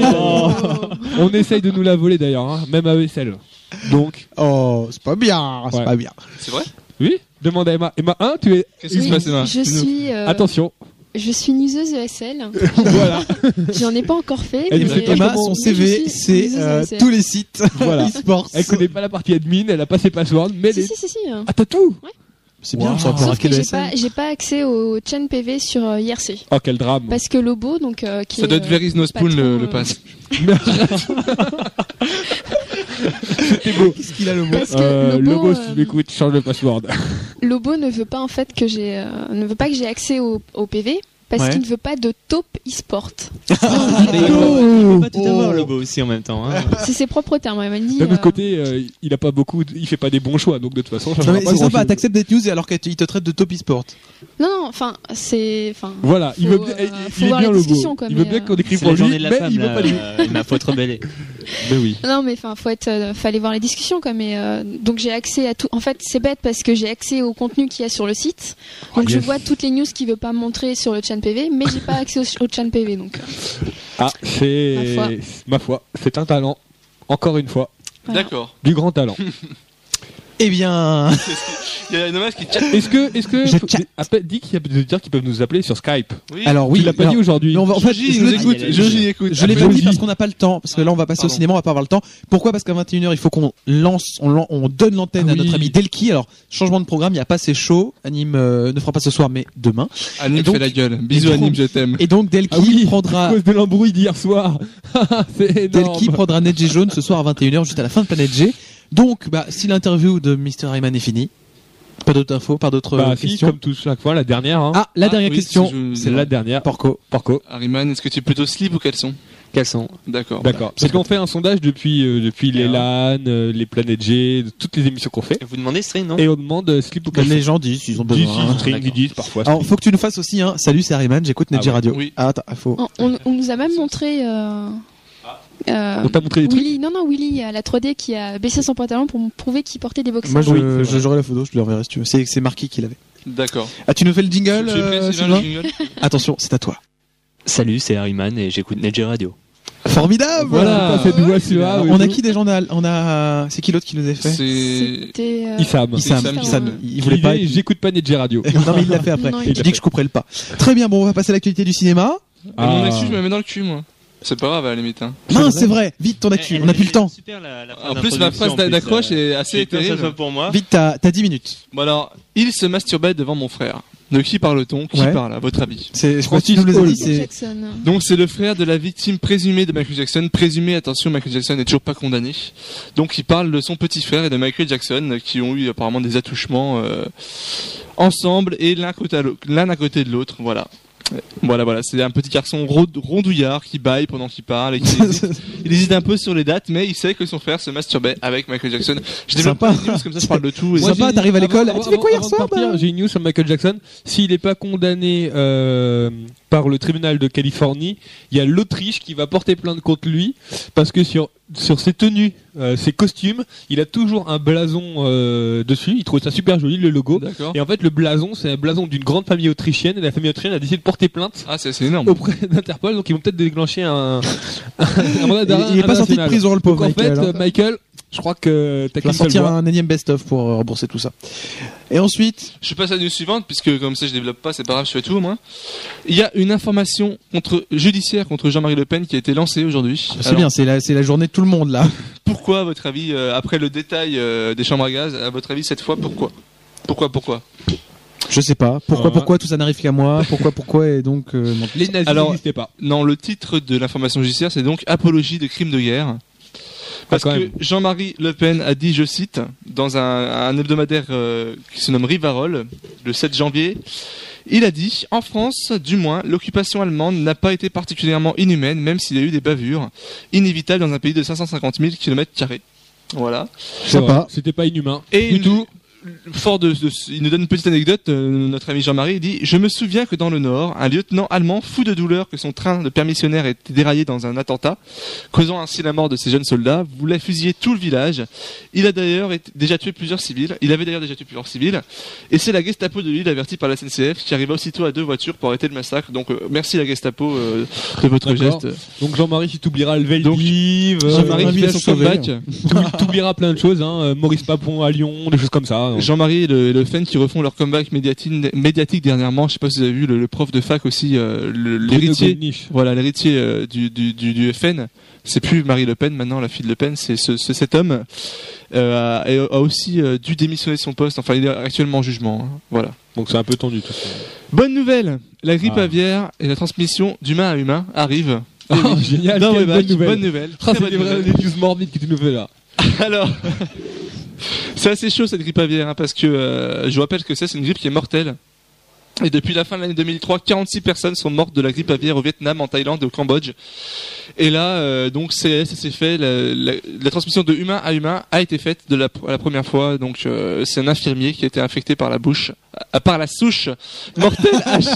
On essaye de nous la voler d'ailleurs, même à ESL. Donc. Oh, c'est pas bien. C'est pas bien. C'est vrai? Oui. Demande à Emma. Emma 1, tu es. Qu'est-ce qui se passe, Emma? Je suis. Attention. Je suis newseuse ESL. Voilà. J'en ai pas encore fait. Emma, son CV, c'est tous les sites e-sports. Elle connaît pas la partie admin, elle a pas ses passwords, mais si. Ah, t'as tout? Ouais. C'est bien, ça sauf que j'ai pas accès au chain PV sur IRC. Oh, quel drame. Parce que Lobo, donc, ça doit être Very No Spoon le pass. C'était beau. Qu'est-ce qu'il a le mot? Lobo, si tu m'écoutes, change le password. Lobo ne veut pas en fait que ne veut pas que j'ai accès au PV. Parce qu'il ne veut pas de top e-sport. Il peut pas tout avoir, Lobo aussi en même temps. Hein. C'est ses propres termes. Il m'a dit. D'un autre côté, il a pas beaucoup, il fait pas des bons choix, donc de toute façon. Non, mais c'est sympa, t'acceptes d'être news alors qu'il te traite de top e-sport. Non, enfin, c'est, voilà, il veut bien Lobo. Quoi, il veut bien qu'on écrive pour lui, mais il veut pas lui. Il faut être rebellé. Mais oui. Non, mais fallait voir les discussions, quoi. Mais donc j'ai accès à tout. En fait, c'est bête parce que j'ai accès au contenu qu'il y a sur le site. Donc je vois toutes les news qu'il veut pas montrer sur le chat PV, mais j'ai pas accès au chat PV, donc. Ah, c'est ma foi, c'est un talent. Encore une fois. Voilà. D'accord. Du grand talent. Eh bien, il y a un hommage qui chatte. Est-ce que dis qu'il y a des auditeurs qui peuvent nous appeler sur Skype? Oui. Alors oui, tu l'as pas dit aujourd'hui. En fait, je écoute. Je l'ai pas dit parce qu'on n'a pas le temps, parce que là on va passer au cinéma, on va pas avoir le temps. Pourquoi? Parce qu'à 21h, il faut qu'on on donne l'antenne à notre ami Delki. Alors, changement de programme, il y a pas, c'est chaud. Anime ne fera pas ce soir, mais demain. Anime fait la gueule. Bisous Anime, je t'aime. Et donc Delki prendra à cause de l'embrouille d'hier soir. C'est énorme. Delki prendra NetG jaune ce soir à 21h, juste à la fin de Planète G. Donc, si l'interview de Mr. Ayman est finie, pas d'autres infos, pas d'autres questions. Comme chaque fois, la dernière. Hein. Ah, la dernière question. C'est la dernière. Porco. Ayman, est-ce que tu es plutôt slip ou caleçon? Caleçon. D'accord. Parce qu'on fait un sondage depuis les LAN, les Planètes G, toutes les émissions qu'on fait. Et vous demandez string, non? Et on demande slip ou caleçon. Les gens disent, ils ont besoin. String, ils disent parfois. Alors, faut que tu nous fasses aussi un salut, c'est Ayman, j'écoute NetG Radio. Oui. Ah, attends, faut. On nous a même montré. On t'a montré des trucs? Willy à la 3D qui a baissé son pantalon pour me prouver qu'il portait des boxers. Moi, j'aurai la photo, je te l'enverrai si tu veux. C'est Marquis qui l'avait. D'accord. Ah, tu nous fais le jingle, Sylvain, Attention, c'est à toi. Salut, c'est Harryman et j'écoute NetG Radio. Formidable. Voilà, fait doigt sur A. On a qui déjà on a c'est qui l'autre qui nous a fait? C'était Issam. Il voulait pas. J'écoute pas Nedje Radio. Non mais il l'a fait après. Il dit que je couperai le pas. Très bien, bon, on va passer à l'actualité du cinéma. Mon actu, je me mets dans le cul, moi. C'est pas grave à la limite. Non, c'est vrai. Vite ton actu. On a plus le temps. Super, en plus, ma phrase d'accroche est assez terrible pour moi. Vite, t'as 10 minutes. Bon alors, il se masturbait devant mon frère. De qui parle-t-on? Qui parle, à votre avis? Je crois que tu nous les as dit. Donc c'est le frère de la victime présumée de Michael Jackson. Présumé, attention, Michael Jackson n'est toujours pas condamné. Donc il parle de son petit frère et de Michael Jackson qui ont eu apparemment des attouchements ensemble et l'un à côté de l'autre. Voilà. Voilà, c'est un petit garçon rondouillard qui baille pendant qu'il parle et il hésite un peu sur les dates, mais il sait que son frère se masturbait avec Michael Jackson. Je développe pas des news comme ça, je parle de tout. Sympa, t'arrives à l'école, tu fais quoi hier soir? J'ai une news sur Michael Jackson. S'il n'est pas condamné par le tribunal de Californie, il y a l'Autriche qui va porter plainte contre lui parce que sur ses tenues, ses costumes, il a toujours un blason dessus. Il trouve ça super joli, le logo. D'accord. Et en fait, le blason, c'est un blason d'une grande famille autrichienne. Et la famille autrichienne a décidé de porter plainte. Ah, c'est énorme. Auprès d'Interpol. Donc, ils vont peut-être déclencher un mandat d'arrêt. Il est pas sorti de prison, le pauvre Michael. En fait, Michael, je crois que t'as qu'à sortir un énième best-of pour rembourser tout ça. Et ensuite, je passe à la news suivante puisque comme ça je développe pas, c'est pas grave, je fais tout au moins. Il y a une information judiciaire contre Jean-Marie Le Pen qui a été lancée aujourd'hui. C'est bien, c'est la journée de tout le monde là. Pourquoi, à votre avis, après le détail des chambres à gaz, à votre avis cette fois pourquoi? Je sais pas. Pourquoi tout ça n'arrive qu'à moi? Pourquoi et donc les nazis n'existaient pas. Non, le titre de l'information judiciaire c'est donc apologie de crimes de guerre. Parce que Jean-Marie Le Pen a dit, je cite, dans un hebdomadaire qui se nomme Rivarol, le 7 janvier, il a dit, en France, du moins, l'occupation allemande n'a pas été particulièrement inhumaine, même s'il y a eu des bavures inévitables dans un pays de 550 000 km². Voilà. C'était pas inhumain. Et du tout. Il nous donne une petite anecdote, notre ami Jean-Marie, il dit « Je me souviens que dans le Nord, un lieutenant allemand fou de douleur que son train de permissionnaire était déraillé dans un attentat, causant ainsi la mort de ses jeunes soldats, voulait fusiller tout le village. Il avait d'ailleurs déjà tué plusieurs civils, et c'est la Gestapo de l'île avertie par la SNCF qui arriva aussitôt à 2 voitures pour arrêter le massacre. Donc merci la Gestapo de votre geste. » Donc Jean-Marie, si t'oublieras le Veldiv, Jean-Marie qui fait son comeback. T'oublieras plein de choses, Maurice Papon à Lyon, des choses comme ça. Jean-Marie et le FN qui refont leur comeback médiatique dernièrement. Je sais pas si vous avez vu le prof de fac aussi, l'héritier. Voilà, l'héritier du FN. C'est plus Marie Le Pen maintenant, la fille de Le Pen. C'est cet homme a aussi dû démissionner de son poste. Enfin, il est actuellement en jugement. Hein. Voilà. Donc c'est un peu tendu tout ça. Bonne nouvelle. La grippe aviaire et la transmission d'humain à humain arrivent. Génial. Bonne nouvelle. C'est vraiment les news morbides que tu nous fais là. Alors. C'est assez chaud cette grippe aviaire parce que je vous rappelle que c'est une grippe qui est mortelle. Et depuis la fin de l'année 2003, 46 personnes sont mortes de la grippe aviaire au Vietnam, en Thaïlande et au Cambodge. Et là, donc ça s'est fait. La transmission de humain à humain a été faite la première fois. Donc c'est un infirmier qui a été infecté par la bouche, par la souche mortelle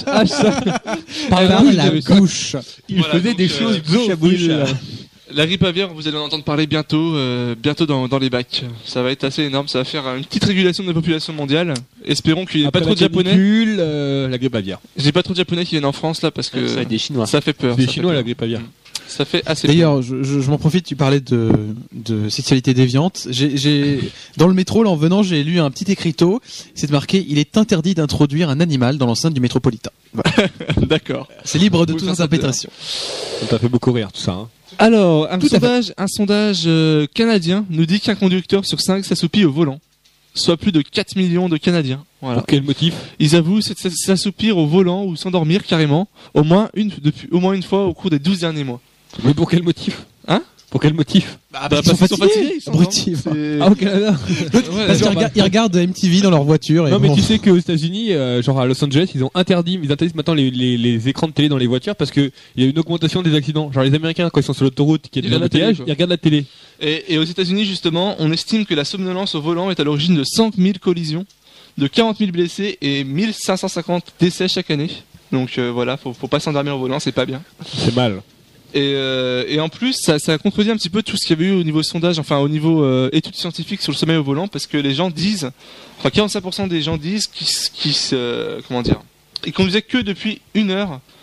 par la bouche. Il faisait des choses bouche à bouche. La grippe aviaire, vous allez en entendre parler bientôt dans les bacs. Ça va être assez énorme, ça va faire une petite régulation de la population mondiale. Espérons qu'il n'y ait pas trop de japonais. La grippe aviaire. J'ai pas trop de japonais qui viennent en France là parce que ça va être des Chinois. Ça fait peur. Des Chinois la grippe aviaire. Ça fait assez D'ailleurs, je m'en profite, tu parlais de sexualité déviante. Dans le métro, là, en venant, j'ai lu un petit écriteau. C'est marqué, il est interdit d'introduire un animal dans l'enceinte du métropolitain. Voilà. D'accord. C'est libre de toute interprétation. Ça t'a fait beaucoup rire tout ça, hein. Alors, un sondage canadien nous dit qu'un conducteur sur 5 s'assoupit au volant. Soit plus de 4 millions de Canadiens. Voilà. Pour quel motif? Ils avouent s'assoupir au volant ou s'endormir carrément au moins une fois au cours des 12 derniers mois. Mais pour quel motif? Hein? Pour quel motif? Parce qu'ils sont fatigués. Abrutifs. Au Canada. Parce qu'ils regardent MTV dans leur voiture. Non, mais tu sais qu'aux États-Unis, genre à Los Angeles, ils interdisent maintenant les écrans de télé dans les voitures parce que il y a une augmentation des accidents. Genre les Américains, quand ils sont sur l'autoroute, qui est des embouteillages, ils regardent la télé. Et aux États-Unis, justement, on estime que la somnolence au volant est à l'origine de 100 000 collisions, de 40 000 blessés et 1550 décès chaque année. Donc voilà, faut pas s'endormir au volant, c'est pas bien. C'est mal. Et en plus, ça contredit un petit peu tout ce qu'il y avait eu au niveau sondage, enfin au niveau études scientifiques sur le sommeil au volant, parce que les gens disent, enfin 45% des gens disent qu'ils conduisaient que depuis 1 heure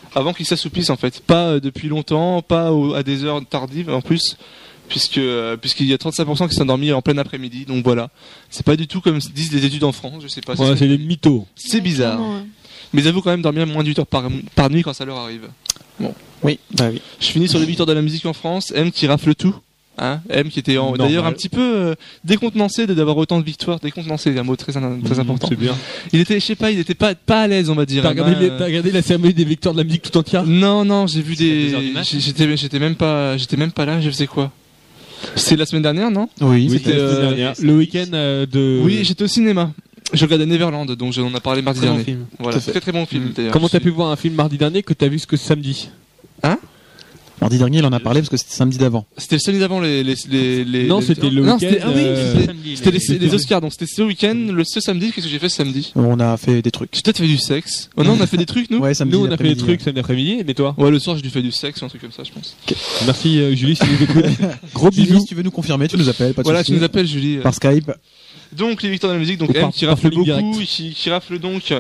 avant qu'il s'assoupisse en fait. Pas depuis longtemps, pas à des heures tardives en plus, puisqu'il y a 35% qui sont endormis en plein après-midi. Donc voilà, c'est pas du tout comme disent les études en France. Je sais pas. Ouais, c'est des mythos. C'est bizarre. Mais ils avouent quand même dormir moins de 8 heures par nuit quand ça leur arrive. Bon. Oui, bah oui. Je finis sur les victoires de la musique en France. M qui rafle tout. Hein, M qui était d'ailleurs un petit peu décontenancé d'avoir autant de victoires. Décontenancé, un mot très important. C'est bien. Il était, je sais pas, il était pas à l'aise, on va dire. T'as regardé la cérémonie des victoires de la musique tout entière? Non, j'ai vu j'étais même pas là. Je faisais quoi? C'était la semaine dernière, non? Oui, c'était la semaine dernière. Le week-end de. Oui, j'étais au cinéma. Je regardais Neverland, donc on en a parlé mardi dernier. Film. Voilà, très bon film d'ailleurs. Comment t'as pu voir un film mardi dernier que t'as vu que samedi? Hein? Mardi dernier, il en a parlé parce que c'était samedi d'avant. C'était le samedi d'avant Non, c'était le week-end. C'était les Oscars, donc c'était ce week-end, ce samedi. Qu'est-ce que j'ai fait ce samedi? On a fait des trucs. J'ai peut-être fait du sexe. Oh non, on a fait des trucs, nous? Ouais, samedi. Nous, on a fait des trucs samedi après-midi, mais toi? Ouais, le soir, j'ai dû faire du sexe ou un truc comme ça, je pense. Okay. Merci, Julie, si vous écoutez. Gros Julie, bisous. si tu veux nous confirmer, tu nous appelles. Pas de voilà, soucis. tu nous appelles, Julie. Par Skype. Donc, les victoires de la musique, donc M qui rafle beaucoup, qui rafle donc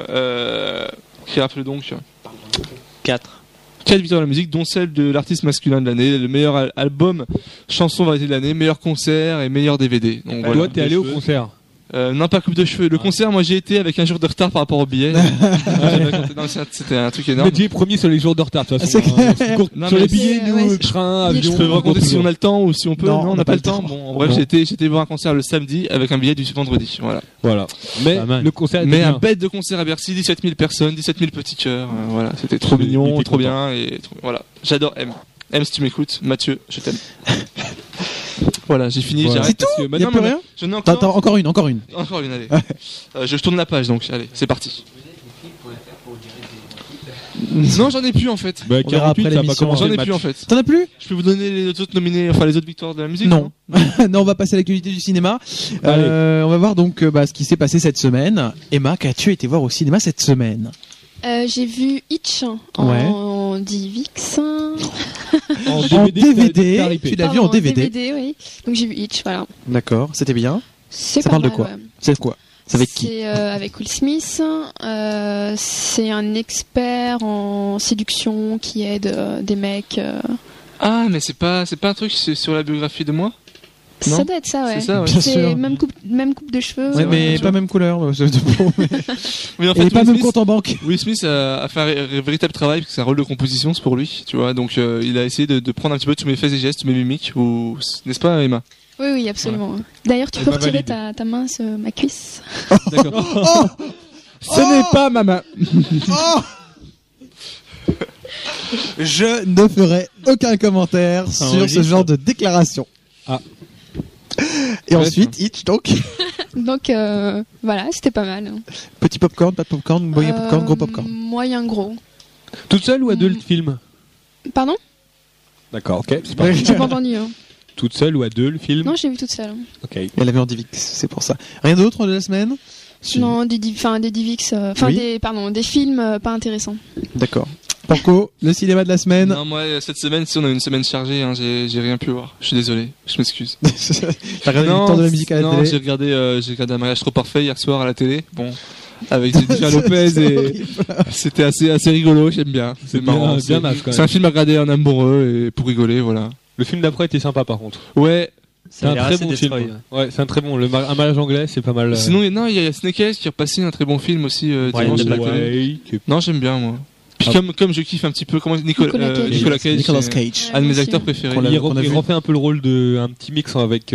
4 victoires de la musique, dont celle de l'artiste masculin de l'année, le meilleur album, chanson variété de l'année, meilleur concert et meilleur DVD. Donc, voilà. Toi, t'es allé au concert? Non, pas coupe de cheveux. Le concert, moi, j'y étais avec un jour de retard par rapport au billet. C'était un truc énorme. Mais tu es premier sur les jours de retard, de toute façon. Sur les billets, nous, train, avion. Je peux vous raconter si on a le temps ou si on peut. Non, on n'a pas le temps. Bon, en bref, j'étais voir un concert le samedi avec un billet du vendredi. Voilà. Mais le concert. Mais un bête de concert à Bercy, 17 000 personnes, 17 000 petits cœurs. Voilà, c'était trop mignon, trop bien et voilà. J'adore M. M, si tu m'écoutes, Mathieu, je t'aime. Voilà, j'ai fini. C'est tout. Il n'y a plus rien. J'en ai encore une. Encore une, allez. Je tourne la page, donc allez, c'est parti. Non, j'en ai plus en fait. Bah, 48, ça va pas commencer. J'en ai plus en fait. T'en as plus? Je peux vous donner les autres nominés, enfin les autres victoires de la musique? Non. Non, on va passer à l'actualité du cinéma. On va voir donc ce qui s'est passé cette semaine. Emma, qu'as-tu été voir au cinéma cette semaine? J'ai vu Hitch en DivX. En DVD. Tu l'as vu en DVD? Oui. Donc j'ai vu Hitch, voilà. D'accord. C'était bien. Ça parle de quoi? Ouais. C'est quoi? C'est avec qui? C'est avec Will Smith. C'est un expert en séduction qui aide des mecs. Ah, mais c'est pas un truc sur la biographie de moi? Ça doit être ça, ouais. C'est ça, ouais. C'est même coupe de cheveux. Ouais, mais pas même couleur. Mais en fait, et pas même compte en banque. Will Smith a fait un véritable travail parce que c'est un rôle de composition, c'est pour lui, tu vois. Donc il a essayé de prendre un petit peu tous mes faits et gestes, tous mes mimiques, n'est-ce pas, Emma? Oui, absolument. Ouais. D'ailleurs, tu peux retirer ta main sur ma cuisse. D'accord. Ce n'est pas ma main. Je ne ferai aucun commentaire sur ce genre de déclaration. Et ensuite, Hitch, donc. Donc, voilà, c'était pas mal. Petit popcorn, pas de popcorn, moyen popcorn, gros popcorn. Moyen gros. Toute seule ou à deux le film? Pardon? D'accord, ok. J'ai pas entendu. Toute seule ou à deux le film? Non, j'ai vu toute seule. Ok. Elle avait en DivX, c'est pour ça. Rien d'autre de la semaine? Non, des DivX, des films pas intéressants. D'accord. Porco, le cinéma de la semaine? Non, moi, cette semaine, si on a une semaine chargée, j'ai rien pu voir. Je suis désolé, je m'excuse. T'as regardé le temps de la musique à la télé? Non, j'ai regardé Un mariage trop parfait hier soir à la télé. Bon. Avec Jennifer Lopez et c'était assez rigolo, j'aime bien. C'est marrant. Bien naze, quand même. C'est un film à regarder en amoureux et pour rigoler, voilà. Le film d'après était sympa par contre. Ouais. C'est un très bon film. Ouais, c'est un très bon. Un mariage anglais, c'est pas mal. Sinon, il y a Snake Eyes qui a repassé un très bon film aussi dimanche à la télé. Non, j'aime bien moi. Puis comme je kiffe un petit peu, Nicolas Cage, un de mes acteurs préférés. Il refait un peu le rôle de un petit mix avec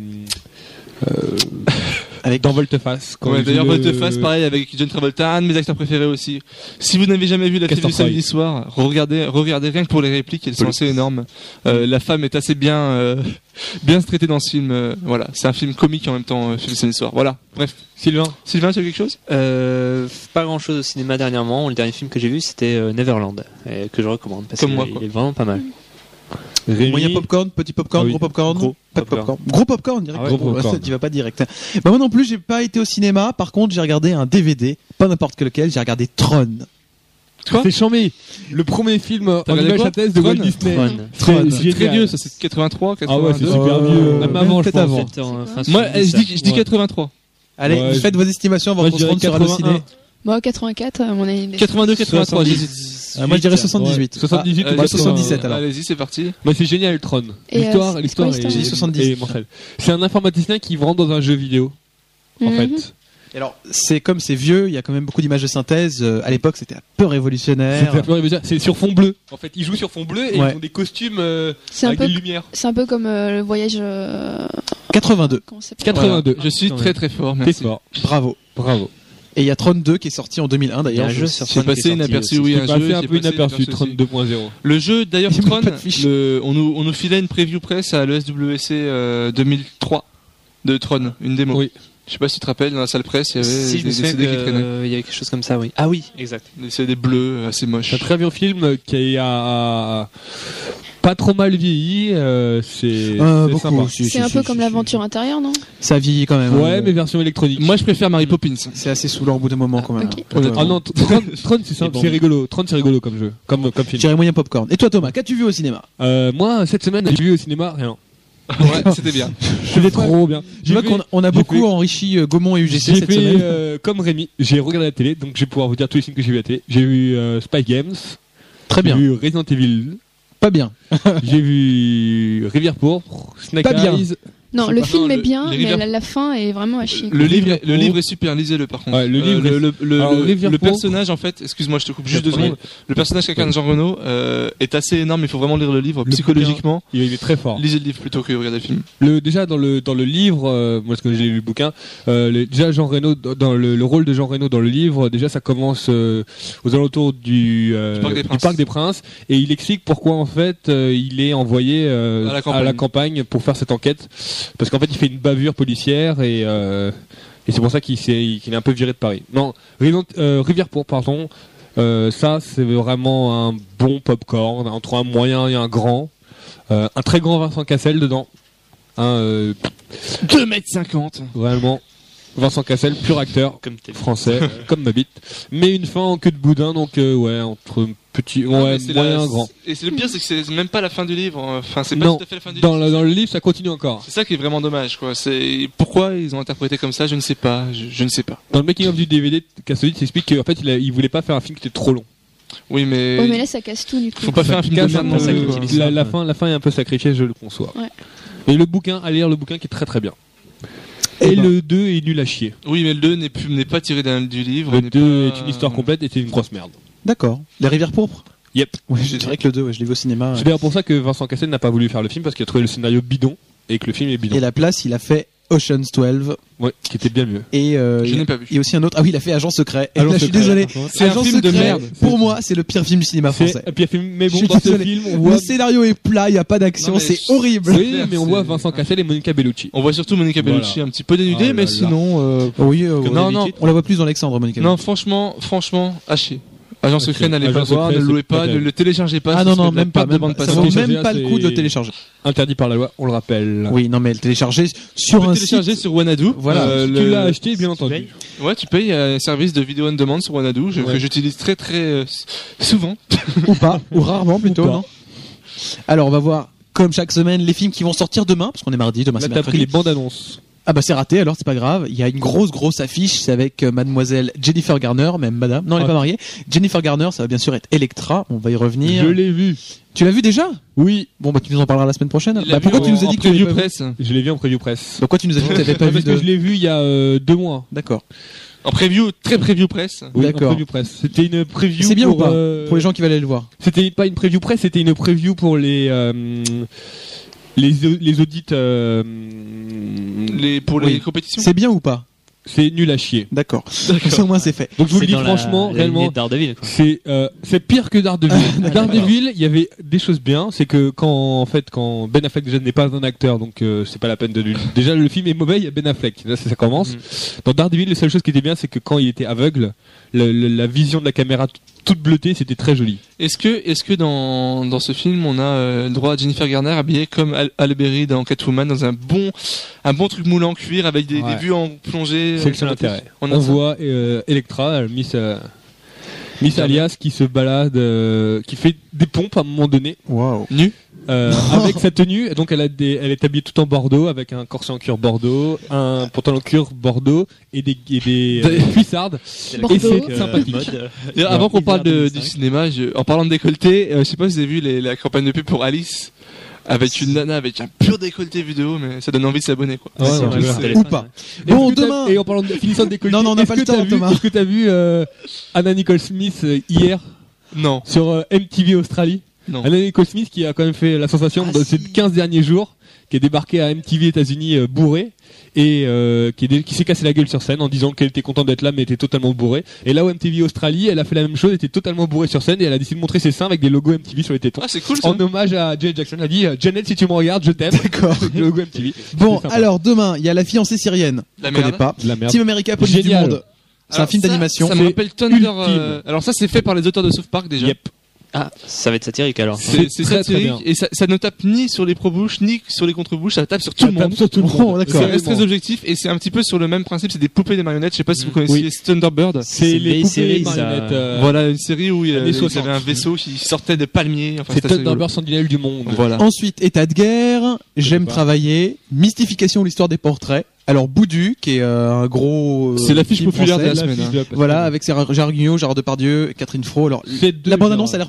dans Volte-Face. D'ailleurs Volte-Face, pareil avec John Travolta, un de mes acteurs préférés aussi. Si vous n'avez jamais vu la film du samedi soir, regardez rien que pour les répliques, elles sont assez énormes. La femme est assez bien traitée dans ce film. Voilà, c'est un film comique en même temps, film du samedi soir. Voilà. Bref. Sylvain, tu as quelque chose? Pas grand chose au cinéma dernièrement. Le dernier film que j'ai vu c'était Neverland, que je recommande parce qu'il est vraiment pas mal. Moyen popcorn, petit popcorn, gros popcorn, gros popcorn direct. Tu vas pas direct. Bah moi non plus, j'ai pas été au cinéma. Par contre, j'ai regardé un DVD, pas n'importe lequel. J'ai regardé Tron. Quoi? C'est chambé. Le premier film en image synthèse de Walt Disney. Tron. C'est très vieux, ça c'est 83, 82. Ah ouais, c'est super vieux. Même avant, peut-être avant. Moi, je dis 83. Allez, faites vos estimations avant qu'on se rende sur le ciné. Moi, 84, à mon avis. 82, 83. Moi je dirais 78. 78 ou 77 alors. Allez-y, c'est parti. Mais c'est génial Tron. L'histoire est 70. mortelle. C'est un informaticien qui rentre dans un jeu vidéo. En fait. Et alors, c'est comme c'est vieux, il y a quand même beaucoup d'images de synthèse. À l'époque, c'était un peu révolutionnaire. C'est sur fond bleu. En fait, ils jouent sur fond bleu et ils ont des costumes avec des lumières. C'est un peu comme le voyage. 82. 82. Voilà. Je suis très très fort. Merci. Fort. Bravo. Et il y a Tron 2 qui est sorti en 2001 d'ailleurs. C'est passé inaperçu, oui. C'est passé un peu inaperçu, Tron 2.0. Le jeu, d'ailleurs, Tron, on nous filait une preview presse à l'ESWC 2003 de Tron, une démo. Oui. Je sais pas si tu te rappelles, dans la salle presse, il y avait des CD qui traînaient. Il y avait quelque chose comme ça, oui. Ah oui, exact. Des CD bleus, assez moches. C'est un très vieux film qui a pas trop mal vieilli. C'est sympa. C'est un peu comme l'aventure intérieure, non? Ça vieillit quand même. Ouais, mais version électronique. Moi, je préfère Mary Poppins. C'est assez saoulant au bout d'un moment quand même. Okay. Ah non, Tron c'est simple, c'est rigolo. Tron c'est rigolo comme jeu, comme film. Je dirais moyen popcorn. Et toi Thomas, qu'as-tu vu au cinéma? Moi cette semaine j'ai vu au cinéma rien. Ouais, c'était bien. C'était trop bien. Je vois qu'on a beaucoup enrichi Gaumont et UGC cette semaine. Comme Rémi, j'ai regardé la télé, donc je vais pouvoir vous dire tous les films que j'ai vu à la télé. J'ai vu Spy Games. Très bien. J'ai vu Resident Evil. Pas bien. J'ai vu Rivière Pourpre, Snake Eyes. Non, le film est bien, mais la fin est vraiment à chier. Le livre est super, lisez-le par contre. Ouais, le personnage, en fait, excuse-moi, je te coupe juste 2 secondes. Le personnage qu'incarne Jean Reno est assez énorme, il faut vraiment lire le livre psychologiquement. Il est très fort. Lisez le livre plutôt que regarder le film. Déjà dans le livre, moi parce que j'ai lu le bouquin, déjà Jean Reno dans le rôle de Jean Reno dans le livre, déjà ça commence aux alentours du Parc des Princes et il explique pourquoi en fait il est envoyé à la campagne pour faire cette enquête. Parce qu'en fait, il fait une bavure policière et c'est pour ça qu'il est un peu viré de Paris. Non, Rivière Pourpre, pardon. Ça, c'est vraiment un bon popcorn entre un moyen et un grand. Un très grand Vincent Cassel dedans. 2,50 m. Vraiment. Vincent Cassel, pur acteur français, comme ma bite. Mais une fin en queue de boudin, donc ouais, entre petit, moyen, grand. Et c'est le pire, c'est que c'est même pas la fin du livre. Enfin, c'est pas tout à fait la fin du livre. Dans le livre, ça continue encore. C'est ça qui est vraiment dommage, quoi. C'est pourquoi ils ont interprété comme ça, je ne sais pas. Je ne sais pas. Dans le making of du DVD, Cassel s'explique qu'en fait, il voulait pas faire un film qui était trop long. Oui, mais. Oui, mais là, ça casse tout du coup. Faut pas faire un film de merde. La fin est un peu sacrifiée, je le conçois. Ouais. Et le bouquin, allez lire le bouquin qui est très très bien. Et le 2 est nul à chier. Oui, mais le 2 n'est pas tiré du livre. Le 2 est une histoire complète et c'est une grosse merde. D'accord. Les Rivières Pourpres. Yep. Oui, je dirais que le 2, je l'ai vu au cinéma. C'est d'ailleurs pour ça que Vincent Cassel n'a pas voulu faire le film parce qu'il a trouvé le scénario bidon et que le film est bidon. Et la place, il a fait Ocean's 12. Ouais, qui était bien mieux. Et je n'ai pas vu. Il y a aussi un autre. Ah oui, il a fait Agent Secret. Et Agent là, je suis désolé. C'est un film de merde. Pour moi, c'est le pire film du cinéma français. Mais bon, dans ce film, on voit le scénario est plat, il y a pas d'action, c'est horrible. Oui, mais on voit Vincent Cassel et Monica Bellucci. On voit surtout Monica Bellucci un petit peu dénudée, mais sinon. Oui, non, on la voit plus dans Alexandre, Monica. Non, franchement, à chier. Agent Secret, n'allez pas voir, ne le louez pas, ne le téléchargez pas. Ah non, même pas. Ça vaut même pas le coup de le télécharger. Interdit par la loi, on le rappelle. Oui, non, mais le télécharger sur un site. Télécharger sur Wanadu. Voilà. Tu l'as acheté, bien entendu. Ouais, tu payes un service de vidéo on demand sur Wanadu que j'utilise très très souvent. Ou pas, ou rarement plutôt, non? Alors, on va voir, comme chaque semaine, les films qui vont sortir demain, parce qu'on est mardi, demain c'est mercredi. T'as pris les bandes annonces. Ah bah c'est raté, alors c'est pas grave. Il y a une grosse affiche, c'est avec mademoiselle Jennifer Garner, même madame. Non, elle est pas mariée. Jennifer Garner, ça va bien sûr être Electra, on va y revenir. Je l'ai vu. Tu l'as vu déjà? Oui. Bon bah tu nous en parleras la semaine prochaine. Bah pourquoi tu nous as dit que tu l'avais pas vu? Je l'ai vu en preview presse. Pourquoi tu nous as dit que tu n'avais pas vu? Parce que je l'ai vu il y a 2 mois. D'accord. En preview, très preview presse. Oui, en preview presse. C'était une preview. C'est bien ou pas pour les gens qui veulent aller le voir? C'était pas une preview presse, c'était une preview pour les audits pour les compétitions. C'est bien ou pas? C'est nul à chier. D'accord. Ça au moins c'est fait. Donc je vous le dis franchement, réellement, c'est pire que Daredevil. Daredevil, il y avait des choses bien, c'est que quand Ben Affleck déjà n'est pas un acteur, donc c'est pas la peine de lui. Déjà le film est mauvais, il y a Ben Affleck. Là ça commence. Dans Daredevil, la seule chose qui était bien, c'est que quand il était aveugle, la vision de la caméra toute bleutée, c'était très joli. Est-ce que dans ce film, on a le droit à Jennifer Garner habillée comme Halle Berry dans Catwoman, dans un bon truc moulant en cuir avec des vues en plongée? C'est le seul intérêt. On voit Electra, Miss Alias qui se balade, qui fait des pompes à un moment donné. Waouh. Nu. avec sa tenue. Donc elle est habillée tout en bordeaux avec un corset en cuir bordeaux, un pantalon en cuir bordeaux et des cuissardes. Et c'est sympathique. Avant qu'on parle du cinéma, en parlant de décolleté, je sais pas si vous avez vu la campagne de pub pour Alice. Avec une nana avec un pur décolleté vidéo, mais ça donne envie de s'abonner, quoi. Ou pas. Bon, demain. Et en parlant de finissant de décolleté. Non, on n'a pas le temps, Thomas. Est-ce que t'as vu Anna Nicole Smith hier? Non. Sur MTV Australie? Non. Anna Nicole Smith qui a quand même fait la sensation dans ces 15 derniers jours, qui est débarqué à MTV États-Unis bourré et qui s'est cassé la gueule sur scène en disant qu'elle était contente d'être là mais était totalement bourrée. Et là où MTV Australie, elle a fait la même chose, était totalement bourrée sur scène et elle a décidé de montrer ses seins avec des logos MTV sur les tétons. Ah, c'est cool ça. En hommage à Janet Jackson. Elle a dit Janet, si tu me regardes, je t'aime. D'accord. Le logo MTV. Bon, alors demain, il y a La fiancée syrienne. La On connaît merde. pas. La merde. Team America Police du monde. C'est un film d'animation. Ça me rappelle Thunder. Alors ça, c'est fait par les auteurs de South Park déjà. Yep. Ah, ça va être satirique alors. C'est très, satirique très bien. et ça ne tape ni sur les pro-bouches ni sur les contre-bouches, ça tape sur tout le monde. Bon, d'accord. Ça reste très objectif et c'est un petit peu sur le même principe, c'est des poupées des marionnettes. Je sais pas si vous connaissez Thunderbird. C'est les séries, marionnettes. Voilà, une série où il y années 60. avait un vaisseau qui sortait des palmiers. Enfin, C'est c'était assez Thunderbird sentinelle du monde. Voilà. Ensuite, État de guerre, J'aime pas. travailler, Mystification de l'histoire des portraits. Alors Boudu, qui est un gros. C'est l'affiche film populaire de la français. semaine. Voilà, avec Gérard Guignot, Gérard Depardieu, Catherine Fro. Alors, C'est deux la bande-annonce genres. a l'air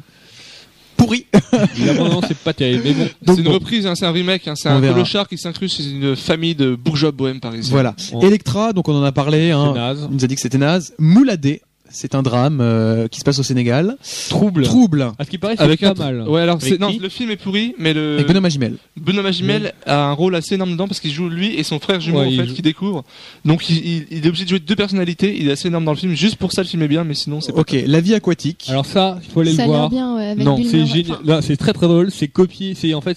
pourrie. La bande-annonce c'est pas terrible, mais bon. Donc, C'est une bon. reprise, c'est un remake, c'est On un verra. clochard qui s'incruste chez une famille de bourgeois bohèmes parisiens. Voilà. Bon. Electra, donc on en a parlé. C'est Hein. naze. Il nous a dit que c'était naze. Mouladé, c'est un drame qui se passe au Sénégal. Trouble. Trouble. À ce qui paraît, c'est Avec pas un mal. Ouais, alors Avec non, qui le film est pourri, mais Avec Benoît Magimel. Benoît Magimel a un rôle assez énorme dedans parce qu'il joue lui et son frère jumeau Ouais, en il fait joue. qui découvre. Donc il est obligé de jouer deux personnalités. Il est assez énorme dans le film. Juste pour ça, le film est bien, mais sinon c'est pas. Ok, La vie aquatique. Alors ça, il faut aller Ça le a l'air voir. bien, ouais, avec Non, Bill c'est Murray. génial. Enfin, Là, c'est très très drôle. C'est copié.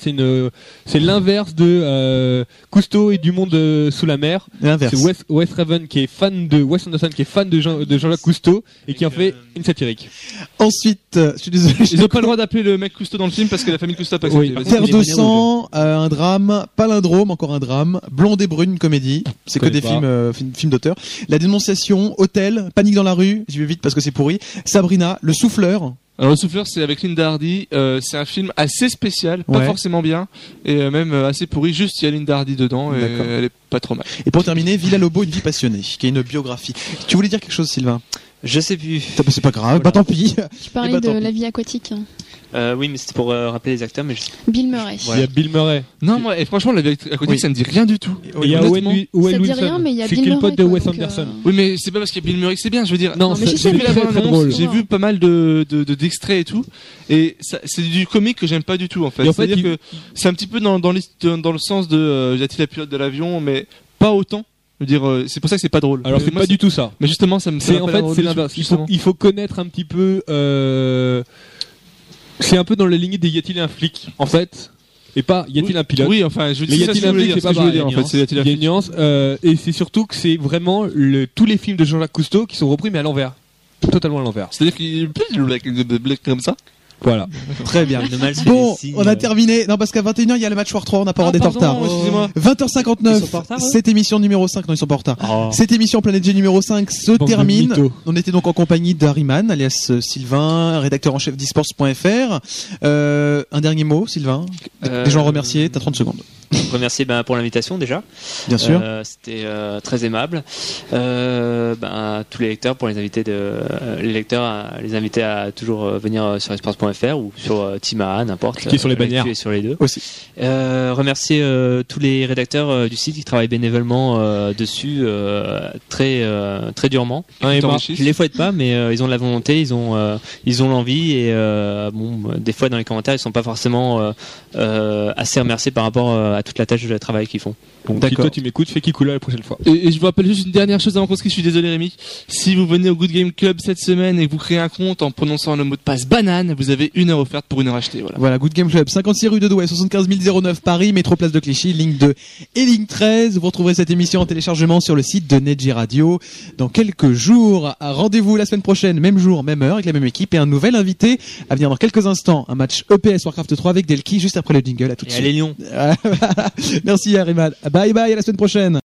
C'est l'inverse de Cousteau et du monde sous la mer. L'inverse. C'est Wes Craven qui est fan de Wes Anderson qui est fan de Jean-Jacques Cousteau et qui en fait une satirique. Ensuite, je suis désolé. Ils ont pas le droit d'appeler le mec Cousteau dans le film parce que la famille Cousteau a pas accepté. Oui. Vas-y. Terre Les de bonnets sang, un drame, palindrome, encore un drame, Blonde et brune, une comédie. C'est que Connais des pas. films d'auteur. La dénonciation, Hôtel, Panique dans la rue, j'y vais vite parce que c'est pourri. Sabrina, Le souffleur. Alors le souffleur c'est avec Linda Hardy. C'est un film assez spécial, pas Ouais. forcément bien et même assez pourri. Juste il y a Linda Hardy dedans et D'accord. elle est pas trop mal. Et pour terminer, Villa Lobo, une vie passionnée, qui est une biographie. Tu voulais dire quelque chose, Sylvain? Je sais plus. C'est pas grave, bah tant pis. Tu parlais Eh ben, de tant pis. La vie aquatique. Oui, mais c'était pour rappeler les acteurs, mais je sais Bill Murray. Il y a Bill Murray. Non moi et franchement la vie à côté Oui. ça me dit rien du tout. Et il y a honnêtement. Owen Ça dit Wilson. rien, mais il y a C'est Bill qui le Murray. pote de quoi, Wes donc, Anderson. Oui mais c'est pas parce qu'il y a Bill Murray que c'est bien. Je veux dire. Non, mais je sais, c'est mais J'ai vu la très bande-annonce, j'ai drôle. vu pas mal d'extraits et tout, et c'est du comique que j'aime pas du tout en fait. Et en fait, C'est-à-dire que c'est un petit peu dans le sens de y a-t-il la pilote de l'avion, mais pas autant. Je veux dire, c'est pour ça que c'est pas drôle. Alors Mais c'est moi, pas du tout ça. Mais justement, ça me. C'est en fait c'est l'inverse. Il faut connaître un petit peu. C'est un peu dans la lignée des y a-t-il un flic en fait, et pas y a-t-il un pilote. Oui, enfin, je Mais dis y ça a-t-il ce que un je voulais flic, dire, c'est ce que pas je voulais dire, pareil, en fait, c'est y a-t-il un Il y a une flic. nuance, et c'est surtout que c'est vraiment tous les films de Jean-Jacques Cousteau qui sont repris mais à l'envers, totalement à l'envers. C'est-à-dire qu'il comme ça. Voilà. Très bien. Le mal se Bon, dessine. on a terminé. Non, parce qu'à 21h, il y a le match War 3, on n'a pas d'être en retard. Excusez-moi. 20h59, Ils sont pas en retard, eux cette émission numéro 5, non, ils sont pas en retard. Oh. Cette émission Planète G numéro 5 se Bande de termine. mythos. On était donc en compagnie d'Harryman, alias Sylvain, rédacteur en chef d'esports.fr. Un dernier mot, Sylvain. Des gens à remercier, t'as 30 secondes. Remercier pour l'invitation déjà. Bien sûr. C'était très aimable. Tous les lecteurs pour les inviter les lecteurs à les inviter à toujours venir sur esports.fr ou sur Timaa, n'importe. Cliquez sur les bannières. Cliquez sur les deux. Aussi. Remercier tous les rédacteurs du site qui travaillent bénévolement dessus très très durement. Je les fouette pas, mais ils ont de la volonté, ils ont l'envie et des fois dans les commentaires ils sont pas forcément assez remerciés par rapport à toute la tâche de travail qu'ils font. Donc si D'accord. toi tu m'écoutes, fais Kikula la prochaine fois. Et je vous rappelle juste une dernière chose avant qu'on se quitte, je suis désolé Rémi. Si vous venez au Good Game Club cette semaine et que vous créez un compte en prononçant le mot de passe banane, vous avez 1 heure offerte pour 1 heure achetée. Voilà. Voilà, Good Game Club, 56 rue de Douai, 75 009 Paris, métro place de Clichy, ligne 2 et ligne 13. Vous retrouverez cette émission en téléchargement sur le site de NetJ Radio dans quelques jours. Rendez-vous la semaine prochaine, même jour, même heure, avec la même équipe et un nouvel invité à venir dans quelques instants. Un match EPS Warcraft 3 avec Delki juste après le jingle. À tout de Et suite. allez Lyon. Merci Harryman. Bye bye, à la semaine prochaine.